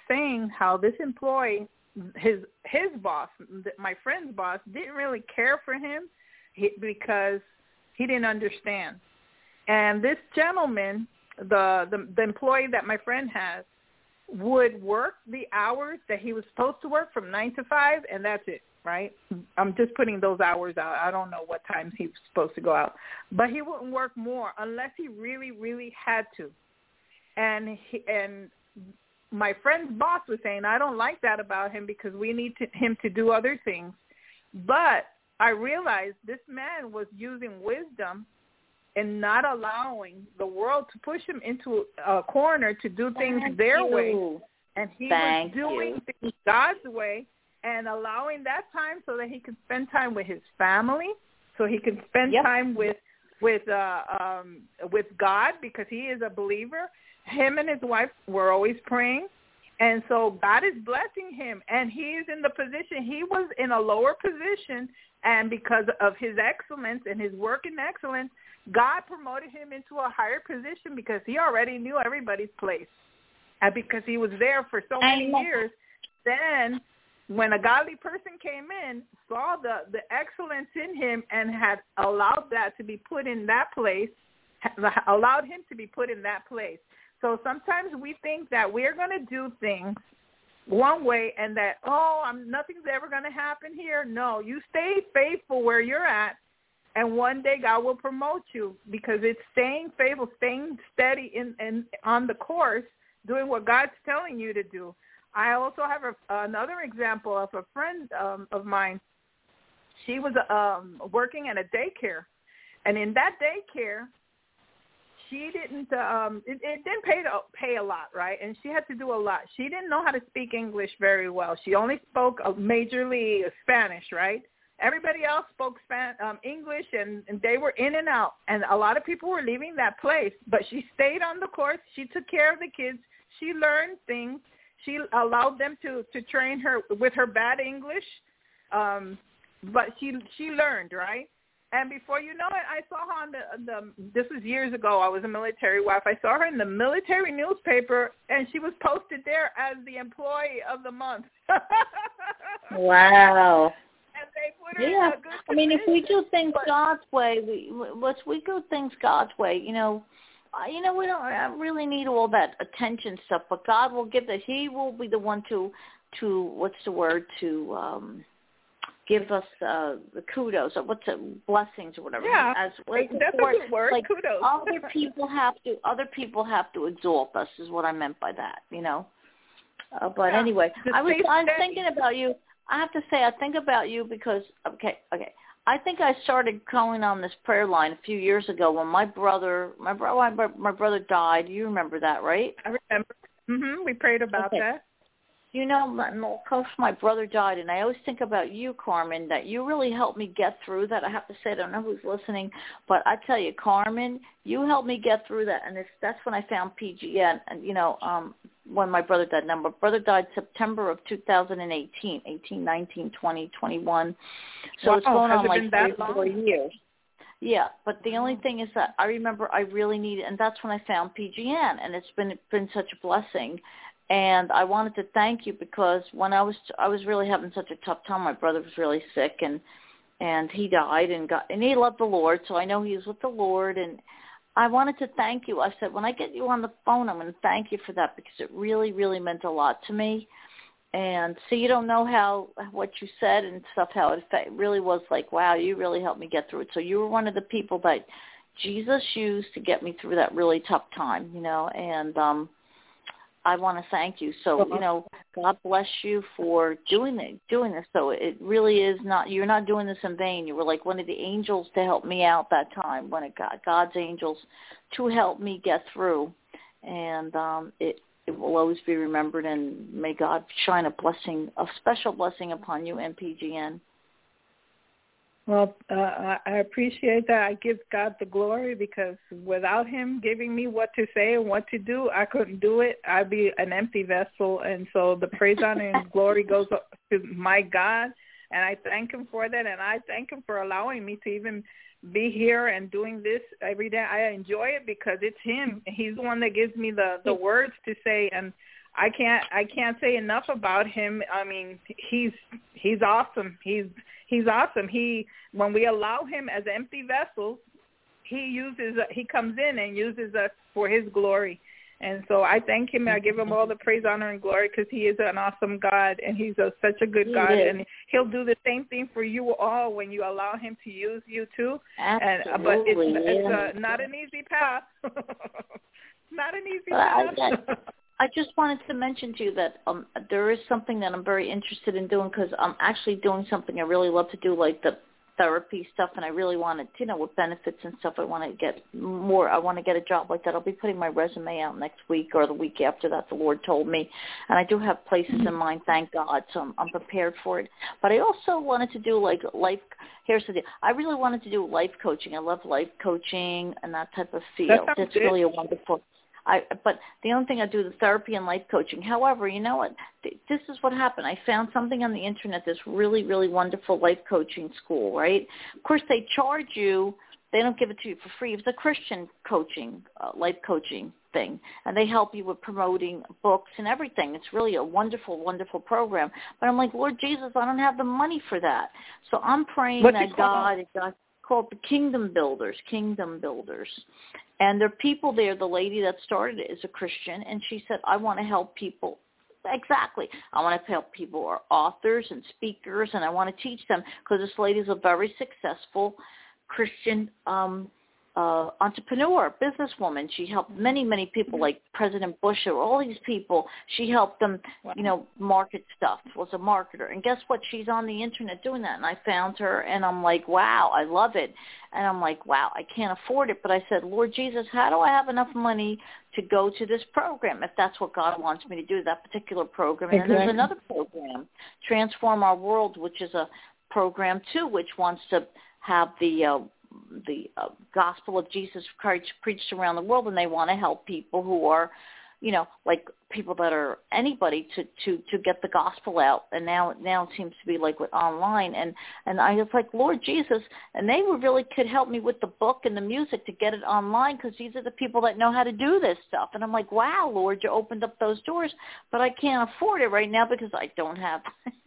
saying how this employee, his his boss, my friend's boss, didn't really care for him he, because he didn't understand. And this gentleman, the, the the employee that my friend has, would work the hours that he was supposed to work from nine to five, and that's it, right? I'm just putting those hours out. I don't know what times he was supposed to go out. But he wouldn't work more unless he really, really had to. And he, and my friend's boss was saying, I don't like that about him because we need to, him to do other things. But I realized this man was using wisdom and not allowing the world to push him into a corner to do things Thank their you. way. And he Thank was doing you. things God's way and allowing that time so that he could spend time with his family, so he could spend Yep. time with with uh, um, with God because he is a believer. Him and his wife were always praying. And so God is blessing him, and he is in the position. He was in a lower position, and because of his excellence and his work in excellence, God promoted him into a higher position because he already knew everybody's place. And because he was there for so many years, then when a godly person came in, saw the, the excellence in him and had allowed that to be put in that place, allowed him to be put in that place. So sometimes we think that we're going to do things one way and that, oh, I'm, nothing's ever going to happen here. No, you stay faithful where you're at, and one day God will promote you because it's staying faithful, staying steady in, in on the course, doing what God's telling you to do. I also have a, another example of a friend um, of mine. She was um, working at a daycare, and in that daycare, she didn't, um, it, it didn't pay to pay a lot, right? And she had to do a lot. She didn't know how to speak English very well. She only spoke majorly Spanish, right? Everybody else spoke Span- um, English, and, and they were in and out. And a lot of people were leaving that place. But she stayed on the course. She took care of the kids. She learned things. She allowed them to, to train her with her bad English. Um, but she she learned, right? And before you know it, I saw her on the, the, this was years ago, I was a military wife. I saw her in the military newspaper, and she was posted there as the employee of the month. Wow. And they put her Yeah. in a good I mean, if we position. do things But- God's way, we let's we do things God's way. You know, uh, you know, we don't uh, really need all that attention stuff, but God will give that. He will be the one to to what's the word to. um give us uh, the kudos or what's it, blessings or whatever. Yeah, As, that's a good word, like kudos. Other people have to, other people have to exalt us is what I meant by that, you know. Uh, but Yeah, anyway, just I was, stay I was steady. thinking about you. I have to say, I think about you because, okay, okay. I think I started calling on this prayer line a few years ago when my brother, my, bro, my, my brother died. You remember that, right? I remember. Mm-hmm. We prayed about Okay. that. You know, my, my brother died, and I always think about you, Carmen, that you really helped me get through that. I have to say, I don't know who's listening, but I tell you, Carmen, you helped me get through that, and it's, that's when I found P G N, and, you know, um, when my brother died. Now, my brother died September of two thousand eighteen, eighteen, nineteen, twenty, twenty-one, so Wow, it's going has on it like been three that or four long? years. Yeah, but the only thing is that I remember I really needed, and that's when I found P G N, and it's been been such a blessing. And I wanted to thank you because when I was I was really having such a tough time, my brother was really sick, and and he died, and got and he loved the Lord, so I know he was with the Lord. And I wanted to thank you. I said, when I get you on the phone, I'm going to thank you for that because it really, really meant a lot to me. And so you don't know how what you said and stuff, how it really was like, wow, you really helped me get through it. So you were one of the people that Jesus used to get me through that really tough time, you know, and um I want to thank you. So, you know, God bless you for doing it, doing this. So it really is not, you're not doing this in vain. You were like one of the angels to help me out that time when it got God's angels to help me get through. And um, it, it will always be remembered, and may God shine a blessing, a special blessing upon you and P G N. Well, uh, I appreciate that. I give God the glory because without him giving me what to say and what to do, I couldn't do it. I'd be an empty vessel. And so the praise, honor, and glory goes to my God, and I thank him for that, and I thank him for allowing me to even be here and doing this every day. I enjoy it because it's him. He's the one that gives me the, the words to say, and I can't I can't say enough about him. I mean, he's he's awesome. He's he's awesome. He when we allow him as empty vessels, he uses he comes in and uses us for his glory. And so I thank him. I give him all the praise, honor, and glory because he is an awesome God, and he's a, such a good he God. is. And he'll do the same thing for you all when you allow him to use you too. Absolutely, and, but it's, yeah. it's uh, not an easy path. Not an easy but path. I, I, I just wanted to mention to you that um, there is something that I'm very interested in doing because I'm actually doing something I really love to do, like the therapy stuff, and I really want to, you know, with benefits and stuff, I want to get more, I want to get a job like that. I'll be putting my resume out next week or the week after that, the Lord told me, and I do have places in mind, thank God, so I'm, I'm prepared for it. But I also wanted to do, like, life, here's the deal, I really wanted to do life coaching. I love life coaching and that type of field. It's really a wonderful, I, but the only thing I do is therapy and life coaching. However, you know what? This is what happened. I found something on the internet, this really, really wonderful life coaching school, right? Of course, they charge you. They don't give it to you for free. It's a Christian coaching, uh, life coaching thing, and they help you with promoting books and everything. It's really a wonderful, wonderful program. But I'm like, Lord Jesus, I don't have the money for that. So I'm praying What's that God, God called the Kingdom Builders, Kingdom Builders. And there are people there. The lady that started it is a Christian, and she said, I want to help people. Exactly. I want to help people who are authors and speakers, and I want to teach them because this lady is a very successful Christian um, uh, entrepreneur, businesswoman. She helped many, many people like President Bush or all these people. She helped them, you know, market stuff, was a marketer. And guess what? She's on the internet doing that. And I found her, and I'm like, wow, I love it. And I'm like, wow, I can't afford it. But I said, Lord Jesus, how do I have enough money to go to this program if that's what God wants me to do, that particular program? And exactly. then there's another program, Transform Our World, which is a program, too, which wants to have the uh, the uh, gospel of Jesus Christ preached around the world, and they want to help people who are, you know, like people that are anybody to, to, to get the gospel out. And now now it seems to be like with online. And, and I was like, Lord Jesus, and they were really could help me with the book and the music to get it online because these are the people that know how to do this stuff. And I'm like, wow, Lord, you opened up those doors, but I can't afford it right now because I don't have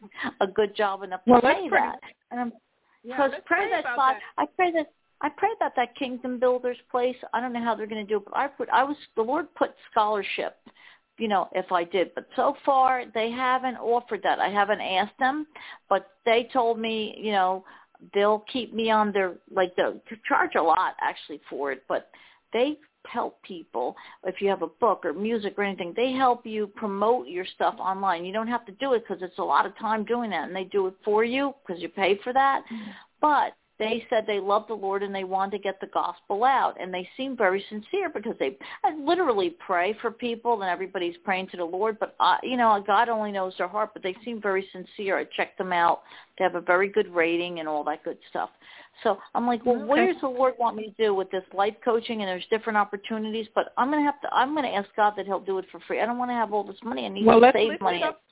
a good job enough to well, pay pray. that. And I'm Yeah, Because let's pray pray that about spot. that. I pray that I pray that that Kingdom Builders place. I don't know how they're going to do it, but I put. I was the Lord put scholarship, you know, if I did. But so far they haven't offered that. I haven't asked them, but they told me, you know, they'll keep me on their like they'll charge a lot actually for it, but they help people. If you have a book or music or anything, they help you promote your stuff online. You don't have to do it because it's a lot of time doing that, and they do it for you because you pay for that. Mm-hmm. But they said they love the Lord and they want to get the gospel out, and they seem very sincere because they I literally pray for people and everybody's praying to the Lord. But I, you know, God only knows their heart. But they seem very sincere. I checked them out. They have a very good rating and all that good stuff. So I'm like, well, okay. what does the Lord want me to do with this life coaching? And there's different opportunities, but I'm gonna have to. I'm gonna ask God that He'll do it for free. I don't want to have all this money. I need well, to let's save lift money. It up.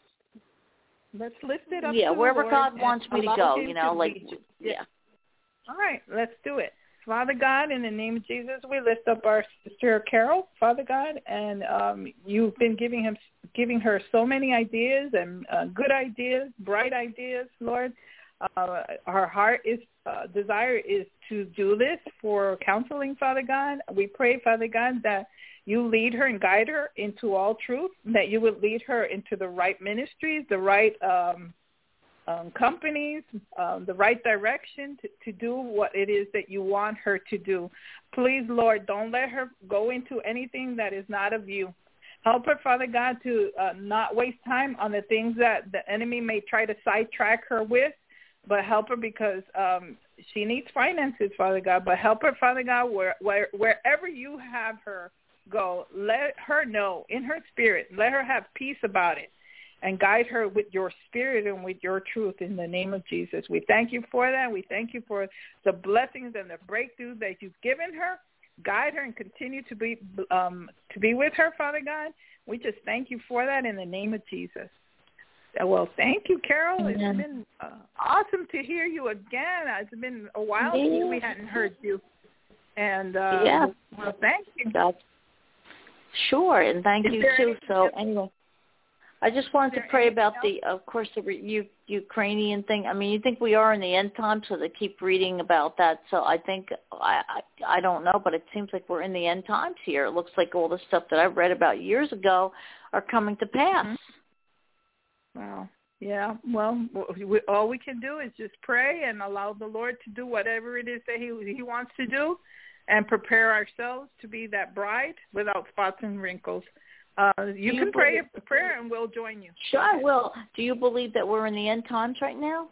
Let's lift it up. Yeah, to wherever the Lord God wants me to go. You know, like be, yeah. All right, let's do it. Father God, in the name of Jesus, we lift up our sister Carol, Father God, and um, you've been giving him, giving her so many ideas and uh, good ideas, bright ideas, Lord. Uh, our heart is uh, desire is to do this for counseling, Father God. We pray, Father God, that you lead her and guide her into all truth, that you would lead her into the right ministries, the right um, um, companies, um, the right direction to, to do what it is that you want her to do. Please, Lord, don't let her go into anything that is not of you. Help her, Father God, to uh, not waste time on the things that the enemy may try to sidetrack her with, but help her because um, she needs finances, Father God. But help her, Father God, where, where, wherever you have her go, let her know in her spirit. Let her have peace about it and guide her with your spirit and with your truth in the name of Jesus. We thank you for that. We thank you for the blessings and the breakthroughs that you've given her. Guide her and continue to be um, to be with her, Father God. We just thank you for that in the name of Jesus. Well, thank you, Carol. It's yeah. been uh, awesome to hear you again. It's been a while yeah. since we hadn't heard you. And uh, yeah. well, thank you. That's, sure, and thank Is you, there too. So, else? anyway. I just wanted to pray about else? the, of course, the U- Ukrainian thing. I mean, you think we are in the end time, so they keep reading about that. So I think, I, I I don't know, but it seems like we're in the end times here. It looks like all the stuff that I read about years ago are coming to pass. Mm-hmm. Wow. Yeah. Well, we, all we can do is just pray and allow the Lord to do whatever it is that he, he wants to do and prepare ourselves to be that bride without spots and wrinkles. Uh, you Do can you pray believe- a prayer and we'll join you. Sure, I will. Do you believe that we're in the end times right now?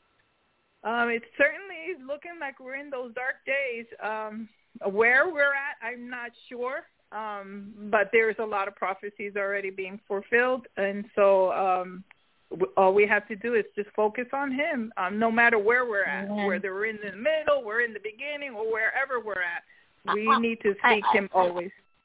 Um, it's certainly looking like we're in those dark days. Um, where we're at, I'm not sure, um, but there's a lot of prophecies already being fulfilled, and so um, w- all we have to do is just focus on him, um, no matter where we're at, Amen. whether we're in the middle, we're in the beginning, or wherever we're at. We I, need to I, seek I, him always.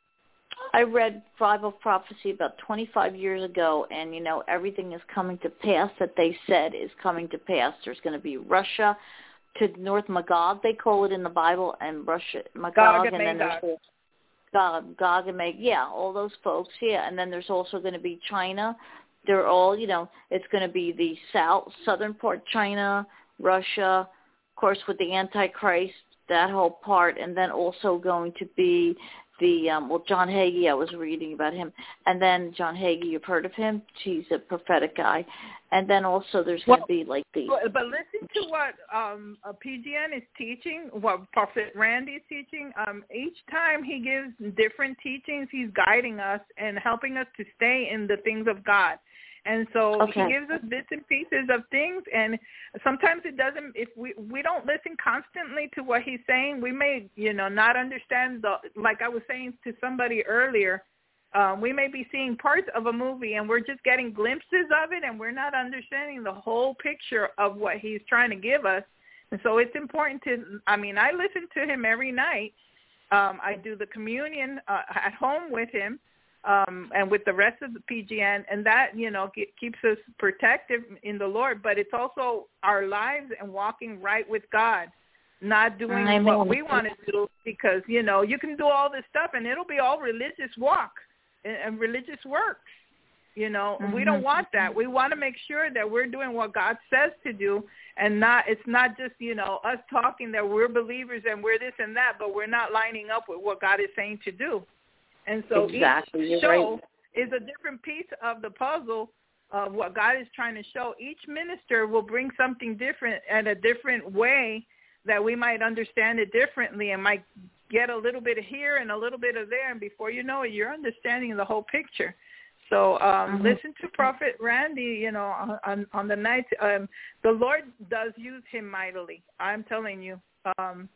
I read Bible prophecy about twenty-five years ago, and, you know, everything is coming to pass that they said is coming to pass. There's going to be Russia to North Magog, they call it in the Bible, and Russia, Magog, Gog and, and then Magog. there's Gog, Gog and Magog, yeah, all those folks, yeah, and then there's also going to be China. They're all, you know, it's going to be the south, southern part, China, Russia, of course, with the Antichrist, that whole part, and then also going to be the, um, well, John Hagee, I was reading about him, and then John Hagee, you've heard of him? He's a prophetic guy. And then also there's going to Well, be like the... But, but listen to what um, uh, P G N is teaching, what Prophet Randy is teaching. Um, each time he gives different teachings, he's guiding us and helping us to stay in the things of God. And so Okay. he gives us bits and pieces of things, and sometimes it doesn't, if we, we don't listen constantly to what he's saying, we may, you know, not understand the, like I was saying to somebody earlier, um, we may be seeing parts of a movie and we're just getting glimpses of it and we're not understanding the whole picture of what he's trying to give us. And so it's important to, I mean, I listen to him every night. Um, I do the communion uh, at home with him. Um, and with the rest of the P G N, and that, you know, ke- keeps us protected in the Lord, but it's also our lives and walking right with God, not doing Amen. what we want to do because, you know, you can do all this stuff and it'll be all religious walk and, and religious works. You know, Mm-hmm. we don't want that. We want to make sure that we're doing what God says to do and not, it's not just, you know, us talking that we're believers and we're this and that, but we're not lining up with what God is saying to do. And so Exactly. each You're show right. is a different piece of the puzzle of what God is trying to show. Each minister will bring something different and a different way that we might understand it differently and might get a little bit of here and a little bit of there. And before you know it, you're understanding the whole picture. So um, Mm-hmm. listen to Prophet Randy, you know, on, on the night. Um, the Lord does use him mightily. I'm telling you. Um,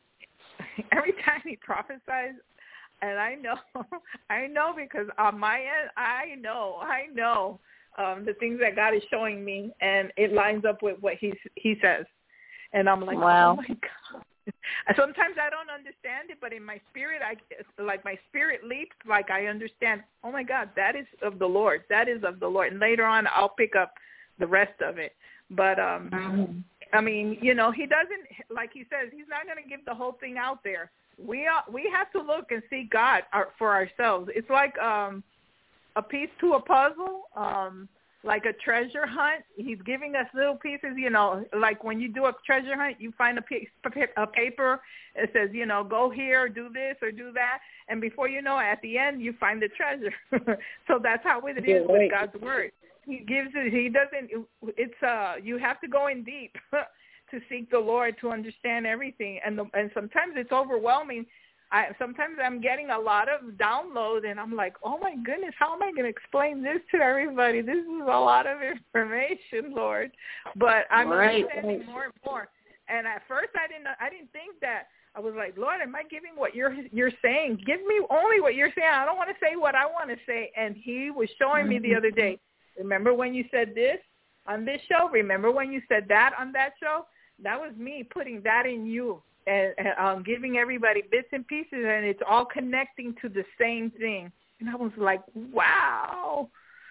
every time he prophesies, and I know, I know because on my end, I know, I know um, the things that God is showing me, and it lines up with what he he says. And I'm like, Wow. oh my God. Sometimes I don't understand it, but in my spirit, I like my spirit leaps, like I understand. Oh my God, that is of the Lord. That is of the Lord. And later on, I'll pick up the rest of it. But um, Mm-hmm. I mean, you know, he doesn't, like he says, he's not going to give the whole thing out there. We are, we have to look and see God our, for ourselves. It's like um, a piece to a puzzle, um, like a treasure hunt. He's giving us little pieces, you know, like when you do a treasure hunt, you find a piece, a paper. It says, you know, go here, do this or do that. And before you know it, at the end, you find the treasure. So that's how it is Yeah, right. with God's word. He gives it, he doesn't, it's, uh, you have to go in deep to seek the Lord to understand everything. And the, and sometimes it's overwhelming. I, sometimes I'm getting a lot of download and I'm like, oh my goodness, how am I going to explain this to everybody? This is a lot of information, Lord. But I'm Right, understanding right. more and more. And at first I didn't, I didn't think that. I was like, Lord, am I giving what you're you're saying? Give me only what you're saying. I don't want to say what I want to say. And he was showing me the other day, remember when you said this on this show? Remember when you said that on that show? That was me putting that in you and, and um, giving everybody bits and pieces, and it's all connecting to the same thing. And I was like, wow,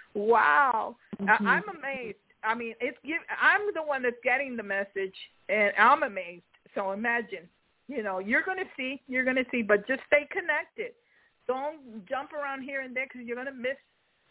wow. Mm-hmm. I, I'm amazed. I mean, it's I'm the one that's getting the message, and I'm amazed. So imagine, you know, you're going to see, you're going to see, but just stay connected. Don't jump around here and there because you're going to miss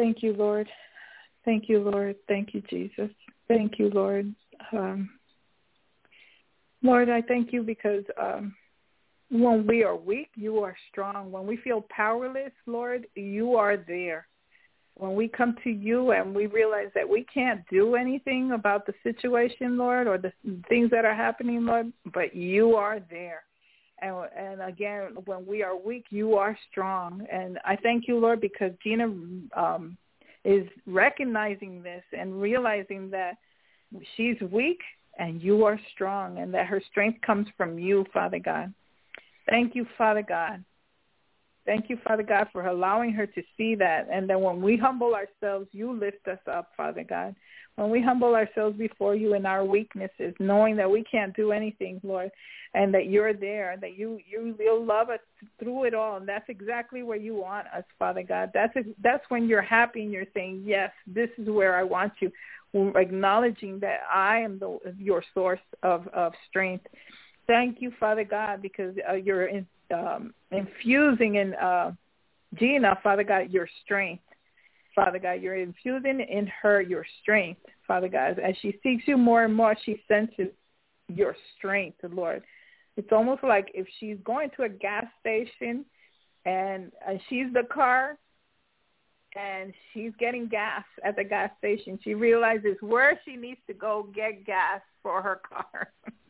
Thank you, Lord. Thank you, Lord. Thank you, Jesus. Thank you, Lord. Um, Lord, I thank you because um, when we are weak, you are strong. When we feel powerless, Lord, you are there. When we come to you and we realize that we can't do anything about the situation, Lord, or the things that are happening, Lord, but you are there. And, and again, when we are weak, you are strong. And I thank you, Lord, because Gina um, is recognizing this and realizing that she's weak and you are strong and that her strength comes from you, Father God. Thank you, Father God. Thank you, Father God, for allowing her to see that. And that when we humble ourselves, you lift us up, Father God. When we humble ourselves before you in our weaknesses, knowing that we can't do anything, Lord, and that you're there, that you, you will love us through it all. And that's exactly where you want us, Father God. That's that's when you're happy and you're saying, yes, this is where I want you. We're acknowledging that I am the, your source of, of strength. Thank you, Father God, because uh, you're in, um, infusing in uh, Gina, Father God, your strength. Father God, you're infusing in her your strength, Father God. As she seeks you more and more, she senses your strength, Lord. It's almost like if she's going to a gas station and uh, she's the car and she's getting gas at the gas station, she realizes where she needs to go get gas for her car.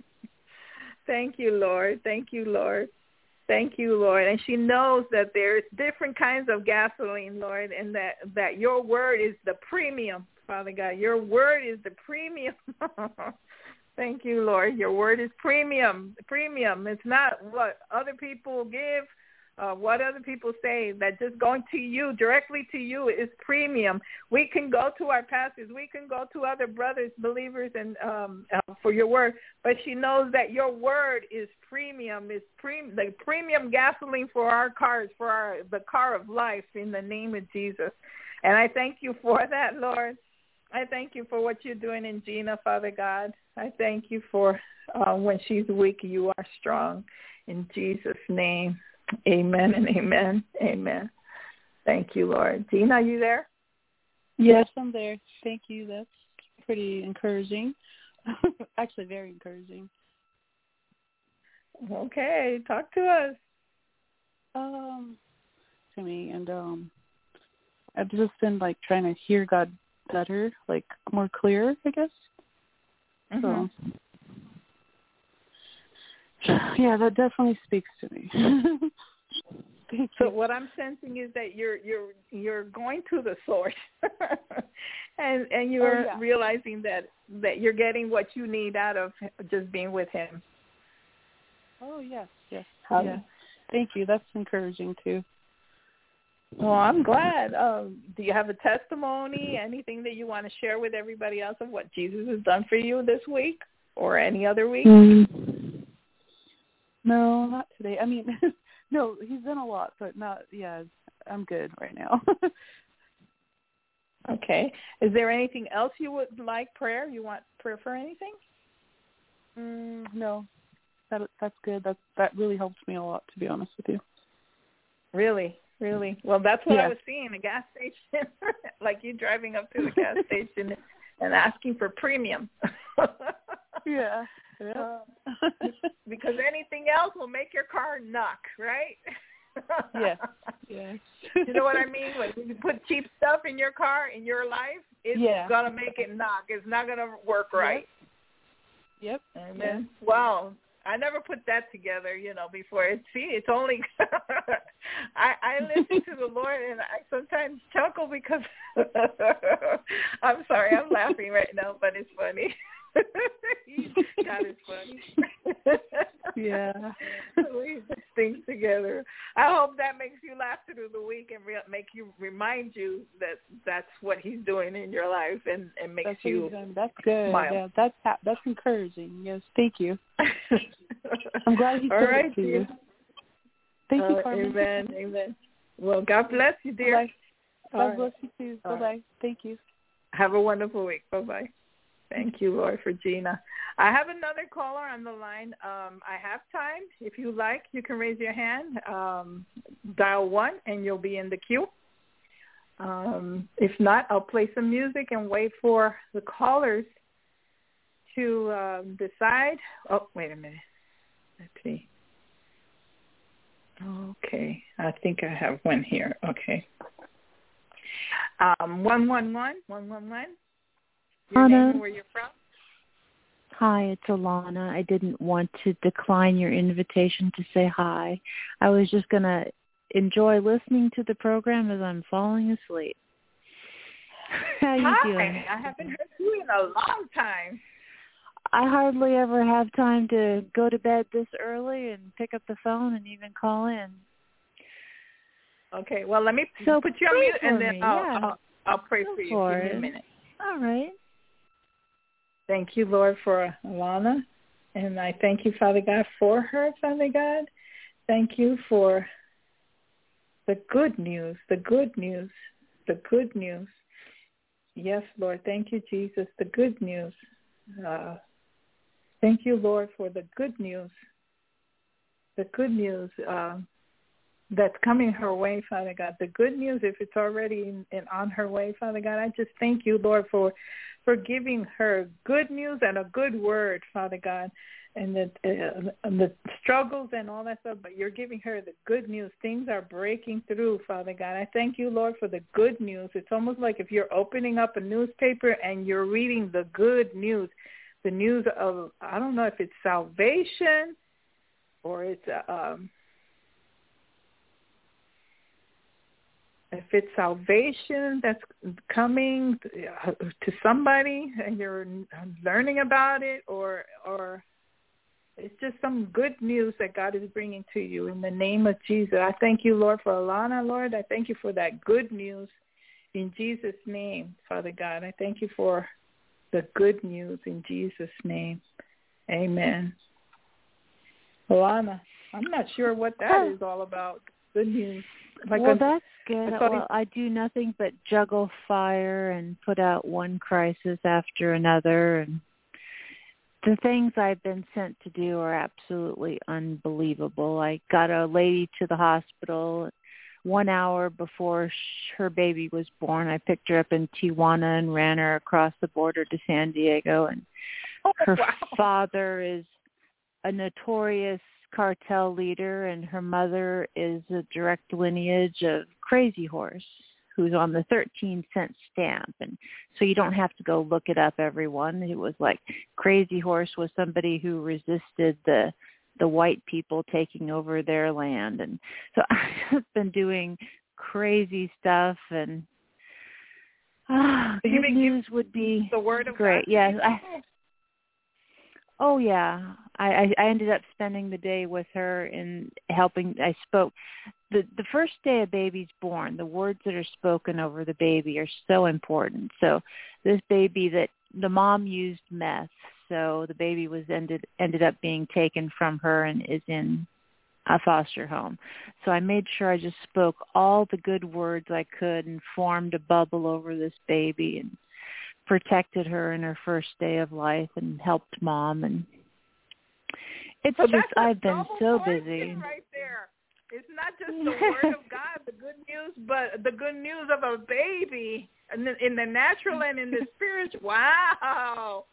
Thank you, Lord. Thank you, Lord. Thank you, Lord. And she knows that there's different kinds of gasoline, Lord, and that, that your word is the premium, Father God. Your word is the premium. Thank you, Lord. Your word is premium. Premium. It's not what other people give, uh, what other people say, that just going to you, directly to you, is premium. We can go to our pastors. We can go to other brothers, believers, and um, uh, for your word. But she knows that your word is premium, is pre- the premium gasoline for our cars, for our the car of life, in the name of Jesus. And I thank you for that, Lord. I thank you for what you're doing in Gina, Father God. I thank you for uh, when she's weak, you are strong. In Jesus' name, amen and amen. Amen. Thank you, Lord. Gina, are you there? Yes, I'm there. Thank you. That's pretty encouraging. Actually, very encouraging. Okay, talk to us. Um, to me, and um, I've just been like trying to hear God better, like more clear, I guess. Mm-hmm. So, yeah, that definitely speaks to me. So what I'm sensing is that you're you're you're going to the source, and and you're oh, yeah. realizing that that you're getting what you need out of just being with Him. Oh yes, yes, Um, yeah. Thank you. That's encouraging too. Well, I'm glad. Um, do you have a testimony, anything that you want to share with everybody else of what Jesus has done for you this week or any other week? Mm. No, not today. I mean, no, he's done a lot, but not, yeah, I'm good right now. Okay. Is there anything else you would like prayer? You want prayer for anything? Mm, no, that that's good. That, that really helps me a lot, to be honest with you. Really? Really? Well, that's what yeah. I was seeing, a gas station, like you driving up to the gas station and asking for premium. yeah. yeah. Uh, because anything else will make your car knock, right? yeah. Yeah. You know what I mean? Like when you put cheap stuff in your car, in your life, it's yeah. going to make it knock. It's not going to work right. Yep. yep. Amen. Yeah. Wow. I never put that together, you know, before. See, it's only I, I listen to the Lord, and I sometimes chuckle because I'm sorry, I'm laughing right now, but it's funny. God is funny. Yeah. We put things together. I hope that makes you laugh through the week and re- make you remind you that that's what He's doing in your life, and, and makes that's you That's good. smile. Yeah, that's that's encouraging. Yes, thank you. I'm glad He said right, it to you. Thank uh, you, Carmen. Amen. Amen. Well, God bless you, dear. Bye-bye. God right. bless you too. Bye bye. Right. Thank you. Have a wonderful week. Bye bye. Thank you, Lord, for Gina. I have another caller on the line. Um, I have time. If you like, you can raise your hand, um, dial one, and you'll be in the queue. Um, if not, I'll play some music and wait for the callers to um, decide. Oh, wait a minute. Let's see. Okay, I think I have one here. Okay. Um, one one one one one one. Your Anna. name and where you're from? Hi, it's Alana. I didn't want to decline your invitation to say hi. I was just going to enjoy listening to the program as I'm falling asleep. How you hi. doing? I haven't heard you in a long time. I hardly ever have time to go to bed this early and pick up the phone and even call in. Okay, well, let me so put you on mute, and then me. I'll, yeah. I'll, I'll pray go for you. For Give me it. a minute. All right. Thank you, Lord, for Alana, and I thank you, Father God, for her, Father God. Thank you for the good news, the good news, the good news. Yes, Lord, thank you, Jesus, the good news. Uh, thank you, Lord, for the good news, the good news uh, that's coming her way, Father God. The good news, if it's already in, in, on her way, Father God, I just thank you, Lord, for for giving her good news and a good word, Father God, and the, uh, the struggles and all that stuff, but you're giving her the good news. Things are breaking through, Father God. I thank you, Lord, for the good news. It's almost like if you're opening up a newspaper and you're reading the good news, the news of, I don't know if it's salvation or it's um, if it's salvation that's coming to somebody and you're learning about it, or or it's just some good news that God is bringing to you in the name of Jesus. I thank you, Lord, for Alana, Lord. I thank you for that good news in Jesus' name, Father God. I thank you for the good news in Jesus' name. Amen. Alana, I'm not sure what that is all about. Good news. Like well, a, that's good. I well, I do nothing but juggle fire and put out one crisis after another. And the things I've been sent to do are absolutely unbelievable. I got a lady to the hospital one hour before sh- her baby was born. I picked her up in Tijuana and ran her across the border to San Diego. And oh, her wow. father is a notorious cartel leader, and her mother is a direct lineage of Crazy Horse, who's on the thirteen cent stamp. And so you don't have to go look it up, everyone. It was like Crazy Horse was somebody who resisted the the white people taking over their land. And so I've been doing crazy stuff, and ah, so good news would be the word of great. God. Yes, I, Oh, yeah. I, I ended up spending the day with her and helping. I spoke. The, the first day a baby's born, the words that are spoken over the baby are so important. So this baby, that the mom used meth, so the baby was ended ended up being taken from her and is in a foster home. So I made sure I just spoke all the good words I could and formed a bubble over this baby and protected her in her first day of life and helped mom. And it's so just, I've been so portion busy. Right there. It's not just the word of God, the good news, but the good news of a baby in the, in the natural and in the spiritual. Wow.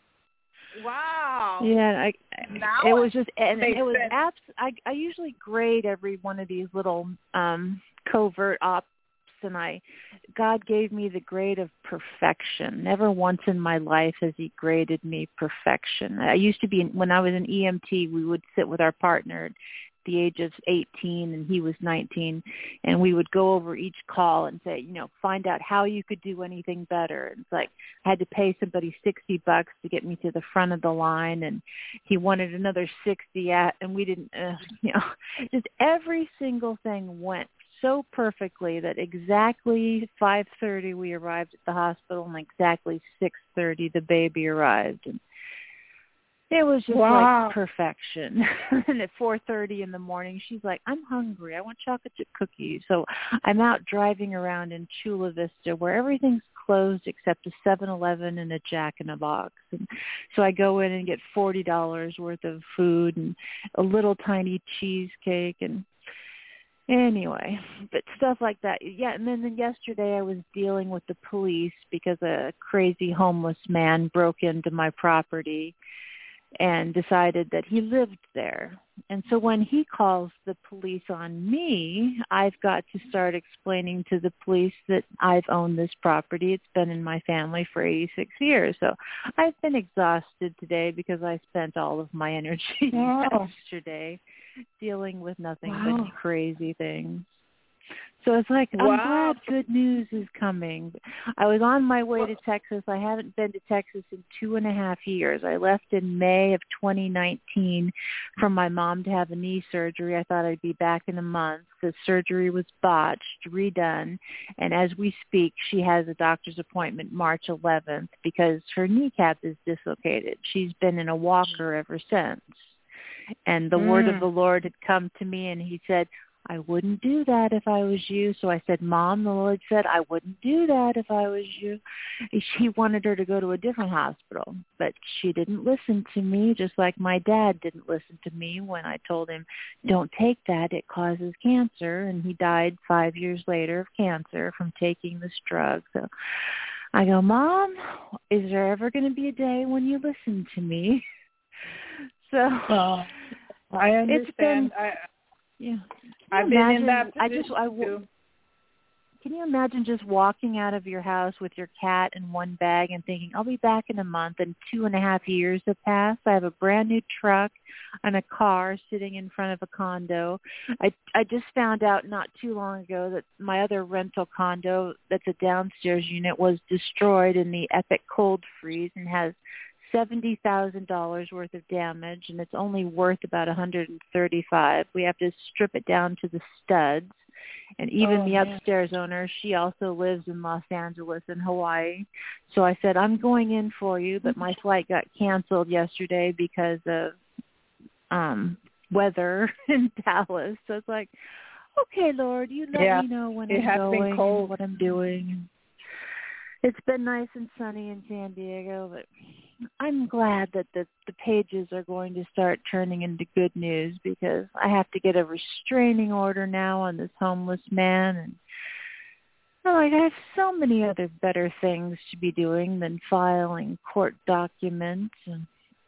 Wow. Yeah, I, now it was just, and it, it was sense. abs. I, I usually grade every one of these little um, covert ops, and I, God gave me the grade of perfection. Never once in my life has He graded me perfection. I used to be, when I was an E M T, we would sit with our partner at the age of eighteen, and he was nineteen, and we would go over each call and say, you know, find out how you could do anything better. And it's like I had to pay somebody sixty bucks to get me to the front of the line, and he wanted another sixty at, and we didn't, uh, you know, just every single thing went so perfectly that exactly five thirty we arrived at the hospital, and exactly six thirty the baby arrived. And it was just wow. like perfection. And at four thirty in the morning, she's like, I'm hungry. I want chocolate chip cookies. So I'm out driving around in Chula Vista where everything's closed except a seven eleven and a Jack in a Box. And so I go in and get forty dollars worth of food and a little tiny cheesecake. And Anyway, but stuff like that. Yeah, and then, then yesterday I was dealing with the police because a crazy homeless man broke into my property and decided that he lived there. And so when he calls the police on me, I've got to start explaining to the police that I've owned this property. It's been in my family for eighty-six years. So I've been exhausted today because I spent all of my energy Wow. yesterday dealing with nothing Wow. but crazy things. So it's like, I'm Wow. glad good news is coming. I was on my way to Texas. I haven't been to Texas in two and a half years. I left in May of twenty nineteen for my mom to have a knee surgery. I thought I'd be back in a month. The surgery was botched, redone, and as we speak, she has a doctor's appointment March eleventh because her kneecap is dislocated. She's been in a walker ever since. And the mm. word of the Lord had come to me, and he said, I wouldn't do that if I was you. So I said, Mom, the Lord said, I wouldn't do that if I was you. She wanted her to go to a different hospital, but she didn't listen to me, just like my dad didn't listen to me when I told him, don't take that, it causes cancer. And he died five years later of cancer from taking this drug. So I go, Mom, is there ever going to be a day when you listen to me? So oh, I understand. It's been, I, yeah. I've been imagine, in that position I just, I, too. Can you imagine just walking out of your house with your cat in one bag and thinking, I'll be back in a month, and two and a half years have passed. I have a brand new truck and a car sitting in front of a condo. I I just found out not too long ago that my other rental condo that's a downstairs unit was destroyed in the epic cold freeze and has seventy thousand dollars worth of damage, and it's only worth about one hundred thirty-five. We have to strip it down to the studs. And even oh, the upstairs man. owner, she also lives in Los Angeles and Hawaii. So I said, I'm going in for you, but my flight got canceled yesterday because of um weather in Dallas. So it's like, okay, Lord, you let yeah. me know when it I'm going been cold. and what I'm doing. It's been nice and sunny in San Diego, but I'm glad that the, the pages are going to start turning into good news because I have to get a restraining order now on this homeless man. And I'm like, I have so many other better things to be doing than filing court documents. And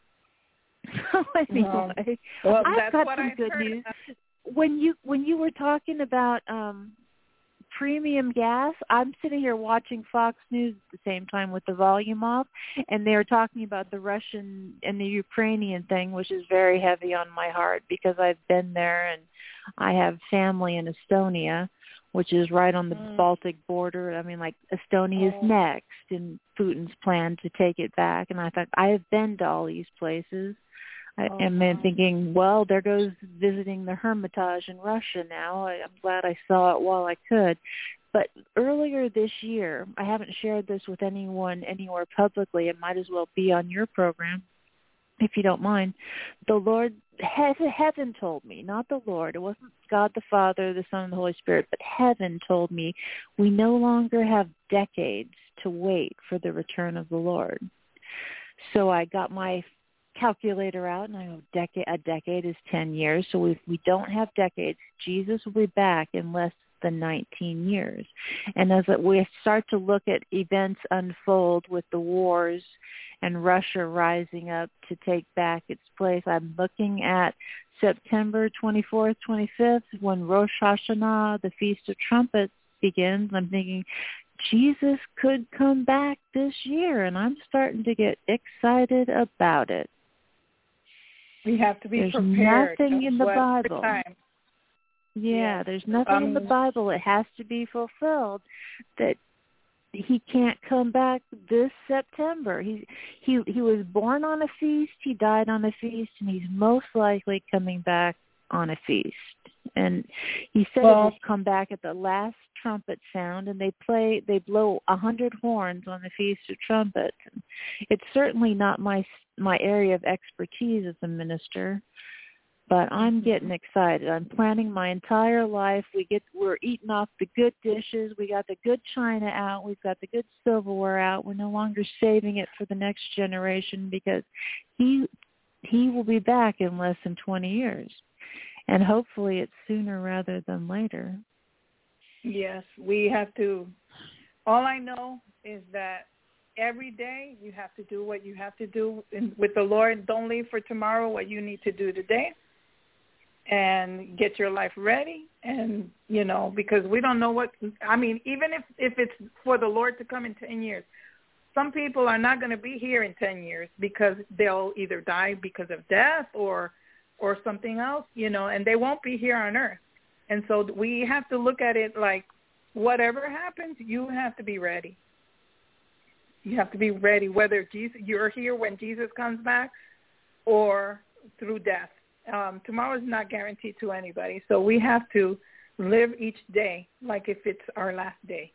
so anyway, well, I've that's got what some I've good heard. news. When you when you were talking about um premium gas, I'm sitting here watching Fox News at the same time with the volume off, and they're talking about the Russian and the Ukrainian thing, which is very heavy on my heart because I've been there and I have family in Estonia, which is right on the mm. Baltic border. I mean, like, Estonia is oh. next, and Putin's plan to take it back. And I thought, I have been to all these places. I oh, am wow. thinking, well, there goes visiting the Hermitage in Russia now. I, I'm glad I saw it while I could. But earlier this year, I haven't shared this with anyone anywhere publicly. It might as well be on your program, if you don't mind. The Lord, heaven told me, not the Lord. It wasn't God the Father, the Son, and the Holy Spirit, but heaven told me we no longer have decades to wait for the return of the Lord. So I got my calculator out, and I go, decade, a decade is ten years, so if we don't have decades, Jesus will be back in less than nineteen years. And as we start to look at events unfold with the wars and Russia rising up to take back its place, I'm looking at September twenty-fourth, twenty-fifth, when Rosh Hashanah, the Feast of Trumpets, begins. I'm thinking, Jesus could come back this year, and I'm starting to get excited about it. We have to be there's prepared. Nothing in the Bible. Time. Yeah, yeah, there's nothing um, in the Bible. It has to be fulfilled that he can't come back this September. He he he was born on a feast, he died on a feast, and he's most likely coming back on a feast. And he said well, it will come back at the last trumpet sound, and they play, they blow a hundred horns on the Feast of Trumpets. And it's certainly not my my area of expertise as a minister, but I'm getting excited. I'm planning my entire life. We get, we're eating off the good dishes. We got the good china out. We've got the good silverware out. We're no longer saving it for the next generation because he he will be back in less than twenty years. and hopefully it's sooner rather than later. Yes, we have to. All I know is that every day you have to do what you have to do in, with the Lord. Don't leave for tomorrow what you need to do today, and get your life ready. And, you know, because we don't know what, I mean, even if, if it's for the Lord to come in ten years, some people are not going to be here in ten years because they'll either die because of death or or something else, you know, and they won't be here on earth. And so we have to look at it like whatever happens, you have to be ready. You have to be ready, whether Jesus, you're here when Jesus comes back or through death. Um, tomorrow is not guaranteed to anybody, so we have to live each day like if it's our last day.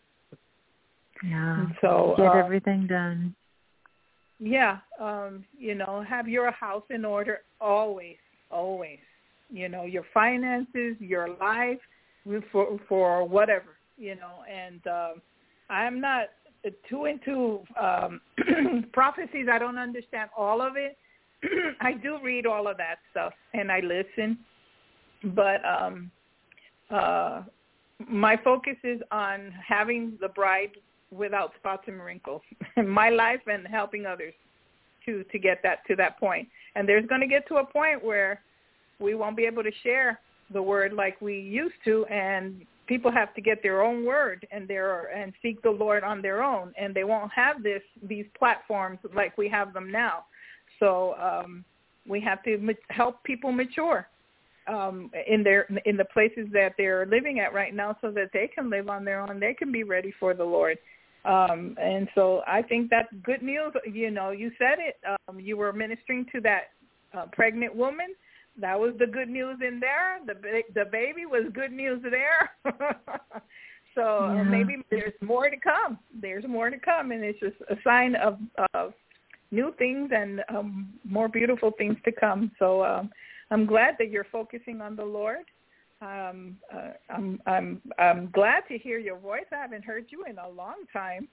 Yeah. And so get uh, everything done. Yeah, um, you know, have your house in order always, always. You know, your finances, your life, for for whatever, you know. And um, I'm not too into um, prophecies. I don't understand all of it. I do read all of that stuff and I listen, but um, uh, my focus is on having the bride without spots and wrinkles in my life and helping others to, to get that to that point. And there's going to get to a point where we won't be able to share the word like we used to, and people have to get their own word and their and seek the Lord on their own, and they won't have this these platforms like we have them now. So um, we have to ma- help people mature um, in their in the places that they're living at right now, so that they can live on their own. They can be ready for the Lord. Um, and so I think that's good news. You know, you said it. Um, you were ministering to that uh, pregnant woman. That was the good news in there. The the baby was good news there. So yeah. Maybe there's more to come. There's more to come, and it's just a sign of, of new things and um, more beautiful things to come. So um, I'm glad that you're focusing on the Lord. Um, uh, I'm, I'm, I'm glad to hear your voice. I haven't heard you in a long time.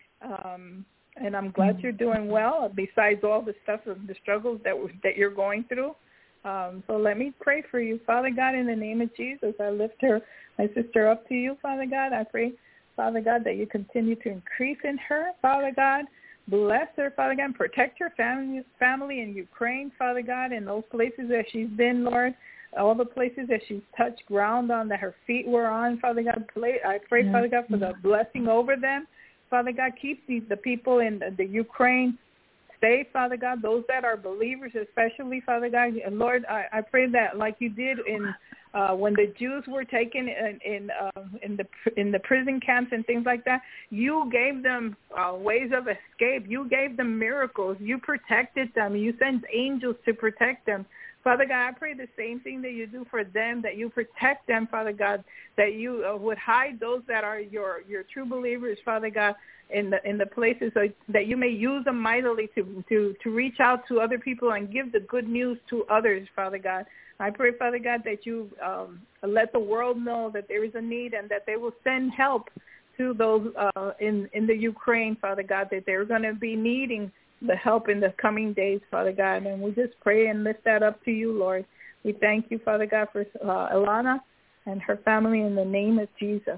Um, and I'm glad you're doing well, besides all the stuff, the struggles that that you're going through. Um, so let me pray for you. Father God, in the name of Jesus, I lift her, my sister, up to you, Father God. I pray, Father God, that you continue to increase in her, Father God. Bless her, Father God, and protect her family, family in Ukraine, Father God, in those places that she's been, Lord, all the places that she's touched ground on, that her feet were on, Father God. I pray, Father God, for the blessing over them. Father God, keep these, the people in the, the Ukraine safe, Father God, those that are believers especially, Father God. And Lord, I, I pray that like you did in uh, when the Jews were taken in in, uh, in the in the prison camps and things like that, you gave them uh, ways of escape. You gave them miracles. You protected them. You sent angels to protect them. Father God, I pray the same thing that you do for them, that you protect them, Father God, that you uh, would hide those that are your, your true believers, Father God, in the in the places so that you may use them mightily to, to, to reach out to other people and give the good news to others, Father God. I pray, Father God, that you um, let the world know that there is a need and that they will send help to those uh, in, in the Ukraine, Father God, that they're going to be needing the help in the coming days, Father God. And we just pray and lift that up to you, Lord. We thank you, Father God, for uh, Ilana and her family in the name of Jesus.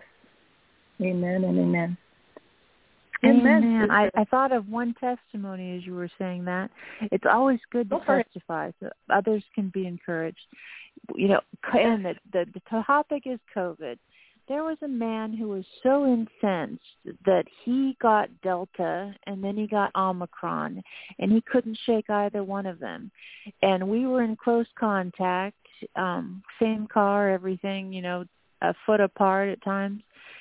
Amen and amen. Amen. amen. I, I thought of one testimony as you were saying that. It's always good to okay. testify so others can be encouraged. You know, and the, the, the topic is COVID. There was a man who was so incensed that he got Delta and then he got Omicron, and he couldn't shake either one of them. And we were in close contact, um, same car, everything, you know, a foot apart at times.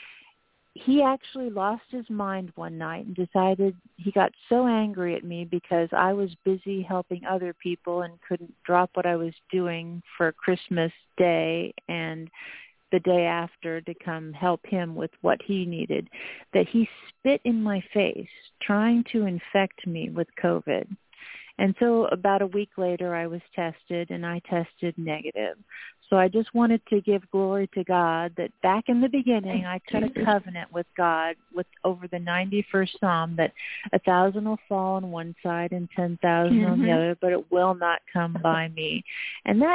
He actually lost his mind one night and decided, he got so angry at me because I was busy helping other people and couldn't drop what I was doing for Christmas Day and the day after to come help him with what he needed, that he spit in my face trying to infect me with COVID. And so about a week later I was tested and I tested negative. So I just wanted to give glory to God that back in the beginning I cut a covenant with God with over the ninety-first Psalm that a thousand will fall on one side and ten thousand mm-hmm. on the other, but it will not come by me. And that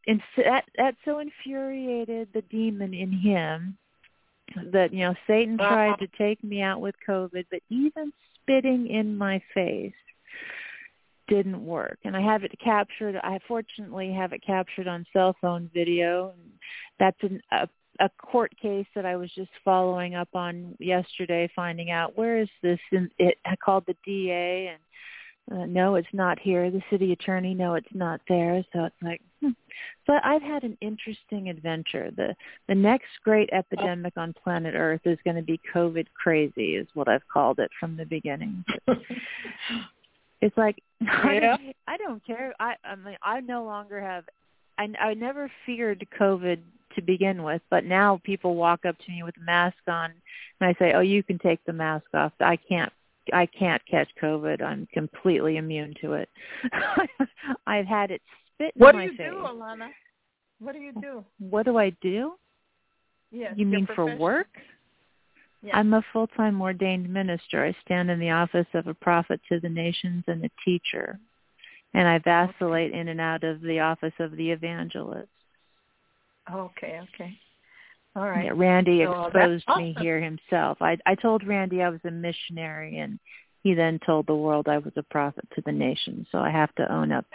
and that that so infuriated the demon in him that, you know, Satan tried to take me out with COVID, but even spitting in my face didn't work. And I have it captured. I fortunately have it captured on cell phone video. And that's an, a, a court case that I was just following up on yesterday, finding out where is this. And it, I called the D A, and uh, no, it's not here. The city attorney, no, it's not there. So it's like, hmm. But I've had an interesting adventure. The the next great epidemic on planet Earth is going to be COVID crazy, is what I've called it from the beginning. It's like, yeah. I, I don't care. I, I mean, I no longer have, I, I never feared COVID to begin with, but now people walk up to me with a mask on, and I say, oh, you can take the mask off. I can't. I can't catch COVID. I'm completely immune to it. I've had it spit what in my face. What do you do, Alana? What do you do? What do I do? Yes. You mean for work? Yes. I'm a full-time ordained minister. I stand in the office of a prophet to the nations and a teacher. And I vacillate okay. in and out of the office of the evangelist. Okay, okay. All right. Yeah, Randy so exposed awesome. me here himself. I, I told Randy I was a missionary, and he then told the world I was a prophet to the nations, so I have to own up.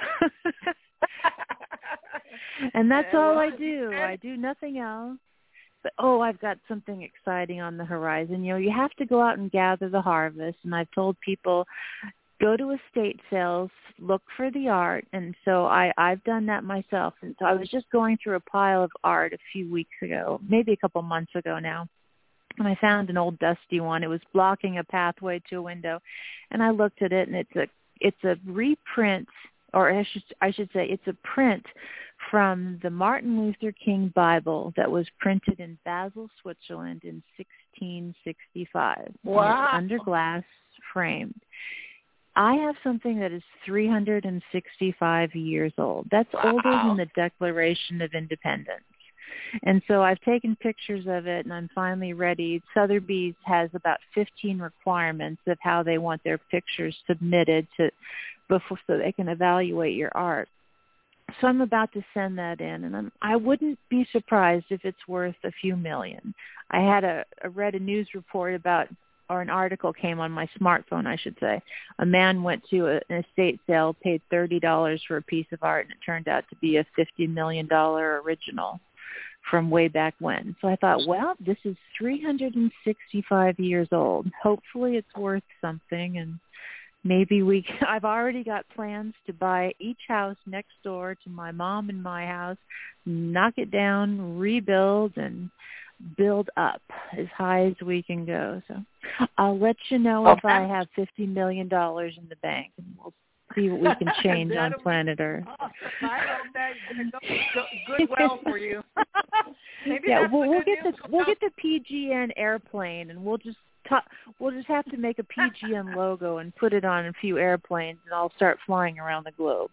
And that's yeah, all well, I do. I do nothing else. But, oh, I've got something exciting on the horizon. You know, you have to go out and gather the harvest, and I've told people, go to estate sales, look for the art, and so I, I've done that myself. And so I was just going through a pile of art a few weeks ago, maybe a couple months ago now, and I found an old dusty one. It was blocking a pathway to a window, and I looked at it, and it's a it's a reprint, or I should I should say it's a print from the Martin Luther King Bible that was printed in Basel, Switzerland in sixteen sixty-five. Wow! And it's under glass, framed. I have something that is three hundred sixty-five years old. That's wow. older than the Declaration of Independence. And so I've taken pictures of it, and I'm finally ready. Sotheby's has about fifteen requirements of how they want their pictures submitted to before so they can evaluate your art. So I'm about to send that in, and I'm, I wouldn't be surprised if it's worth a few million. I had a, I read a news report about, or an article came on my smartphone, I should say. A man went to a, an estate sale, paid thirty dollars for a piece of art, and it turned out to be a fifty million dollars original from way back when. So I thought, well, this is three hundred sixty-five years old. Hopefully it's worth something, and maybe we can, I've already got plans to buy each house next door to my mom and my house, knock it down, rebuild, and build up as high as we can go. So I'll let you know okay. if I have fifty million dollars in the bank, and we'll see what we can change on planet Earth. Awesome. I hope that's go, good well for you. Maybe yeah, that's we'll, we'll get the news. we'll get the P G N airplane, and we'll just ta- we'll just have to make a P G N logo and put it on a few airplanes, and I'll start flying around the globe.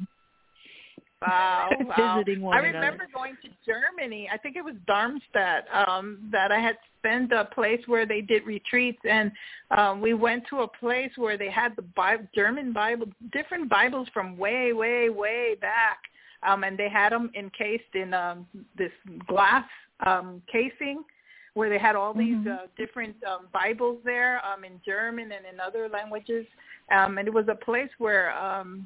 Wow, wow. Visiting one I remember another. going to Germany. I think it was Darmstadt, um, that I had spent a place where they did retreats, and um, we went to a place where they had the Bible, German Bible, different Bibles from way, way, way back, um, and they had them encased in um, this glass um, casing where they had all these mm-hmm. uh, different um, Bibles there um, in German and in other languages, um, and it was a place where um,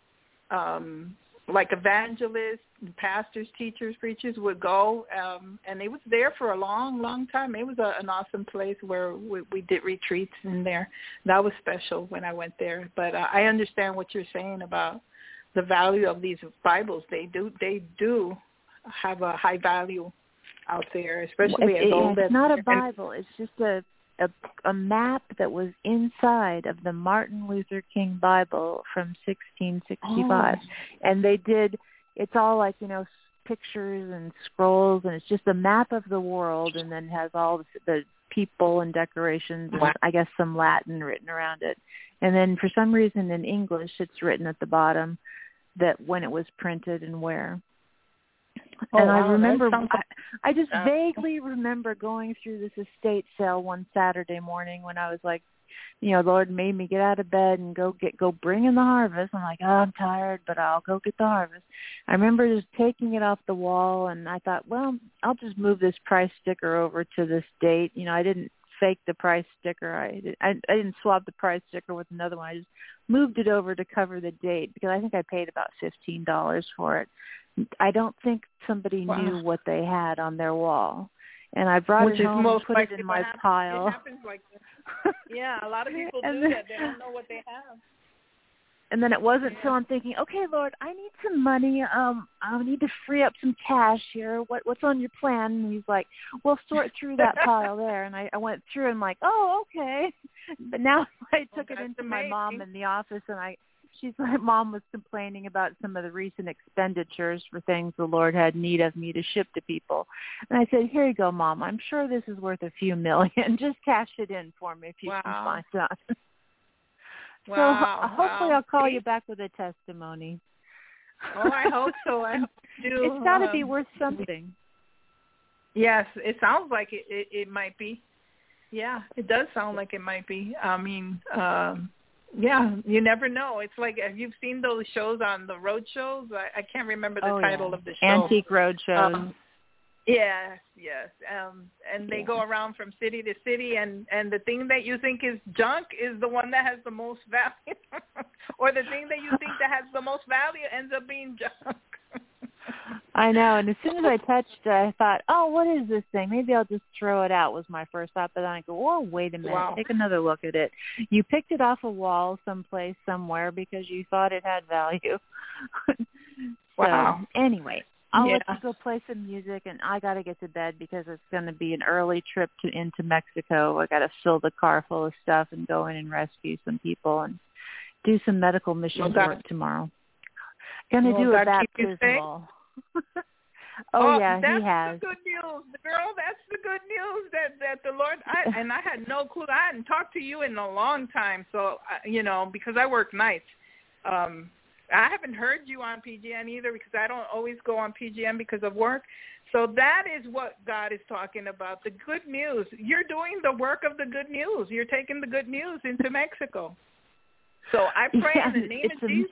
um, like evangelists, pastors, teachers, preachers would go, um, and it was there for a long, long time. It was a, an awesome place where we, we did retreats in there. That was special when I went there. But uh, I understand what you're saying about the value of these Bibles. They do, they do have a high value out there, especially it, as old it's as. It's not a Bible. It's just a. A, a map that was inside of the Martin Luther King Bible from sixteen sixty-five. Oh. And they did, it's all like, you know, pictures and scrolls, and it's just a map of the world, and then has all the, the people and decorations, and wow. I guess some Latin written around it. And then for some reason in English, it's written at the bottom that when it was printed and where. Oh, and wow, I remember, sounds- I, I just vaguely remember going through this estate sale one Saturday morning when I was like you know, the Lord made me get out of bed and go get go bring in the harvest. I'm like, oh, I'm tired, but I'll go get the harvest. I remember just taking it off the wall, and I thought, well, I'll just move this price sticker over to this date. You know, I didn't fake the price sticker. I, I, I didn't swap the price sticker with another one. I just moved it over to cover the date because I think I paid about fifteen dollars for it. I don't think somebody wow. knew what they had on their wall. And I brought Which it home and put it in my happens. pile. It happens like that. Yeah, a lot of people do then, that. They don't know what they have. And then it wasn't yeah. till I'm thinking, okay, Lord, I need some money. Um, I need to free up some cash here. What What's on your plan? And he's like, well, sort through that pile there. And I, I went through and I'm like, oh, okay. But now I took well, it into amazing. my mom in the office, and I, she's my mom was complaining about some of the recent expenditures for things the Lord had need of me to ship to people. And I said, here you go, Mom. I'm sure this is worth a few million. Just cash it in for me if you wow. can find out. Wow, so hopefully wow. I'll call you back with a testimony. Oh, I hope so. I hope do. It's got to um, be worth something. Yes, it sounds like it, it, it might be. Yeah, it does sound like it might be. I mean, um, yeah, you never know. It's like, have you seen those shows on the road shows? I, I can't remember the oh, title yeah. of the show. Antique road shows. Um, Yes, yes. Um, and they yeah. go around from city to city, and, and the thing that you think is junk is the one that has the most value. Or the thing that you think that has the most value ends up being junk. I know, and as soon as I touched it, I thought, oh, what is this thing? Maybe I'll just throw it out was my first thought. But then I go, oh, wait a minute. Wow. Take another look at it. You picked it off a wall someplace, somewhere, because you thought it had value. so, wow. Anyway. I'll yeah. let you go play some music, and I got to get to bed because it's going to be an early trip to into Mexico. I got to fill the car full of stuff and go in and rescue some people and do some medical mission well, work tomorrow. Going to well, do a God baptismal. oh, oh, yeah, that's he has. the good news, girl. That's the good news that that the Lord. I, and I had no clue. I hadn't talked to you in a long time, so you know because I work nights. Um, I haven't heard you on P G N either because I don't always go on P G N because of work. So that is what God is talking about, the good news. You're doing the work of the good news. You're taking the good news into Mexico. So I pray yeah, in the name of Jesus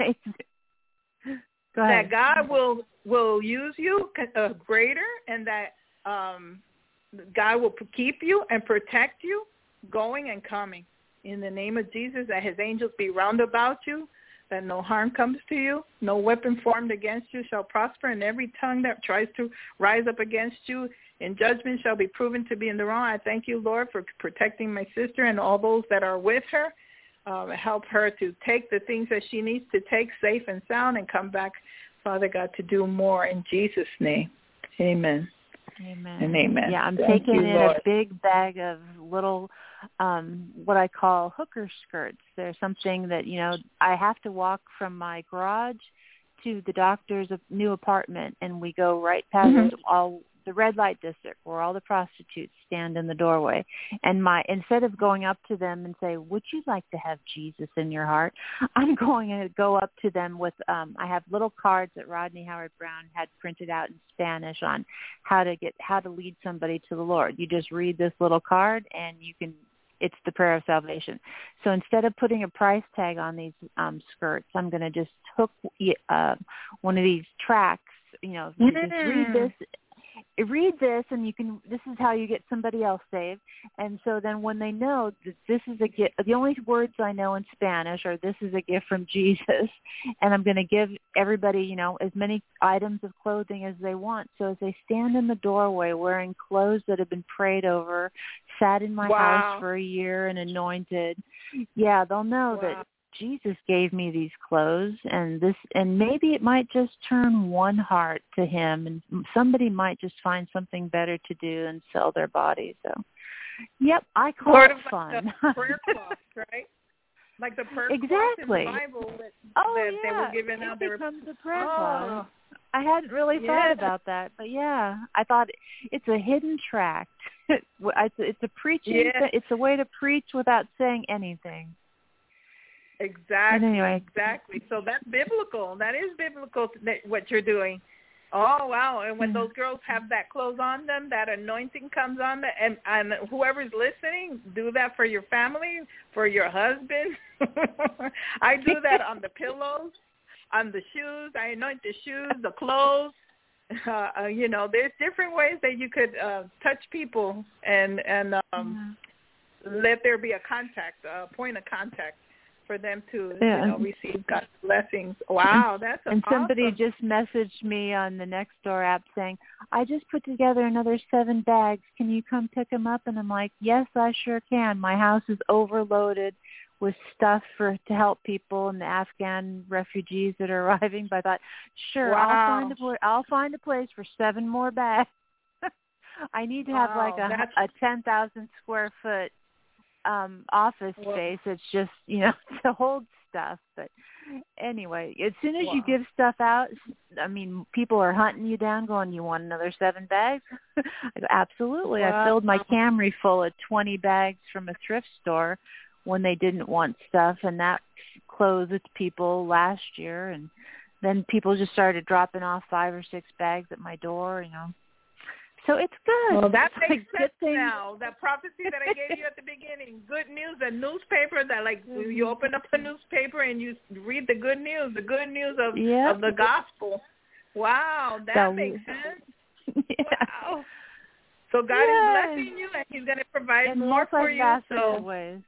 Go ahead. that God will, will use you uh, greater and that um, God will keep you and protect you going and coming. In the name of Jesus, that his angels be round about you, that no harm comes to you, no weapon formed against you shall prosper, and every tongue that tries to rise up against you in judgment shall be proven to be in the wrong. I thank you, Lord, for protecting my sister and all those that are with her. Um, help her to take the things that she needs to take safe and sound and come back, Father God, to do more in Jesus' name. Amen. Amen. And amen. Yeah, I'm Thank taking you, in Lord. a big bag of little, um, what I call hooker skirts. There's something that, you know, I have to walk from my garage to the doctor's new apartment, and we go right past mm-hmm. all the red light district where all the prostitutes stand in the doorway. And my instead of going up to them and say, would you like to have Jesus in your heart? I'm going to go up to them with, um, I have little cards that Rodney Howard Brown had printed out in Spanish on how to get, how to lead somebody to the Lord. You just read this little card and you can, it's the prayer of salvation. So instead of putting a price tag on these um, skirts, I'm going to just hook uh, one of these tracks, you know, you just read this, read this, and you can, this is how you get somebody else saved. And so then when they know that this is a gift, the only words I know in Spanish are this is a gift from Jesus, and I'm going to give everybody, you know, as many items of clothing as they want. So as they stand in the doorway wearing clothes that have been prayed over, sat in my wow. house for a year and anointed, yeah, they'll know wow. that Jesus gave me these clothes, and this, and maybe it might just turn one heart to him, and somebody might just find something better to do and sell their body. So, yep, I call sort it of fun. Like the prayer cloth, right? Like the prayer exactly. cloth in the Bible that, oh, that yeah. they were giving it out. They becomes were, a prayer oh. cloth. I hadn't really yeah. thought about that, but yeah, I thought it's a hidden tract. It's a preaching. Yeah. It's a way to preach without saying anything. Exactly. But anyway, exactly. So that's biblical. That is biblical. That what you're doing. Oh, wow. And when those girls have that clothes on them, that anointing comes on them. And, and whoever's listening, do that for your family, for your husband. I do that on the pillows, on the shoes. I anoint the shoes, the clothes. Uh, uh, you know, there's different ways that you could uh, touch people and, and um, mm-hmm. let there be a contact, a point of contact for them to yeah. you know, receive God's blessings. Wow, that's and awesome. Somebody just messaged me on the Nextdoor app saying, I just put together another seven bags. Can you come pick them up? And I'm like, yes, I sure can. My house is overloaded with stuff for to help people and the Afghan refugees that are arriving. But I thought, sure, wow. I'll find a I'll find a place for seven more bags. I need to have wow, like a, a ten thousand square foot um office space. It's just, you know, to hold stuff. But anyway, as soon as wow. you give stuff out, I mean, people are hunting you down going, you want another seven bags? I go, absolutely. Wow. I filled my Camry full of twenty bags from a thrift store when they didn't want stuff, and that closed people last year. And then people just started dropping off five or six bags at my door, you know. So it's good. Well, that makes like, sense now. That prophecy that I gave you at the beginning, good news, a newspaper that, like, mm-hmm. you open up a newspaper and you read the good news, the good news of, yep. of the gospel. Wow, that so, makes sense. Yeah. Wow. So God yes. is blessing you, and He's going to provide in more for you. So ways.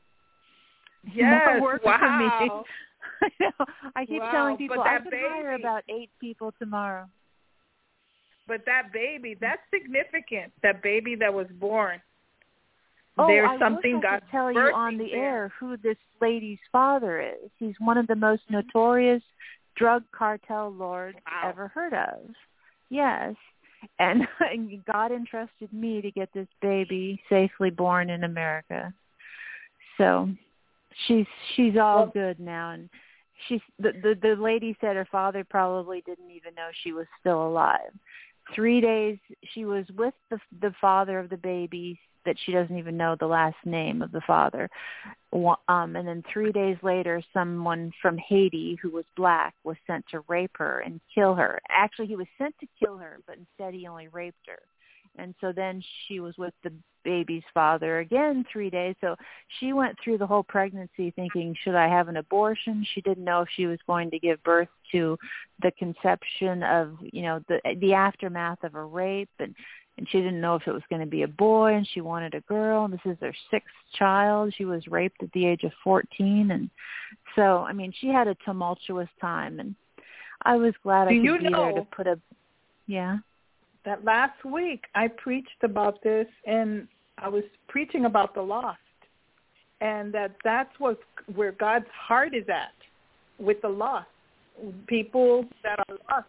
Yes, more work wow. for me. I know. I keep wow. telling people I can baby, hire about eight people tomorrow. But that baby, that's significant. That baby that was born. Oh, There's I something wish I God could tell you on the there. air who this lady's father is. He's one of the most notorious drug cartel lords wow. ever heard of. Yes. And God entrusted me to get this baby safely born in America. So she's she's all well, good now, and she's the, the the lady said her father probably didn't even know she was still alive. Three days she was with the the father of the baby that she doesn't even know the last name of the father. Um, and then three days later, someone from Haiti who was black was sent to rape her and kill her. Actually, he was sent to kill her, but instead he only raped her. And so then she was with the baby's father again three days. So she went through the whole pregnancy thinking, should I have an abortion? She didn't know if she was going to give birth to the conception of, you know, the the aftermath of a rape. And, and she didn't know if it was going to be a boy, and she wanted a girl. This is her sixth child. She was raped at the age of fourteen. And so, I mean, she had a tumultuous time. And I was glad I Do could you be know- there to put a, yeah. that last week I preached about this, and I was preaching about the lost, and that that's what where God's heart is at, with the lost, people that are lost.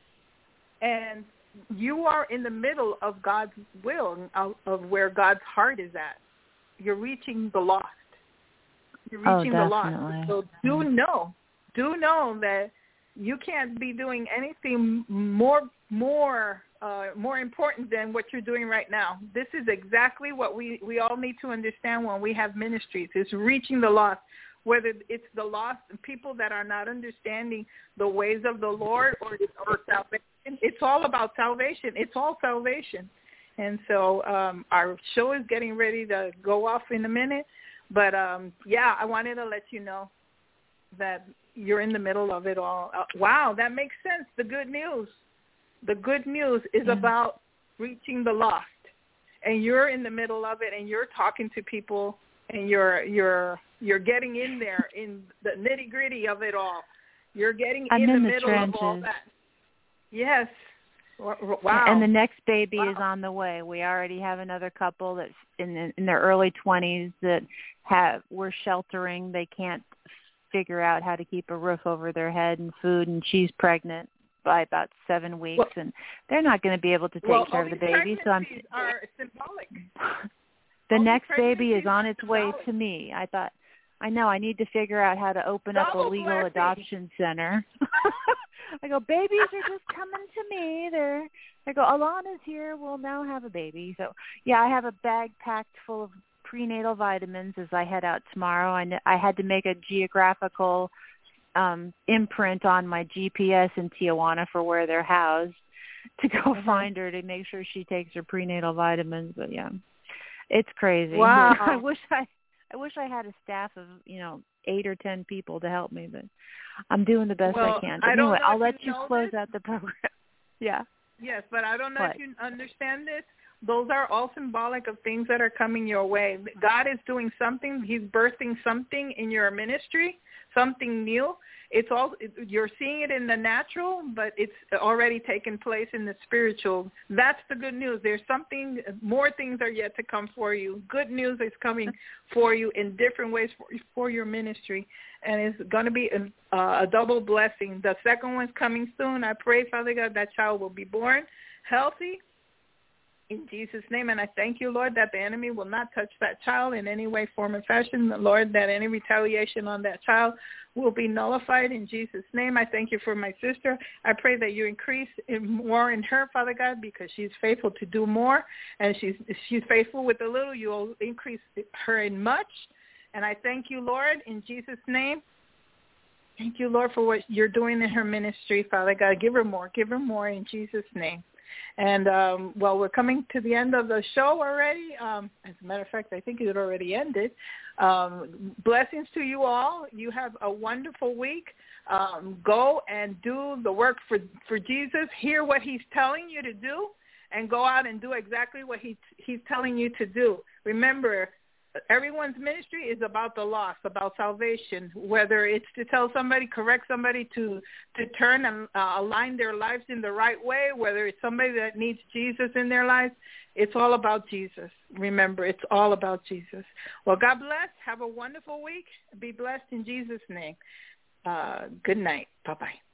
And you are in the middle of God's will, of, of where God's heart is at. You're reaching the lost. You're reaching oh, the lost. So do know, do know that you can't be doing anything more more uh, more important than what you're doing right now. This is exactly what we, we all need to understand when we have ministries. It's reaching the lost, whether it's the lost people that are not understanding the ways of the Lord or, or salvation. It's all about salvation. It's all salvation. And so um, our show is getting ready to go off in a minute. But, um, yeah, I wanted to let you know that you're in the middle of it all. Uh, wow, that makes sense. The good news. The good news is yeah. about reaching the lost. And you're in the middle of it, and you're talking to people, and you're you're you're getting in there in the nitty-gritty of it all. You're getting I'm in, in the, the middle trenches. of all that. Yes. Wow. And the next baby wow. is on the way. We already have another couple that's in the, in their early twenties that have we're sheltering. They can't figure out how to keep a roof over their head and food, and she's pregnant by about seven weeks, well, and they're not going to be able to take well, care of the baby. So I'm. Are symbolic. The all next baby is on its symbolic. way to me. I thought, I know I need to figure out how to open up a Double legal blessing. adoption center. I go, babies are just coming to me. They're. I go, Alana's here. We'll now have a baby. So yeah, I have a bag packed full of prenatal vitamins as I head out tomorrow. I, I had to make a geographical um, imprint on my G P S in Tijuana for where they're housed to go mm-hmm. find her to make sure she takes her prenatal vitamins. But yeah, it's crazy. Wow. I wish I, I wish I had a staff of, you know, eight or ten people to help me, but I'm doing the best well, I can. But I anyway, I'll you let you close this. out the program. Yeah. Yes, but I don't know what? if you understand this. Those are all symbolic of things that are coming your way. God is doing something. He's birthing something in your ministry, something new. It's all you're seeing it in the natural, but it's already taken place in the spiritual. That's the good news. There's something, more things are yet to come for you. Good news is coming for you in different ways for, for your ministry, and it's going to be a, a double blessing. The second one's coming soon. I pray, Father God, that child will be born healthy, in Jesus' name, and I thank you, Lord, that the enemy will not touch that child in any way, form, or fashion. Lord, that any retaliation on that child will be nullified in Jesus' name. I thank you for my sister. I pray that you increase in more in her, Father God, because she's faithful to do more, and she's she's faithful with a little. You'll increase her in much. And I thank you, Lord, in Jesus' name. Thank you, Lord, for what you're doing in her ministry, Father God. Give her more. Give her more in Jesus' name. And, um, well, we're coming to the end of the show already. Um, as a matter of fact, I think it already ended. Um, blessings to you all. You have a wonderful week. Um, go and do the work for, for Jesus. Hear what he's telling you to do, and go out and do exactly what he, he's telling you to do. Remember, everyone's ministry is about the lost, about salvation, whether it's to tell somebody, correct somebody to to turn and uh, align their lives in the right way, whether it's somebody that needs Jesus in their lives. It's all about Jesus. Remember, it's all about Jesus. Well, God bless. Have a wonderful week. Be blessed in Jesus' name. Uh, good night. Bye-bye.